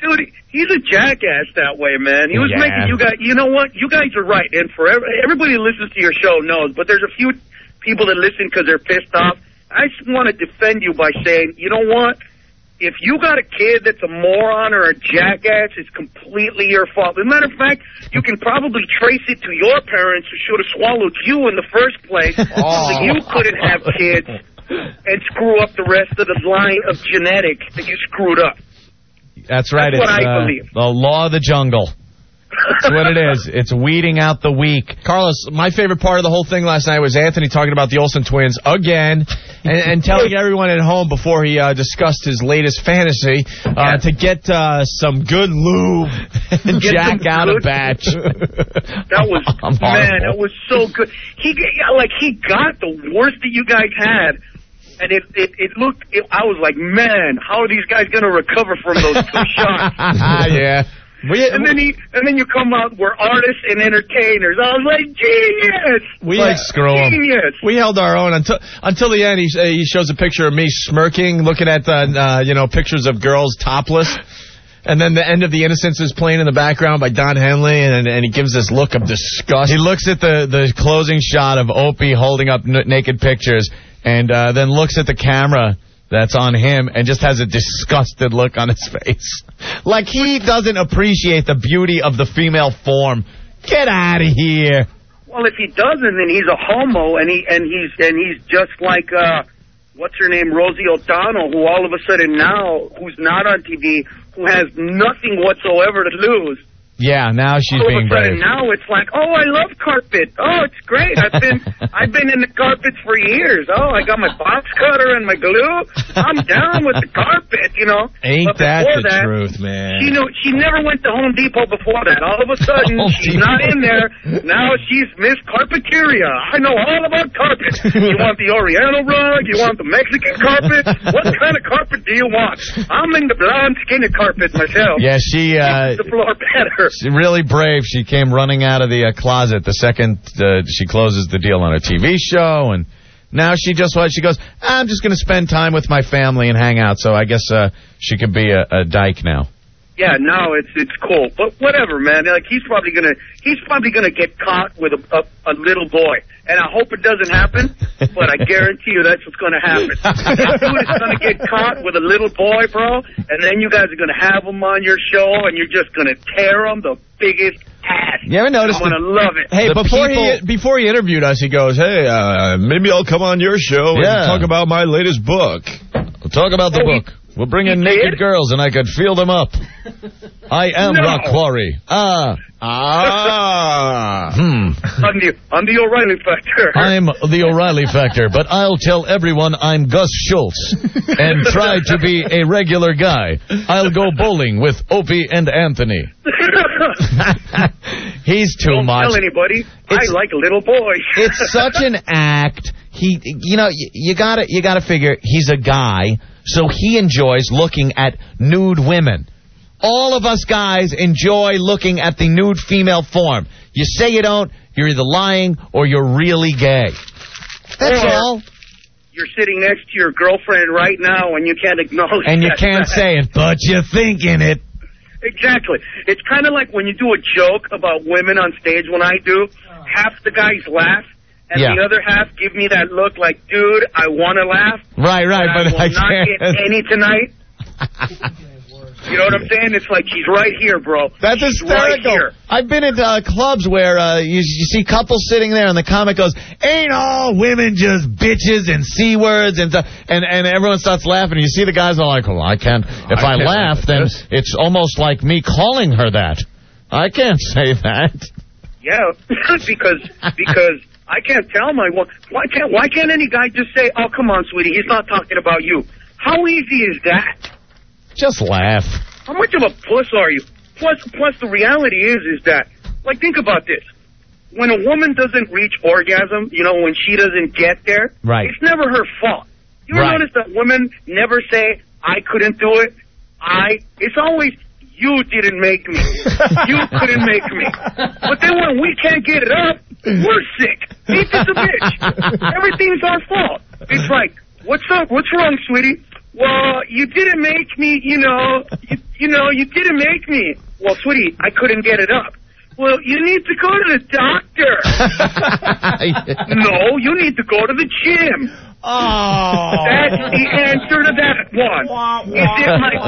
a jackass that way, man. He was making you guys. You know what? You guys are right, and for everybody who listens to your show knows. But there's a few people that listen because they're pissed off. I just want to defend you by saying, you know what? If you got a kid that's a moron or a jackass, it's completely your fault. As a matter of fact, you can probably trace it to your parents who should have swallowed you in the first place, so you couldn't have kids and screw up the rest of the line of genetics that you screwed up. That's right. That's what it's I believe. The law of the jungle. That's what it is. It's weeding out the weak. Carlos, my favorite part of the whole thing last night was Anthony talking about the Olsen twins again and telling everyone at home before he discussed his latest fantasy to get some good lube and jack out a batch. That was, man, that was so good. He got the worst that you guys had. And it looked, I was like, man, how are these guys going to recover from those 2 shots? Yeah. And then you come out, we're artists and entertainers. I was like, genius! Screw 'em. Genius! We held our own until the end. He shows a picture of me smirking, looking at pictures of girls topless. And then the end of The Innocents is playing in the background by Don Henley, and he gives this look of disgust. He looks at the closing shot of Opie holding up naked pictures, and then looks at the camera that's on him and just has a disgusted look on his face. Like he doesn't appreciate the beauty of the female form. Get out of here. Well, if he doesn't, then he's a homo, and he's just like what's her name, Rosie O'Donnell, who all of a sudden now, who's not on TV, who has nothing whatsoever to lose. Yeah, now she's being brave. Now it's like, oh, I love carpet. Oh, it's great. I've been in the carpets for years. Oh, I got my box cutter and my glue. I'm down with the carpet, you know. Ain't that the truth, man? She never went to Home Depot before that. All of a sudden, she's not in there. Now she's Miss Carpeteria. I know all about carpet. You want the Oriental rug? You want the Mexican carpet? What kind of carpet do you want? I'm in the blonde skinny carpet myself. Yeah, she the floor better. She's really brave. She came running out of the closet the second she closes the deal on a TV show, and now she goes, I'm just going to spend time with my family and hang out, so I guess she could be a dyke now. Yeah, no, it's cool, but whatever, man. Like he's probably gonna get caught with a little boy, and I hope it doesn't happen. But I guarantee you that's what's gonna happen. That dude is gonna get caught with a little boy, bro, and then you guys are gonna have him on your show, and you're just gonna tear him the biggest ass. You ever noticed? I'm gonna love it. Hey, before he interviewed us, he goes, "Hey, maybe I'll come on your show and talk about my latest book. We'll talk about the book." We'll bring in naked girls, and I could feel them up. I am Rock Quarry. I'm the O'Reilly Factor. I'm the O'Reilly Factor, but I'll tell everyone I'm Gus Schultz and try to be a regular guy. I'll go bowling with Opie and Anthony. He's too much. Don't tell anybody. I like little boys. It's such an act. You gotta figure he's a guy, so he enjoys looking at nude women. All of us guys enjoy looking at the nude female form. You say you don't, you're either lying or you're really gay. That's all. You're sitting next to your girlfriend right now and you can't acknowledge and you can't say it, but you're thinking it. Exactly. It's kind of like when you do a joke about women on stage when I do, half the guys laugh. And the other half give me that look like, dude, I want to laugh. Right, but I will not get any tonight. You know what I'm saying? It's like she's right here, bro. That's she's hysterical. Right here. I've been at clubs where you see couples sitting there, and the comic goes, "Ain't all women just bitches and c words and stuff?" And everyone starts laughing. And you see the guys are like, "Well, I can't. If I laugh, then it's almost like me calling her that. I can't say that." Yeah, because I can't tell my wife. Why can't any guy just say, "Oh, come on, sweetie, he's not talking about you"? How easy is that? Just laugh. How much of a puss are you? Plus, the reality is that, like, think about this. When a woman doesn't reach orgasm, when she doesn't get there, right. It's never her fault. You ever notice that women never say, "I couldn't do it"? It's always, "You didn't make me. You couldn't make me." But then when we can't get it up, we're sick. Ain't this a bitch? Everything's our fault. It's like, "What's up? What's wrong, sweetie?" "Well, you didn't make me, you didn't make me." "Well, sweetie, I couldn't get it up." "Well, you need to go to the doctor." "No, you need to go to the gym." Oh. That's the answer to that one. Is it my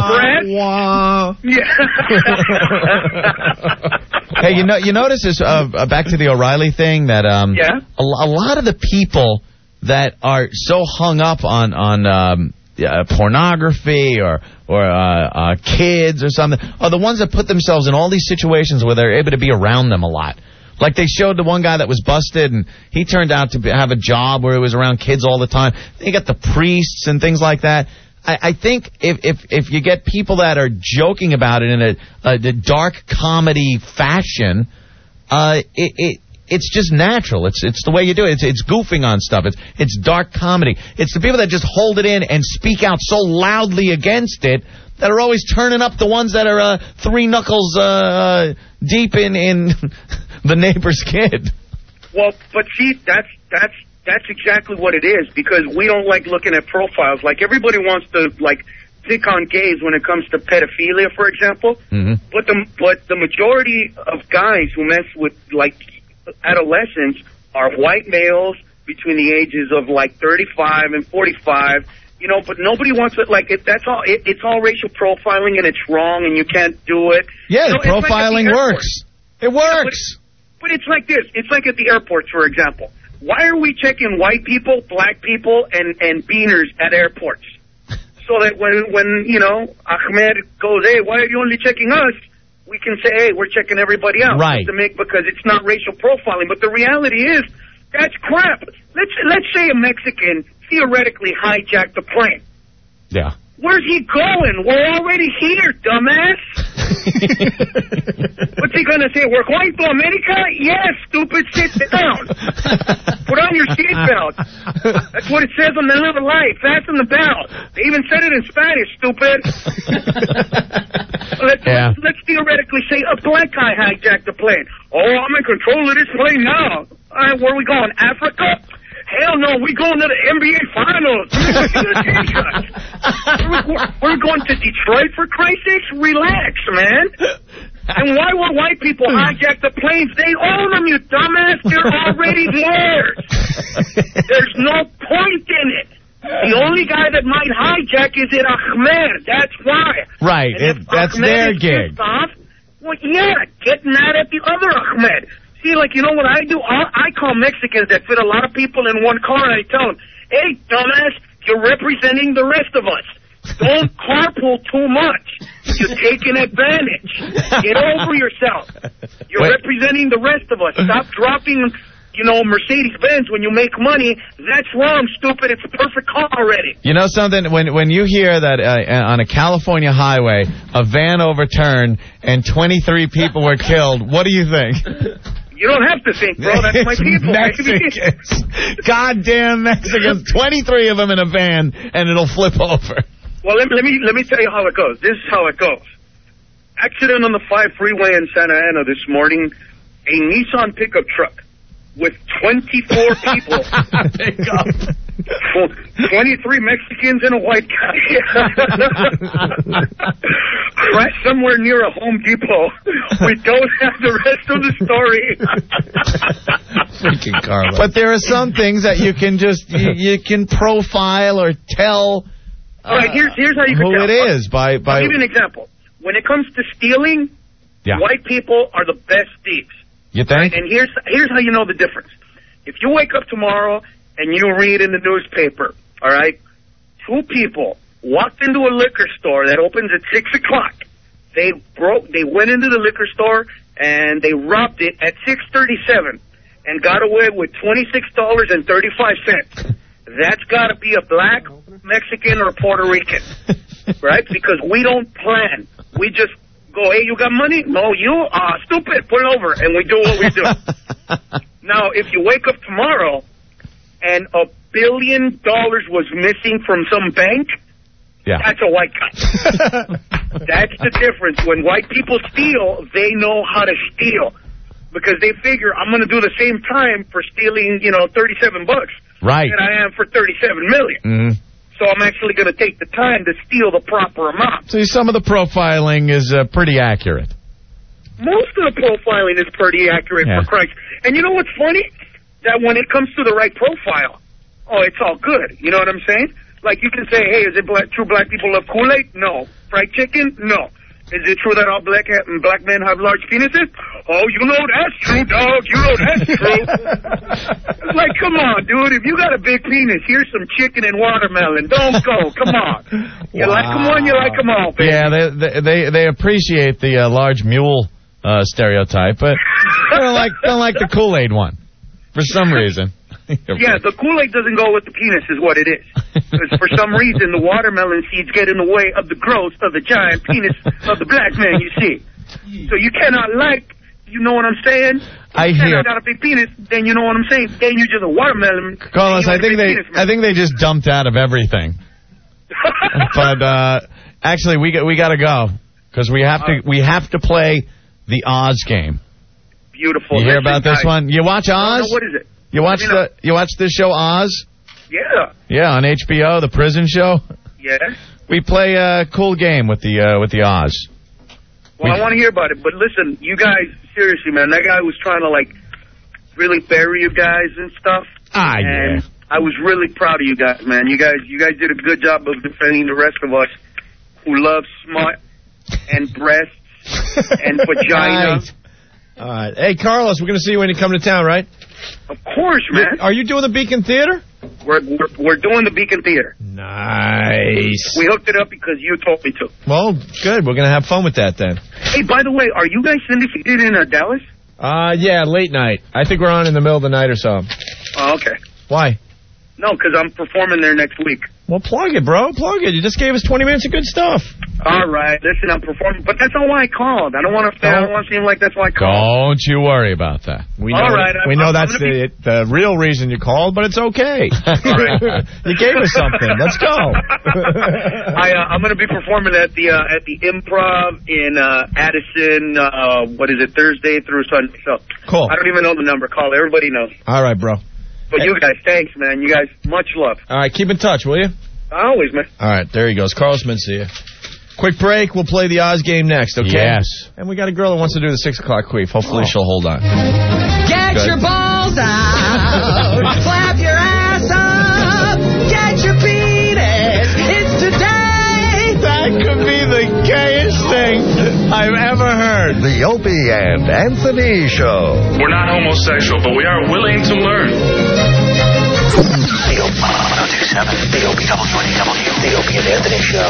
breath? Yeah. Hey, you notice this, back to the O'Reilly thing, that a lot of the people that are so hung up on pornography or kids or something are the ones that put themselves in all these situations where they're able to be around them a lot. Like they showed the one guy that was busted, and he turned out to have a job where he was around kids all the time. They got the priests and things like that. I think if you get people that are joking about it in a dark comedy fashion, it's just natural. It's the way you do it. It's goofing on stuff. It's dark comedy. It's the people that just hold it in and speak out so loudly against it that are always turning up the ones that are 3 knuckles deep in the neighbor's kid. Well, but see, that's exactly what it is, because we don't like looking at profiles. Like, everybody wants to, like, pick on gays when it comes to pedophilia, for example. Mm-hmm. But the majority of guys who mess with, like, adolescents are white males between the ages of, like, 35 and 45. But nobody wants it. Like, it's all racial profiling, and it's wrong, and you can't do it. Yeah, profiling works. It works. But it's like this. It's like at the airports, for example. Why are we checking white people, black people, and beaners at airports? So that when Ahmed goes, "Hey, why are you only checking us?" we can say, "Hey, we're checking everybody else." Right. Because it's not racial profiling. But the reality is, that's crap. Let's say a Mexican theoretically hijacked the plane. Yeah. Where's he going? We're already here, dumbass. What's he going to say? "We're going to America?" "Yes, stupid, sit down. Put on your seatbelt." That's what it says on the little light. Fasten the belt. They even said it in Spanish, stupid. Let's theoretically say a black guy hijacked the plane. "Oh, I'm in control of this plane now." "All right, where are we going? Africa?" "Hell no, we're going to the NBA Finals." We're going to Detroit, for Christ's sakes? Relax, man. And why would white people hijack the planes? They own them, you dumbass. They're already theirs. There's no point in it. The only guy that might hijack is Ahmed. That's why. Right. That's their gig. Off, well, yeah, get mad at the other Ahmed. See, like, you know what I do? I call Mexicans that fit a lot of people in one car, and I tell them, "Hey, dumbass, you're representing the rest of us. Don't carpool too much. You're taking advantage. Get over yourself. You're representing the rest of us. Stop dropping, Mercedes-Benz when you make money. That's wrong, stupid. It's a perfect car already." You know something? When you hear that on a California highway, a van overturned and 23 people were killed, what do you think? You don't have to think, bro. That's my people. Mexicans. Goddamn Mexicans. 23 of them in a van, and it'll flip over. Well, let me tell you how it goes. This is how it goes. Accident on the 5 freeway in Santa Ana this morning. A Nissan pickup truck with 24 people. 23 Mexicans and a white guy. Right somewhere near a Home Depot. We don't have the rest of the story. Freaking Carlos. But there are some things that you can just you can profile or tell. All right, here's how you can who tell. it is by. I'll give you an example. When it comes to stealing, white people are the best thieves. You think? And here's how you know the difference. If you wake up tomorrow and you read in the newspaper, all right, 2 people walked into a liquor store that opens at 6 o'clock. They went into the liquor store and they robbed it at 6:37. and got away with $26.35. That's got to be a black, Mexican, or Puerto Rican, right? Because we don't plan. We just go, hey, you got money? No, you? Stupid. Put it over. And we do what we do. Now, if you wake up tomorrow and $1 billion was missing from some bank, that's a white guy. That's the difference. When white people steal, they know how to steal. Because they figure, I'm going to do the same time for stealing, $37 right. than I am for $37 million. Mm-hmm. So I'm actually going to take the time to steal the proper amount. See, some of the profiling is pretty accurate. Most of the profiling is pretty accurate, for Christ. And you know what's funny? That when it comes to the right profile, it's all good. You know what I'm saying? Like, you can say, hey, is it true black people love Kool-Aid? No. Fried chicken? No. Is it true that all black men have large penises? Oh, you know that's true, dog. You know that's true. It's like, come on, dude. If you got a big penis, here's some chicken and watermelon. Don't go. Come on. You like them one, you like them all, baby. Yeah, they appreciate the large mule stereotype, but they don't like the Kool-Aid one for some reason. Yeah, the Kool-Aid doesn't go with the penis is what it is. Because for some reason, the watermelon seeds get in the way of the growth of the giant penis of the black man, you see. So you cannot you know what I'm saying? I hear. If you got a big penis, then you know what I'm saying. Then you're just a watermelon. Carlos, I think they just dumped out of everything. But actually, we got to go because we have to play the Oz game. Beautiful. You hear about this one? You watch Oz? What is it? You watch this show Oz? Yeah. Yeah, on HBO, the prison show. Yeah. We play a cool game with the Oz. Well, I want to hear about it, but listen, you guys, seriously, man, that guy was trying to really bury you guys and stuff. And I was really proud of you guys, man. You guys did a good job of defending the rest of us who love smut and breasts and vagina. All right. Hey, Carlos, we're going to see you when you come to town, right? Of course, man. Are you doing the Beacon Theater? We're doing the Beacon Theater. Nice. We hooked it up because you told me to. Well, good. We're going to have fun with that then. Hey, by the way, are you guys syndicated in Dallas? Yeah, late night. I think we're on in the middle of the night or so. Oh, okay. Why? No, because I'm performing there next week. Well, plug it, bro. Plug it. You just gave us 20 minutes of good stuff. All right. Listen, I'm performing, but that's not why I called. I don't want to seem like that's why I called. Don't you worry about that. We know that's the real reason you called, but it's okay. You gave us something. Let's go. I'm going to be performing at the Improv in Addison. Thursday through Sunday. So cool. I don't even know the number. Call. Everybody knows. All right, bro. But you guys, thanks, man. You guys, much love. All right, keep in touch, will you? Always, man. All right, there he goes. Carlos Mencia. Quick break. We'll play the Oz game next, okay? Yes. And we got a girl that wants to do the 6 o'clock queef. Hopefully she'll hold on. Get Good. your balls out. Clap your ass up. Get your penis. It's today. That could be the gayest thing I've ever heard. The Opie and Anthony Show. We're not homosexual, but we are willing to learn. The Opie 1027, the Opie WNEW, the Opie and Anthony Show.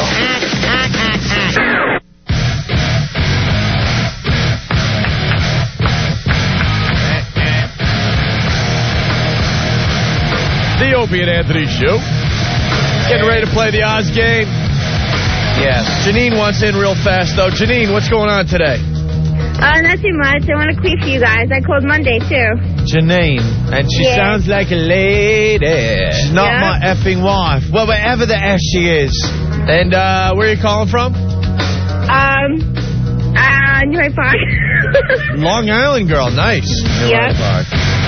The Opie and Anthony Show. Getting ready to play the Oz game. Yes. Janine wants in real fast, though. Janine, what's going on today? Not too much. I want to queef you guys. I called Monday, too. Janine. And she sounds like a lady. She's not my effing wife. Well, wherever the F she is. And where are you calling from? New Hyde Park. Long Island girl. Nice. New Yep. Hyde Park.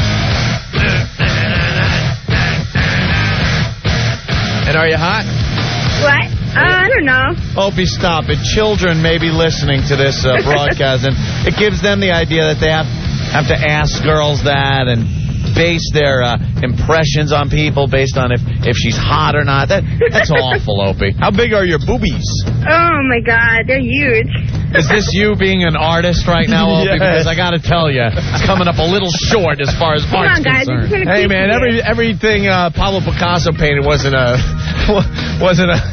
And are you hot? What? I don't know. Opie, stop it. Children may be listening to this broadcast, and it gives them the idea that they have to ask girls that and base their impressions on people based on if she's hot or not. That's awful, Opie. How big are your boobies? Oh, my God. They're huge. Is this you being an artist right now, Opie? Yes. Because I got to tell you, it's coming up a little short as far as Come art's on, guys. concerned. It's Hey, man, everything Pablo Picasso painted wasn't a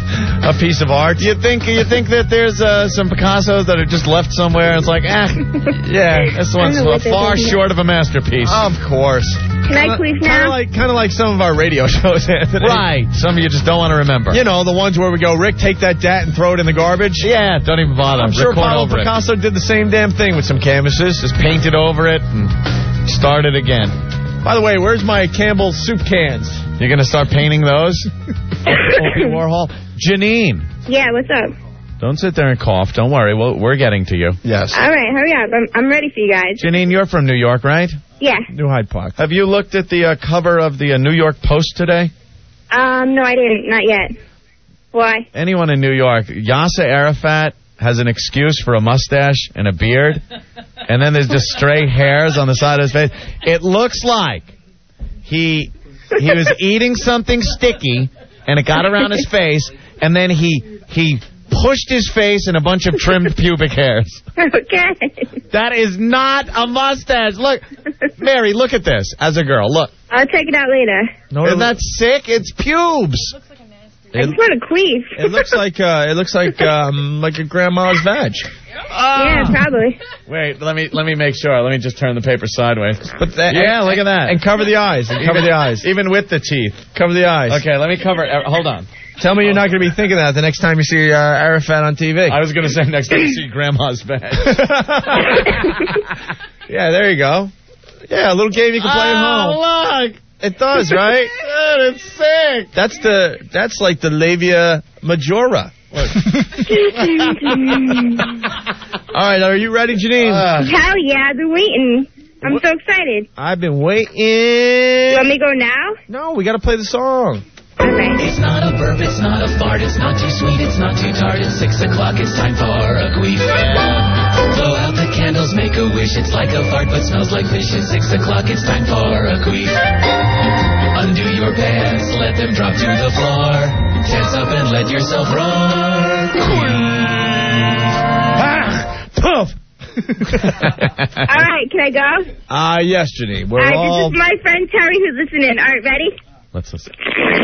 a piece of art. You think that there's some Picassos that are just left somewhere and it's like, yeah, this one's far short of a masterpiece. Of course. Can I queef now? Kind of like some of our radio shows, Anthony. Right. Some of you just don't want to remember. You know, the ones where we go, Rick, take that dat and throw it in the garbage. Yeah, don't even bother. I'm sure Record Pablo over it. Picasso did the same damn thing with some canvases. Just painted over it and start it again. By the way, where's my Campbell's soup cans? You're going to start painting those? Opie Warhol. Janine. Yeah, what's up? Don't sit there and cough. Don't worry. We're getting to you. Yes. All right, hurry up. I'm ready for you guys. Janine, you're from New York, right? Yeah. New Hyde Park. Have you looked at the cover of the New York Post today? No, I didn't. Not yet. Why? Anyone in New York, Yasser Arafat has an excuse for a mustache and a beard, and then there's just stray hairs on the side of his face. It looks like he was eating something sticky, and it got around his face, and then he pushed his face in a bunch of trimmed pubic hairs. Okay. That is not a mustache. Look, Mary, look at this as a girl. Look. I'll check it out later. No, Isn't that sick? It's pubes. I just want to queef. It looks like a grandma's vag. Yeah, probably. Wait, let me make sure. Let me just turn the paper sideways. But that, yeah, look at that. And cover the eyes. Even with the teeth. Cover the eyes. Okay, let me cover. Hold on. Tell me you're not going to be thinking that the next time you see Arafat on TV. I was going to say next time you see grandma's vag. Yeah, there you go. Yeah, a little game you can play at home. Look. It does, right? Dude, it's sick. That's like the labia majora. All right, are you ready, Janine? Hell yeah, I've been waiting. I'm so excited. I've been waiting. You want me to go now? No, we got to play the song. Okay. It's not a burp, it's not a fart, it's not too sweet, it's not too tart. It's 6 o'clock, it's time for a queef. Blow out the candles, make a wish. It's like a fart, but smells like fish. It's 6 o'clock, it's time for a queef. Undo your pants, let them drop to the floor. Tense up and let yourself roar. Puff. All right, can I go? Yes, Janine. All right, this is my friend Terry who's listening. All right, ready? Let's listen.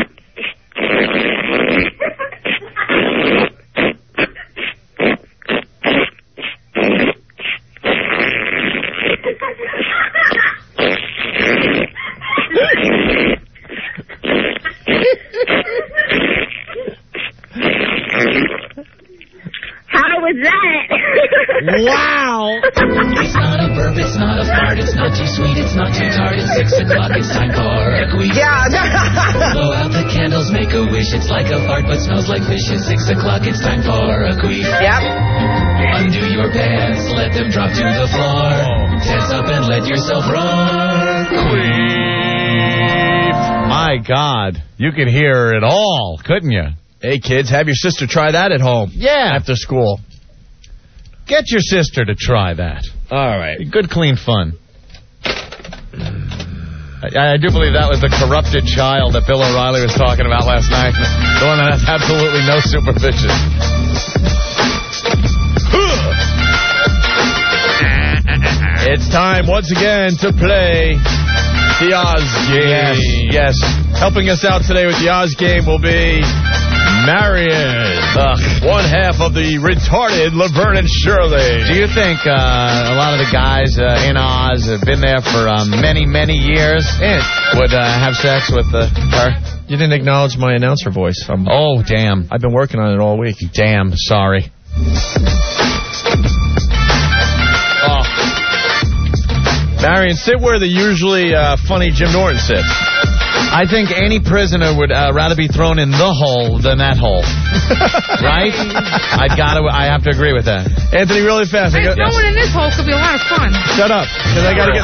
How was that? Wow. It's not a burp, it's not a fart, it's not too sweet, it's not too tart. It's 6 o'clock, it's time for a queef. Yeah. Blow out the candles, make a wish. It's like a fart, but smells like fish. It's 6 o'clock, it's time for a queef. Yep. Undo your pants, let them drop to the floor. Tense up and let yourself roar. Queef. My God, you could hear it all, couldn't you? Hey, kids, have your sister try that at home. Yeah. After school. Get your sister to try that. All right. Good, clean fun. I do believe that was the corrupted child that Bill O'Reilly was talking about last night. The one that has absolutely no supervision. It's time once again to play the Oz game. Yes. Helping us out today with the Oz game will be Marion, one half of the retarded Laverne and Shirley. Do you think a lot of the guys in Oz have been there for many, many years and would have sex with her? You didn't acknowledge my announcer voice. Oh, damn. I've been working on it all week. Damn, sorry. Oh. Marion, sit where the usually funny Jim Norton sits. I think any prisoner would rather be thrown in the hole than that hole. Right? I have to agree with that. Anthony, really fast. Hey, throwing in this hole could be a lot of fun. Shut up, because I got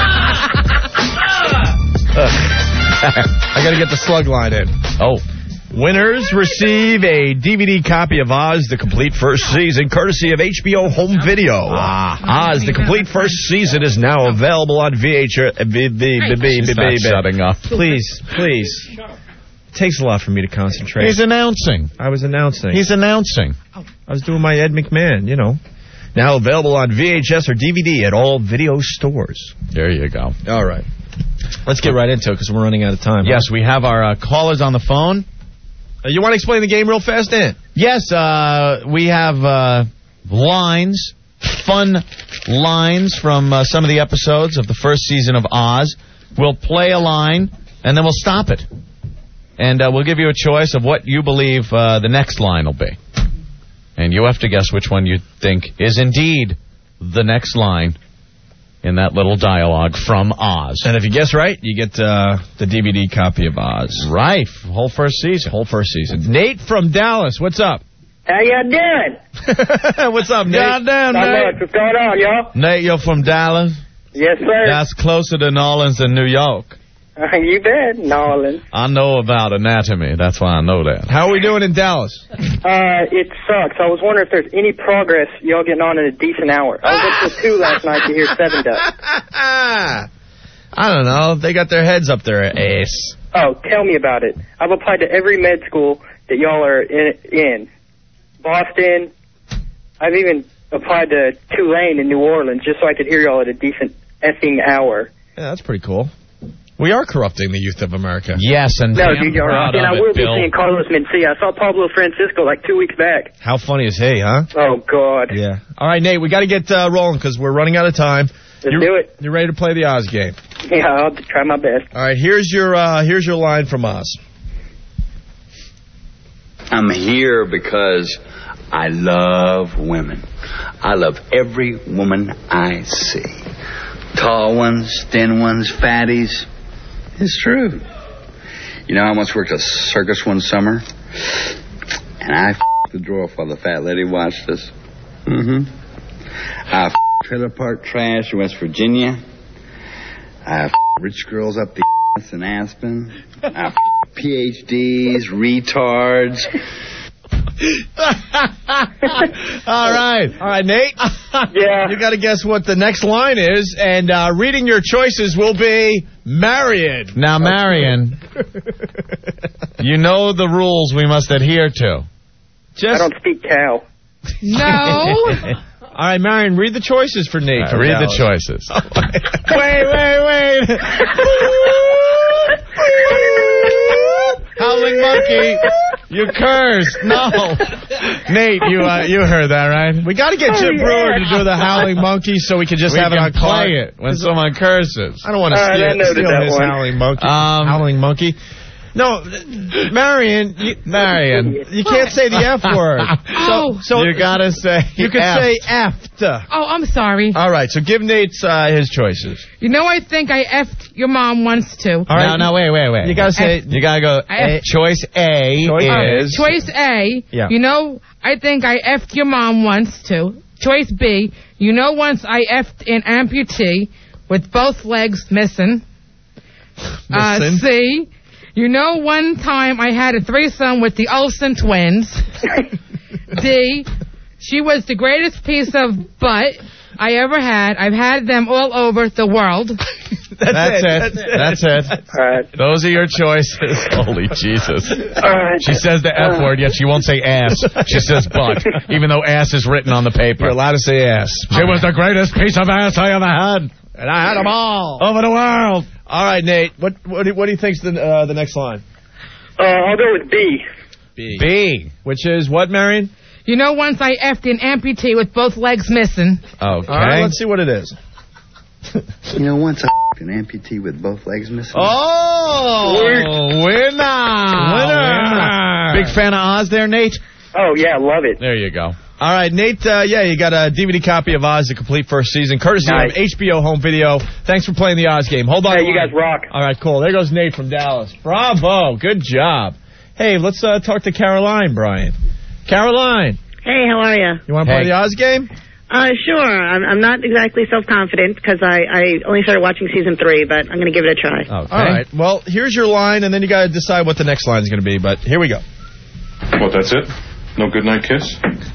to get the slug line in. Oh. Winners receive a DVD copy of Oz, the complete first season, courtesy of HBO Home Video. Oz, the complete first season is now available on VHS. Shutting up. Please. It takes a lot for me to concentrate. He's announcing. I was announcing. He's announcing. I was doing my Ed McMahon, you know. Now available on VHS or DVD at all video stores. There you go. All right. Let's get right into it because we're running out of time. Yes, we have our callers on the phone. You want to explain the game real fast, Dan? Yes, we have lines, fun lines from some of the episodes of the first season of Oz. We'll play a line, and then we'll stop it. And we'll give you a choice of what you believe the next line will be. And you have to guess which one you think is indeed the next line in that little dialogue from Oz. And if you guess right, you get the DVD copy of Oz. Right. Whole first season. Nate from Dallas, what's up? How y'all doing? What's up, Nate? Goddamn, Not Nate. much. What's going on, y'all? Nate, you're from Dallas? Yes, sir. That's closer to New Orleans than New York. You bet, Nolan. I know about anatomy. That's why I know that. How are we doing in Dallas? It sucks. I was wondering if there's any progress y'all getting on in a decent hour. I was up till 2 last night to hear 7 does. I don't know. They got their heads up their ass. Oh, tell me about it. I've applied to every med school that y'all are in. Boston. I've even applied to Tulane in New Orleans just so I could hear y'all at a decent effing hour. Yeah, that's pretty cool. We are corrupting the youth of America. Yes, and no, dude, you're right. And I will be seeing Carlos Mencia. I saw Pablo Francisco like 2 weeks back. How funny is he, huh? Oh, God. Yeah. All right, Nate, we got to get rolling because we're running out of time. Let's do it. You ready to play the Oz game? Yeah, I'll try my best. All right, here's your line from Oz. I'm here because I love women. I love every woman I see. Tall ones, thin ones, fatties. It's true. You know, I once worked a circus one summer, and I f***ed the drawer while the fat lady watched us. I f***ed trailer park trash in West Virginia. I f***ed rich girls up the ass in Aspen. I f***ed PhDs, retards. All right, Nate. Yeah. You got to guess what the next line is, and reading your choices will be Marion. Now, Marion, you know the rules we must adhere to. I don't speak cow. No. All right, Marion, read the choices for Nate. Read the choices. Wait. Howling monkey, you cursed. No. Nate, you heard that, right? We got to get Jim Brewer to do the howling monkey so we can just have it on play it when someone curses. I don't want to steal his howling monkey. No, Marion, you can't say the F word. So you gotta say you can say effed. Oh, I'm sorry. All right, so give Nate his choices. You know, I think I effed your mom once too. All right. No, wait. You gotta say. You gotta go. Choice A is. Choice A. Yeah. You know, I think I effed your mom once too. Choice B. You know, once I effed an amputee with both legs missing. C. You know, one time I had a threesome with the Olsen twins. D. She was the greatest piece of butt I ever had. I've had them all over the world. That's it. All right. Those are your choices. Holy Jesus. All right. She says the F word, yet she won't say ass. She says butt, even though ass is written on the paper. You're allowed to say ass. She was the greatest piece of ass I ever had. And I had them all. Over the world. All right, Nate. What do you think's the next line? I'll go with B. B. Which is what, Marion? You know, once I effed an amputee with both legs missing. Okay. All right, let's see what it is. You know, once I f***ed an amputee with both legs missing. Oh! Winner! Big fan of Oz there, Nate? Oh, yeah, love it. There you go. All right, Nate, you got a DVD copy of Oz, the complete first season, courtesy of HBO Home Video. Thanks for playing the Oz game. Hold on. Hey, you guys rock. All right, cool. There goes Nate from Dallas. Bravo. Good job. Hey, let's talk to Caroline, Brian. Caroline. Hey, how are you? You want to play the Oz game? Sure. I'm not exactly self-confident because I only started watching season 3, but I'm going to give it a try. Okay. All right. Well, here's your line, and then you got to decide what the next line is going to be, but here we go. What, that's it? No goodnight kiss?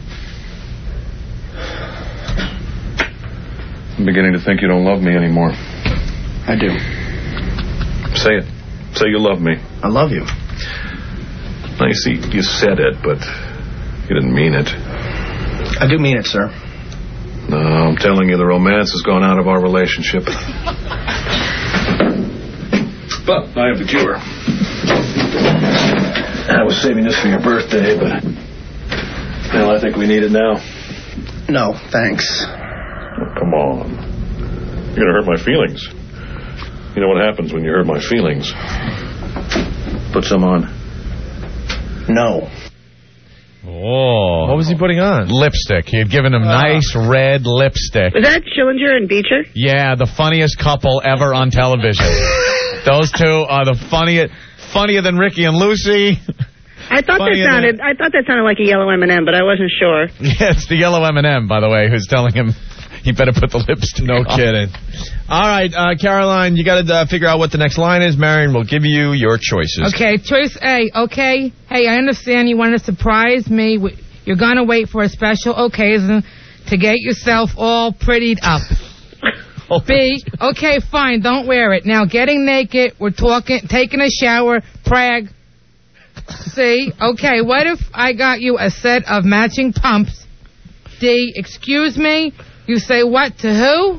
I'm beginning to think you don't love me anymore. I do. Say it. Say you love me. I love you. Now, you see, you said it, but you didn't mean it. I do mean it, sir. No, I'm telling you, the romance has gone out of our relationship. But I have the cure. I was saving this for your birthday, but... Well, I think we need it now. No, thanks. Oh, come on. You're gonna hurt my feelings. You know what happens when you hurt my feelings? Put some on. No. Oh. What was he putting on? Lipstick. He had given him nice red lipstick. Was that Schillinger and Beecher? Yeah, the funniest couple ever on television. Those two are the funnier than Ricky and Lucy. I thought that sounded like a yellow M&M, but I wasn't sure. Yeah, it's the yellow M&M, by the way, who's telling him he better put the lipstick on. No kidding. All right, Caroline, you got to figure out what the next line is. Marion will give you your choices. Okay, choice A. Okay, hey, I understand you want to surprise me. You're going to wait for a special occasion to get yourself all prettied up. B. Okay, fine, don't wear it. Now, getting naked, we're taking a shower, Prague. C. Okay, what if I got you a set of matching pumps? D. Excuse me? You say what to who?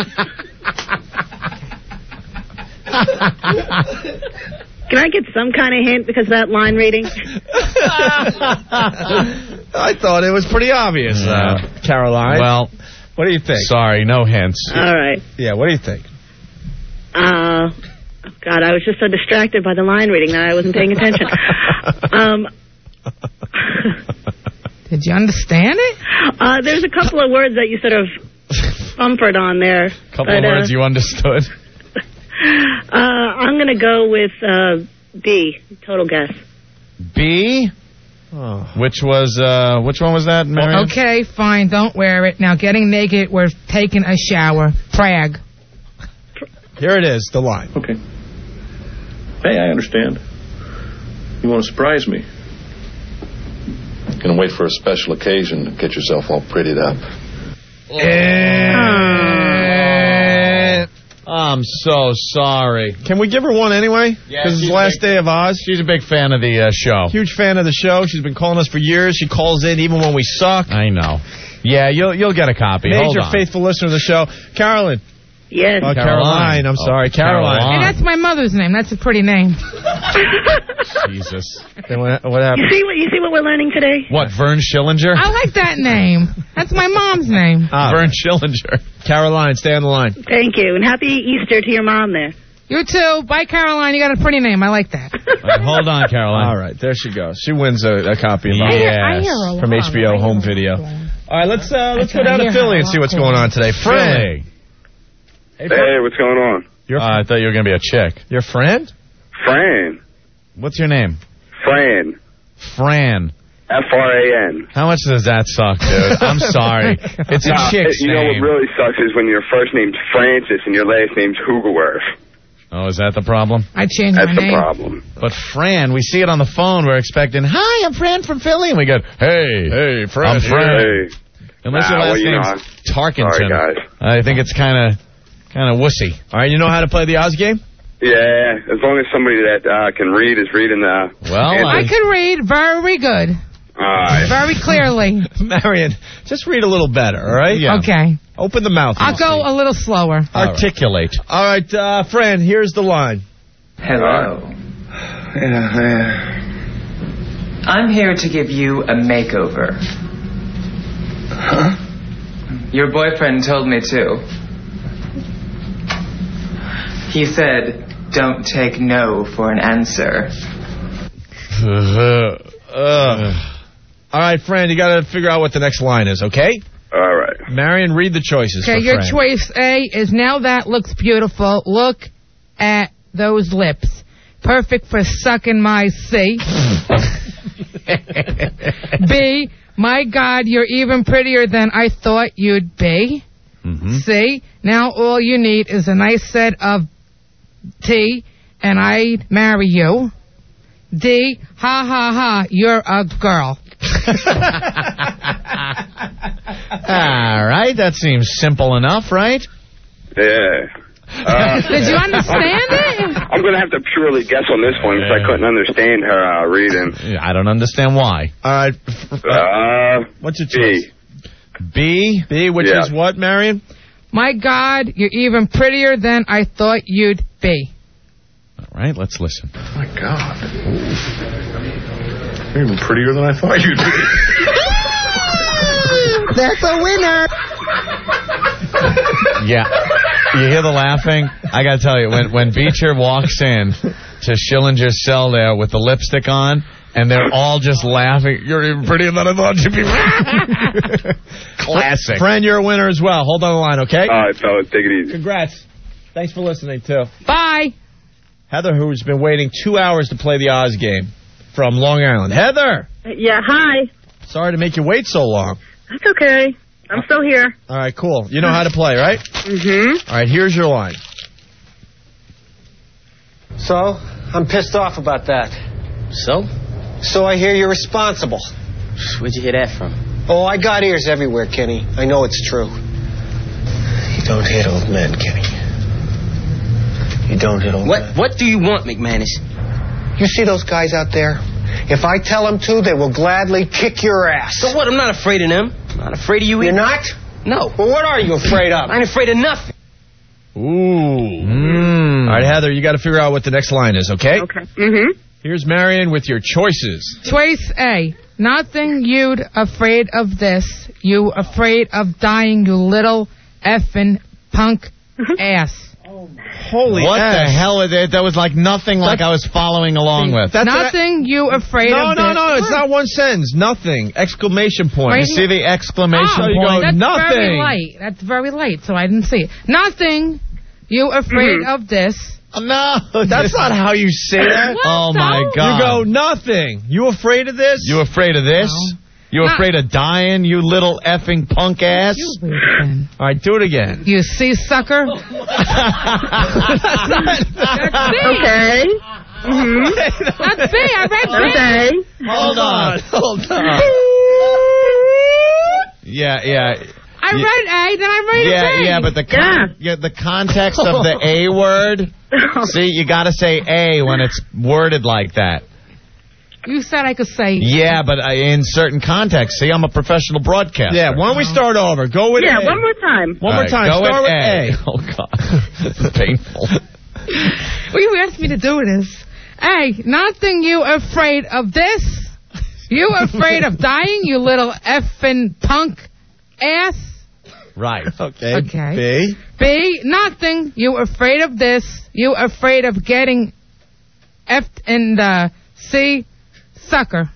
Can I get some kind of hint because of that line reading? I thought it was pretty obvious, Caroline. Well, what do you think? Sorry, no hints. All right. Yeah, what do you think? God, I was just so distracted by the line reading that I wasn't paying attention. Did you understand it? There's a couple of words that you sort of bumpered on there. Couple of words you understood. I'm going to go with B, total guess. B? Oh. Which one was that, Marion? Okay, fine, don't wear it. Now, getting naked, we're taking a shower, Prague. Here it is, the line. Okay. Hey, I understand. You want to surprise me. Gonna wait for a special occasion to get yourself all prettied up. I'm so sorry. Can we give her one anyway? Because it's the last day of Oz. She's a big fan of the show. Huge fan of the show. She's been calling us for years. She calls in even when we suck. I know. Yeah, you'll get a copy. Major faithful listener of the show. Carolyn. Yes. Oh, Caroline. I'm sorry. Caroline. Hey, that's my mother's name. That's a pretty name. Jesus. Then what happened? You see what we're learning today? What, Vern Schillinger? I like that name. That's my mom's name. Vern Schillinger. Caroline, stay on the line. Thank you. And happy Easter to your mom there. You too. Bye, Caroline. You got a pretty name. I like that. Hold on, Caroline. All right, there she goes. She wins a copy of I hear a lot. from HBO home video. All right, let's go down to Philly and see what's going on today. Philly. Hey, what's going on? I thought you were going to be a chick. Your friend? Fran. What's your name? Fran. Fran. F-R-A-N. How much does that suck, dude? I'm sorry. It's a chick's name. You know what name. really sucks is when your first name's Francis and your last name's Hugerwerf. Oh, is that the problem? I changed my name. That's the problem. But Fran, we see it on the phone. We're expecting, hi, I'm Fran from Philly. And we go, hey, Fran. I'm Fran. Hey. Unless your last name's Tarkenton. Sorry, guys. I think it's kind of wussy. All right, you know how to play the Oz game? Yeah, as long as somebody that can read is reading the... Well, I can read very good. All right. Very clearly. Marion, just read a little better, all right? Yeah. Okay. Open the mouth. I'll go a little slower. Articulate. All right, Fran, here's the line. Hello. I'm here to give you a makeover. Huh? Your boyfriend told me to. He said, don't take no for an answer. All right, Fran, you got to figure out what the next line is, okay? All right. Marion, read the choices. Okay, for your Fran. choice A is now that looks beautiful. Look at those lips. Perfect for sucking my C. B, my God, you're even prettier than I thought you'd be. Mm-hmm. C, now all you need is a nice set of T, and I'd marry you. D, ha ha ha, you're a girl. All right, that seems simple enough, right? Yeah. Did you understand it? I'm going to have to purely guess on this one because I couldn't understand her reading. I don't understand why. All right. What's your choice? B, which is what, Marion? My God, you're even prettier than I thought you'd be. All Right? Let's listen. Oh, my God. You're even prettier than I thought you'd be. That's a winner. Yeah. You hear the laughing? I got to tell you, when Beecher walks in to Schillinger's cell there with the lipstick on, and they're all just laughing, you're even prettier than I thought you'd be. Classic. Friend, you're a winner as well. Hold on the line, okay? All right, fellas, take it easy. Congrats. Thanks for listening, too. Bye. Heather, who's been waiting 2 hours to play the Oz game from Long Island. Heather! Yeah, hi. Sorry to make you wait so long. That's okay. I'm still here. All right, cool. You know how to play, right? Mm-hmm. All right, here's your line. So, I'm pissed off about that. So? So I hear you're responsible. Where'd you hear that from? Oh, I got ears everywhere, Kenny. I know it's true. You don't hit old men, Kenny. You don't hit old men. What do you want, McManus? You see those guys out there? If I tell them to, they will gladly kick your ass. So what? I'm not afraid of them. I'm not afraid of you either. You're not? No. Well, what are you afraid of? I ain't afraid of nothing. Ooh. All right, Heather, you got to figure out what the next line is, okay? Okay. Mm-hmm. Here's Marion with your choices. Choice A. Nothing you'd afraid of this. You afraid of dying, you little effing punk ass. Holy What ass. the hell is it? That was like nothing like I was following along with. Nothing you afraid of this. No, it's not one sentence. Nothing. Exclamation point. Right You see the exclamation Oh, point? that's Nothing. very light. That's very light, so I didn't see it. Nothing you afraid of this. No, That's not how you say that. Oh, my God. You go, nothing. You afraid of this? You afraid of this? No. You afraid of dying, you little effing punk ass? All right, do it again. You see, sucker? Okay. Mm-hmm. That's B. I read B. Okay. Hold on. Yeah. I read A, then I read B. Yeah, but the context of the A word. See, you got to say A when it's worded like that. You said I could say. Yeah, but in certain contexts. See, I'm a professional broadcaster. Yeah, why don't we start over? Go with A. Yeah, one more time. One more time. Go Start with A. A. Oh, God. This is painful. Well, you asked me to do this. A. Nothing you afraid of this. You afraid of dying, you little effing punk ass. Right. Okay. B. Nothing you afraid of this. You afraid of getting effed in the C. Sucker.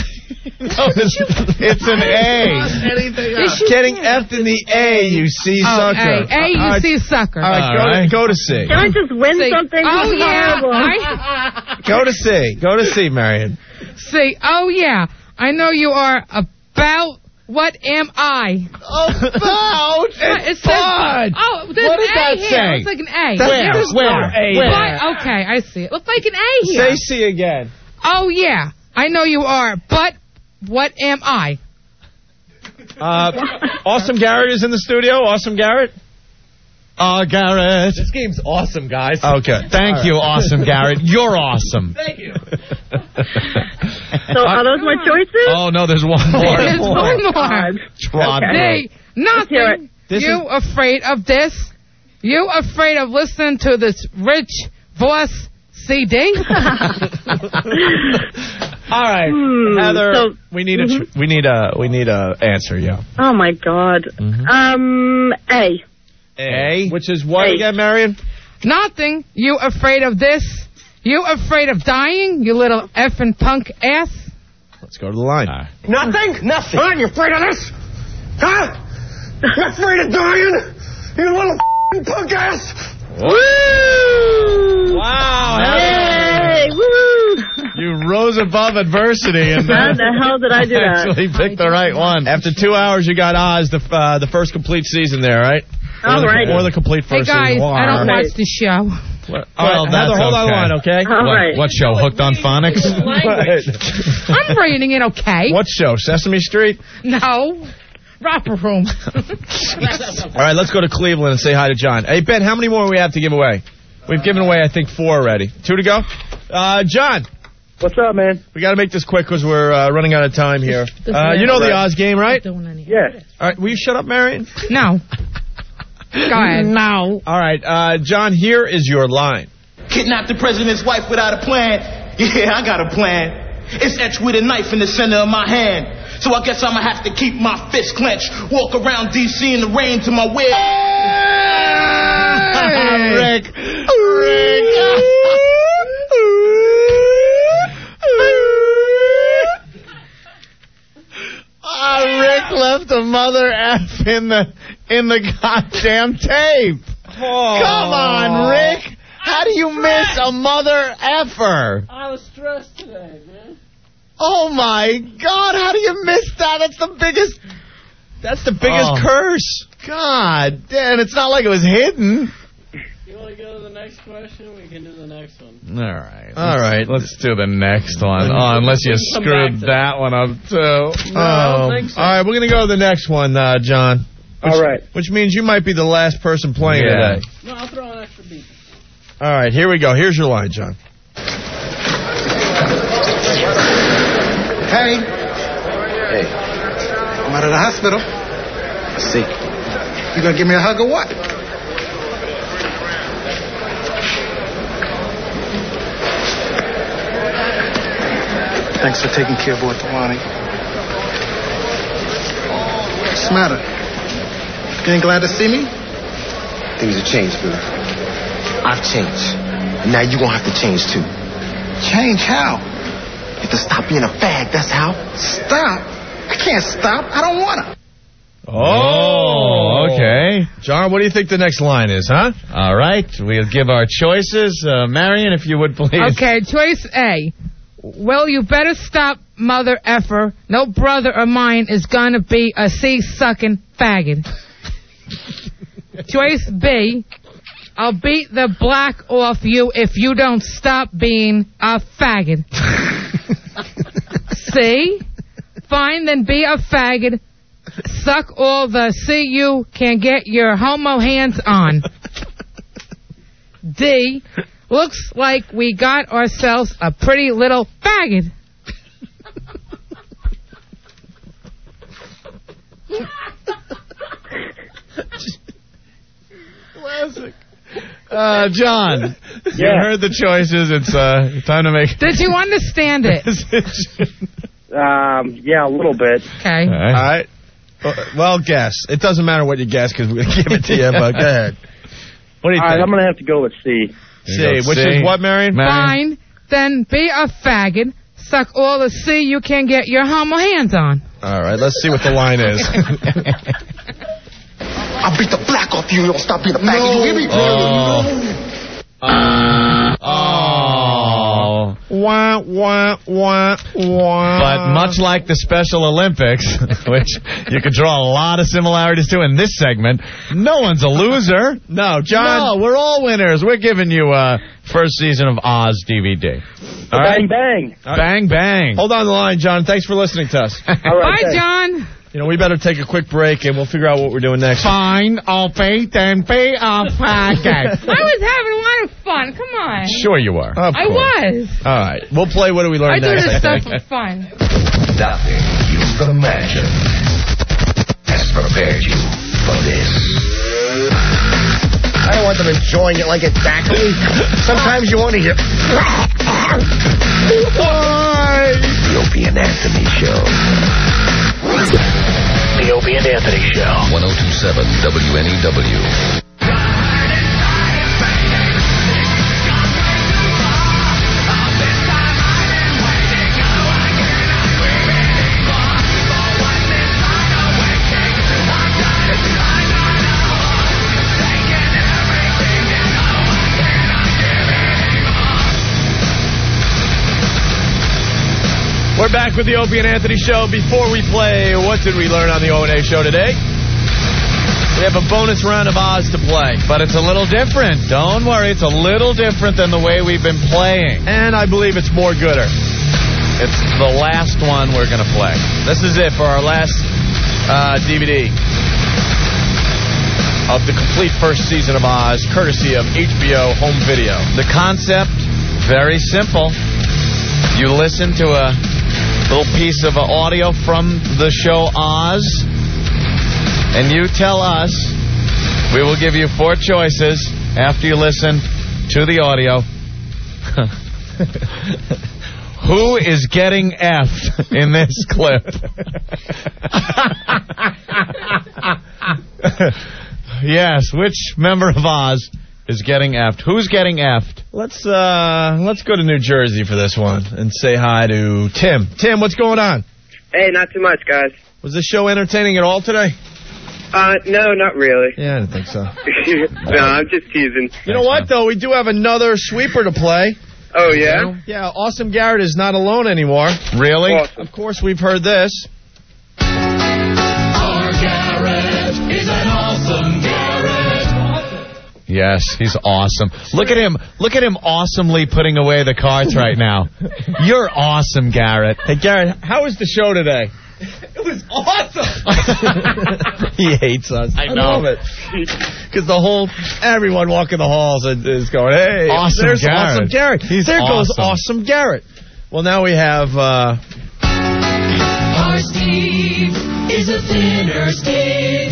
It's an A. Getting F'd in the A, you see sucker. A, you see sucker. All right, go to C. Can I just win something? Oh, This is yeah. horrible. Go to C. Go to C, Marion. C. Oh, yeah. I know you are about. What am I? About? It says, oh, there's What an does that A here. say? It looks like an A. Where? But, okay, I see it. Looks like an A here. Say C again. Oh, yeah. I know you are, but what am I? Awesome Garrett is in the studio. Awesome Garrett. Garrett. This game's awesome, guys. Okay. Thank you, Awesome Garrett. You're awesome. Thank you. So are those my choices? Oh, no, there's one more. There's one more. Trod C. Nothing. You afraid of this? You afraid of listening to this rich voice CD? All right, Heather. So- we need a answer. Yeah. Oh my God. A. A. Which is what A. again, Marion? Nothing. You afraid of this? You afraid of dying, you little effing punk ass? Let's go to the line. Nothing? Nothing. Huh? You afraid of this? Huh? You afraid of dying? You little punk ass? Woo! Wow. Yay! Woo! You rose above adversity and How the hell did I do that? actually picked the right one. After 2 hours, you got Oz, the first complete season there, right? All right. Or the complete Hey, first guys, season. I don't watch the show. All right, Heather, hold on the line, okay? All right. What show? Hooked on Phonics? I'm rating it okay. What show? Sesame Street? No. Romper Room. All right, let's go to Cleveland and say hi to John. Hey, Ben, how many more do we have to give away? We've given away, I think, 4 already. 2 to go? John. What's up, man? We got to make this quick because we're running out of time here. You know the Oz game, right? Yeah. All right, will you shut up, Marion? No. Go ahead. No. All right, John, here is your line. Kidnapped the president's wife without a plan. Yeah, I got a plan. It's etched with a knife in the center of my hand. So I guess I'ma have to keep my fist clenched. Walk around D.C. in the rain to my wig. Rick. Rick left a mother F in the goddamn tape. Oh. Come on, Rick. How do you miss a mother effer? I was stressed today, man. Oh my God! How do you miss that? That's the biggest curse. God damn! It's not like it was hidden. You want to go to the next question? We can do the next one. All right. Let's do the next one. Unless you screwed that one up too. No, I don't think so. All right, we're gonna go to the next one, John. All right. Which means you might be the last person playing today. No, I'll throw an extra beat. All right, here we go. Here's your line, John. Hey. I'm out of the hospital. See. You gonna give me a hug or what? Thanks for taking care of boy Tawani. What's the matter? You ain't glad to see me? Things have changed, Bill. I've changed. And now you're gonna have to change too. Change how? You have to stop being a fag, that's how. Stop? I can't stop. I don't wanna. Oh, okay. John, what do you think the next line is, huh? All right, we'll give our choices. Marion, if you would please. Okay, choice A. Well, you better stop, mother effer. No brother of mine is gonna be a C-sucking faggot. Choice B. I'll beat the black off you if you don't stop being a faggot. C. Fine, then be a faggot. Suck all the C you can get your homo hands on. D. Looks like we got ourselves a pretty little faggot. Classic. John, you heard the choices. It's time to make. Did you understand it? Yeah, a little bit. Okay. All right. Well, guess. It doesn't matter what you guess because we're going to give it to you, but go ahead. What do you think? All right, I'm going to have to go with C. C. Which is what, Marion? Fine, then be a faggot. Suck all the C you can get your homo hands on. All right, let's see what the line is. I'll beat the black off you. You don't stop being a faggot. You hear me? Wah, wah, wah, wah. But much like the Special Olympics, which you could draw a lot of similarities to in this segment, no one's a loser. No, John. No, we're all winners. We're giving you first season of Oz DVD. All right? Bang, bang. Bang, bang. Hold on the line, John. Thanks for listening to us. All right, Bye, thanks. John. You know, we better take a quick break, and we'll figure out what we're doing next. Fine, I'll beat and be a faggot. I was having a lot of fun. Come on. Sure you are. I was. All right. We'll play What Do We Learn I do Next. this stuff for fun. Nothing you can imagine has prepared you for this. I don't want them enjoying it like a daiquiri. Sometimes you want to hear. The Opie and Anthony Show. The Opie and Anthony Show. 1027 WNEW. We're back with the Opie and Anthony Show. Before we play, what did we learn on the O&A show today? We have a bonus round of Oz to play. But it's a little different. Don't worry, it's a little different than the way we've been playing. And I believe it's more gooder. It's the last one we're going to play. This is it for our last DVD of the complete first season of Oz, courtesy of HBO Home Video. The concept, very simple. You listen to a little piece of audio from the show Oz, and you tell us. We will give you 4 choices after you listen to the audio. Who is getting F'd in this clip? Yes, which member of Oz is getting F'd? Who's getting F'd? Let's go to New Jersey for this one and say hi to Tim. Tim, what's going on? Hey, not too much, guys. Was this show entertaining at all today? No, not really. Yeah, I didn't think so. No, I'm just teasing. You know what, though? We do have another sweeper to play. Oh, yeah? Yeah, Awesome Garrett is not alone anymore. Really? Awesome. Of course, we've heard this. Our Garrett is an awesome Garrett. Yes, he's awesome. Look at him awesomely putting away the cards right now. You're awesome, Garrett. Hey, Garrett, how was the show today? It was awesome. He hates us. I know. love it. Because everyone walking the halls is going, hey, Awesome there's Garrett. Awesome Garrett. There goes Awesome Garrett. Well, now we have... Our Steve is a thinner Steve.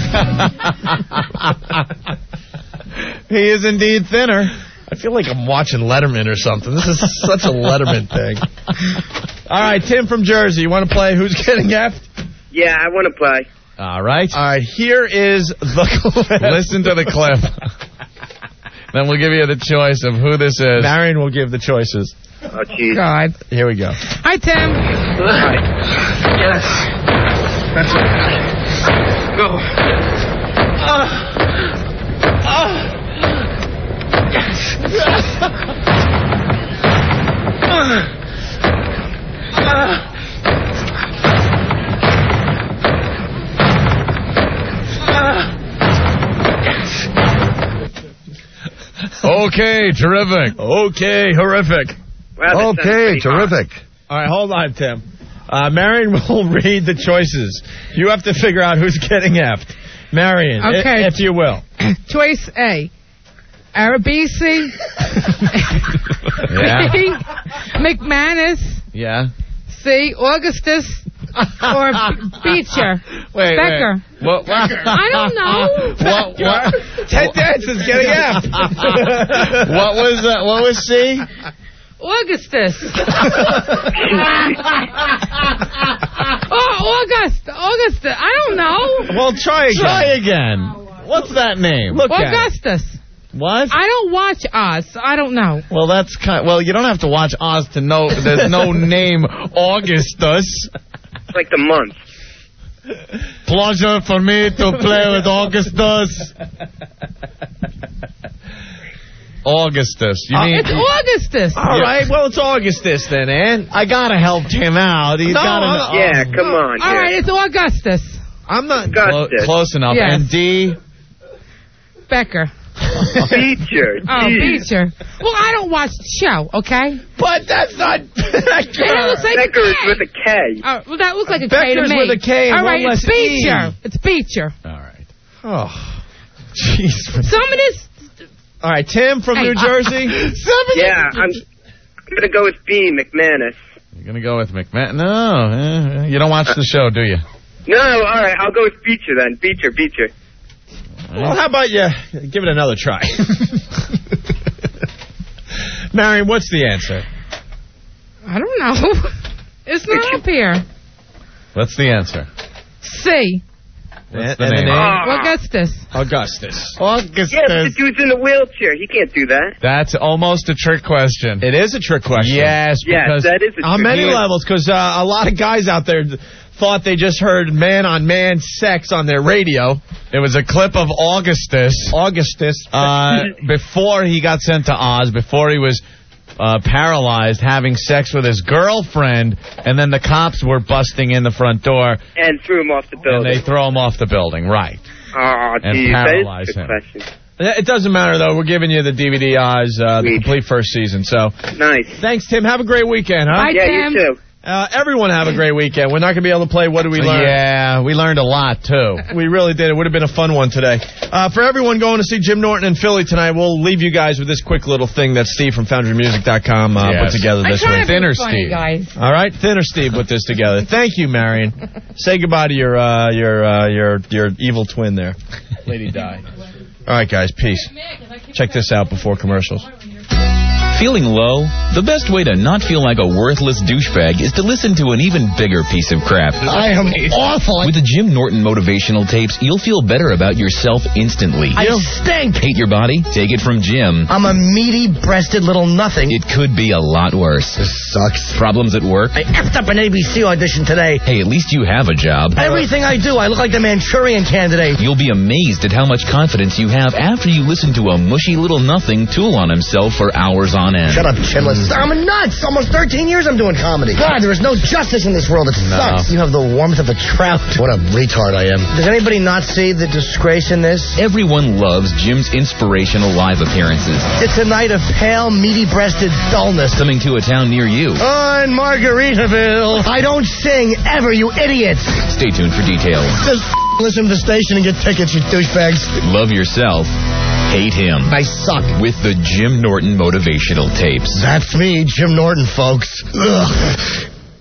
He is indeed thinner. I feel like I'm watching Letterman or something. This is such a Letterman thing. All right, Tim from Jersey, you want to play Who's Getting F'd? Yeah, I want to play. All right. All right, here is the clip. Listen to the clip. Then we'll give you the choice of who this is. Marion will give the choices. Oh, jeez. God. Here we go. Hi, Tim. Hi. Yes. That's it. Go. Okay, terrific. Okay, horrific. Wow, that sounds pretty hot. All right, hold on, Tim. Marion will read the choices. You have to figure out who's getting F'd. Marion, Okay. if you will. Choice A. Arabisi. Yeah. B. McManus. Yeah. C. Augustus. Or Beecher. Wait. Becker. What? I don't know. What? Ted Danson's getting F'd. What was that? What was C? Augustus. Augustus. I don't know. Well, try again. Try again. What's that name? Look at it. Augustus. What? I don't watch Oz, so I don't know. Well, that's well, you don't have to watch Oz to know there's no name Augustus. It's like the month. Pleasure for me to play with Augustus. Augustus. You mean It's Augustus. All right, well, it's Augustus then, Ann. I gotta help him out. He's gotta. Yeah, come on. All right, it's Augustus. I'm not Augustus. Close enough. Yes. And D. Becker. Beecher. Oh, Beecher. Well, I don't watch the show, okay? But that's not Becker. Becker is with a K. Well, that looks like a K to Becker's me. with a K and All right, one it's less E. Beecher. It's Beecher. All right. Oh, jeez. Some of this... All right, Tim from New Jersey. Yeah, I'm going to go with B, McManus. You're gonna go with McMahon? No, you don't watch the show, do you? No, all right, I'll go with Beecher then. Beecher. Well, how about you give it another try? Marion, what's the answer? I don't know. It's not up here. What's the answer? C. What's the name? Augustus. Augustus. Augustus. Yeah, but the dude's in a wheelchair. He can't do that. That's almost a trick question. It is a trick question. Yes, because that is a trick on many question. levels, because a lot of guys out there thought they just heard man-on-man sex on their radio. it was a clip of Augustus. Before he got sent to Oz, before he was paralyzed, having sex with his girlfriend, and then the cops were busting in the front door. And threw him off the building. And they throw him off the building, right. Oh, And geez, paralyze that is a him. good question. It doesn't matter, though. We're giving you the DVD Oz, the complete first season. So, nice. Thanks, Tim. Have a great weekend, huh? Bye, Yeah, Tim. you too. Everyone have a great weekend. We're not going to be able to play What Do We Learn? Yeah, we learned a lot, too. We really did. It would have been a fun one today. For everyone going to see Jim Norton in Philly tonight, we'll leave you guys with this quick little thing that Steve from FoundryMusic.com put together this I week. tried to be funny, guys. All right, Thinner Steve put this together. Thank you, Marion. Say goodbye to your evil twin there, Lady Di. All right, guys, peace. Check this out before commercials. Feeling low? The best way to not feel like a worthless douchebag is to listen to an even bigger piece of crap. I am awful. With the Jim Norton motivational tapes, you'll feel better about yourself instantly. I stink. Hate your body? Take it from Jim. I'm a meaty-breasted little nothing. It could be a lot worse. This sucks. Problems at work? I effed up an ABC audition today. Hey, at least you have a job. Everything I do, I look like the Manchurian Candidate. You'll be amazed at how much confidence you have after you listen to a mushy little nothing tool on himself for hours on end. Shut up, Chinless. I'm nuts. Almost 13 years I'm doing comedy. God, there is no justice in this world. It sucks. You have the warmth of a trout. What a retard I am. Does anybody not see the disgrace in this? Everyone loves Jim's inspirational live appearances. It's a night of pale, meaty-breasted dullness. Coming to a town near you. On Margaritaville. I don't sing ever, you idiots. Stay tuned for details. Just listen to the station and get tickets, you douchebags. Love yourself. Hate him. I suck. With the Jim Norton motivational tapes. That's me, Jim Norton, folks. Ugh.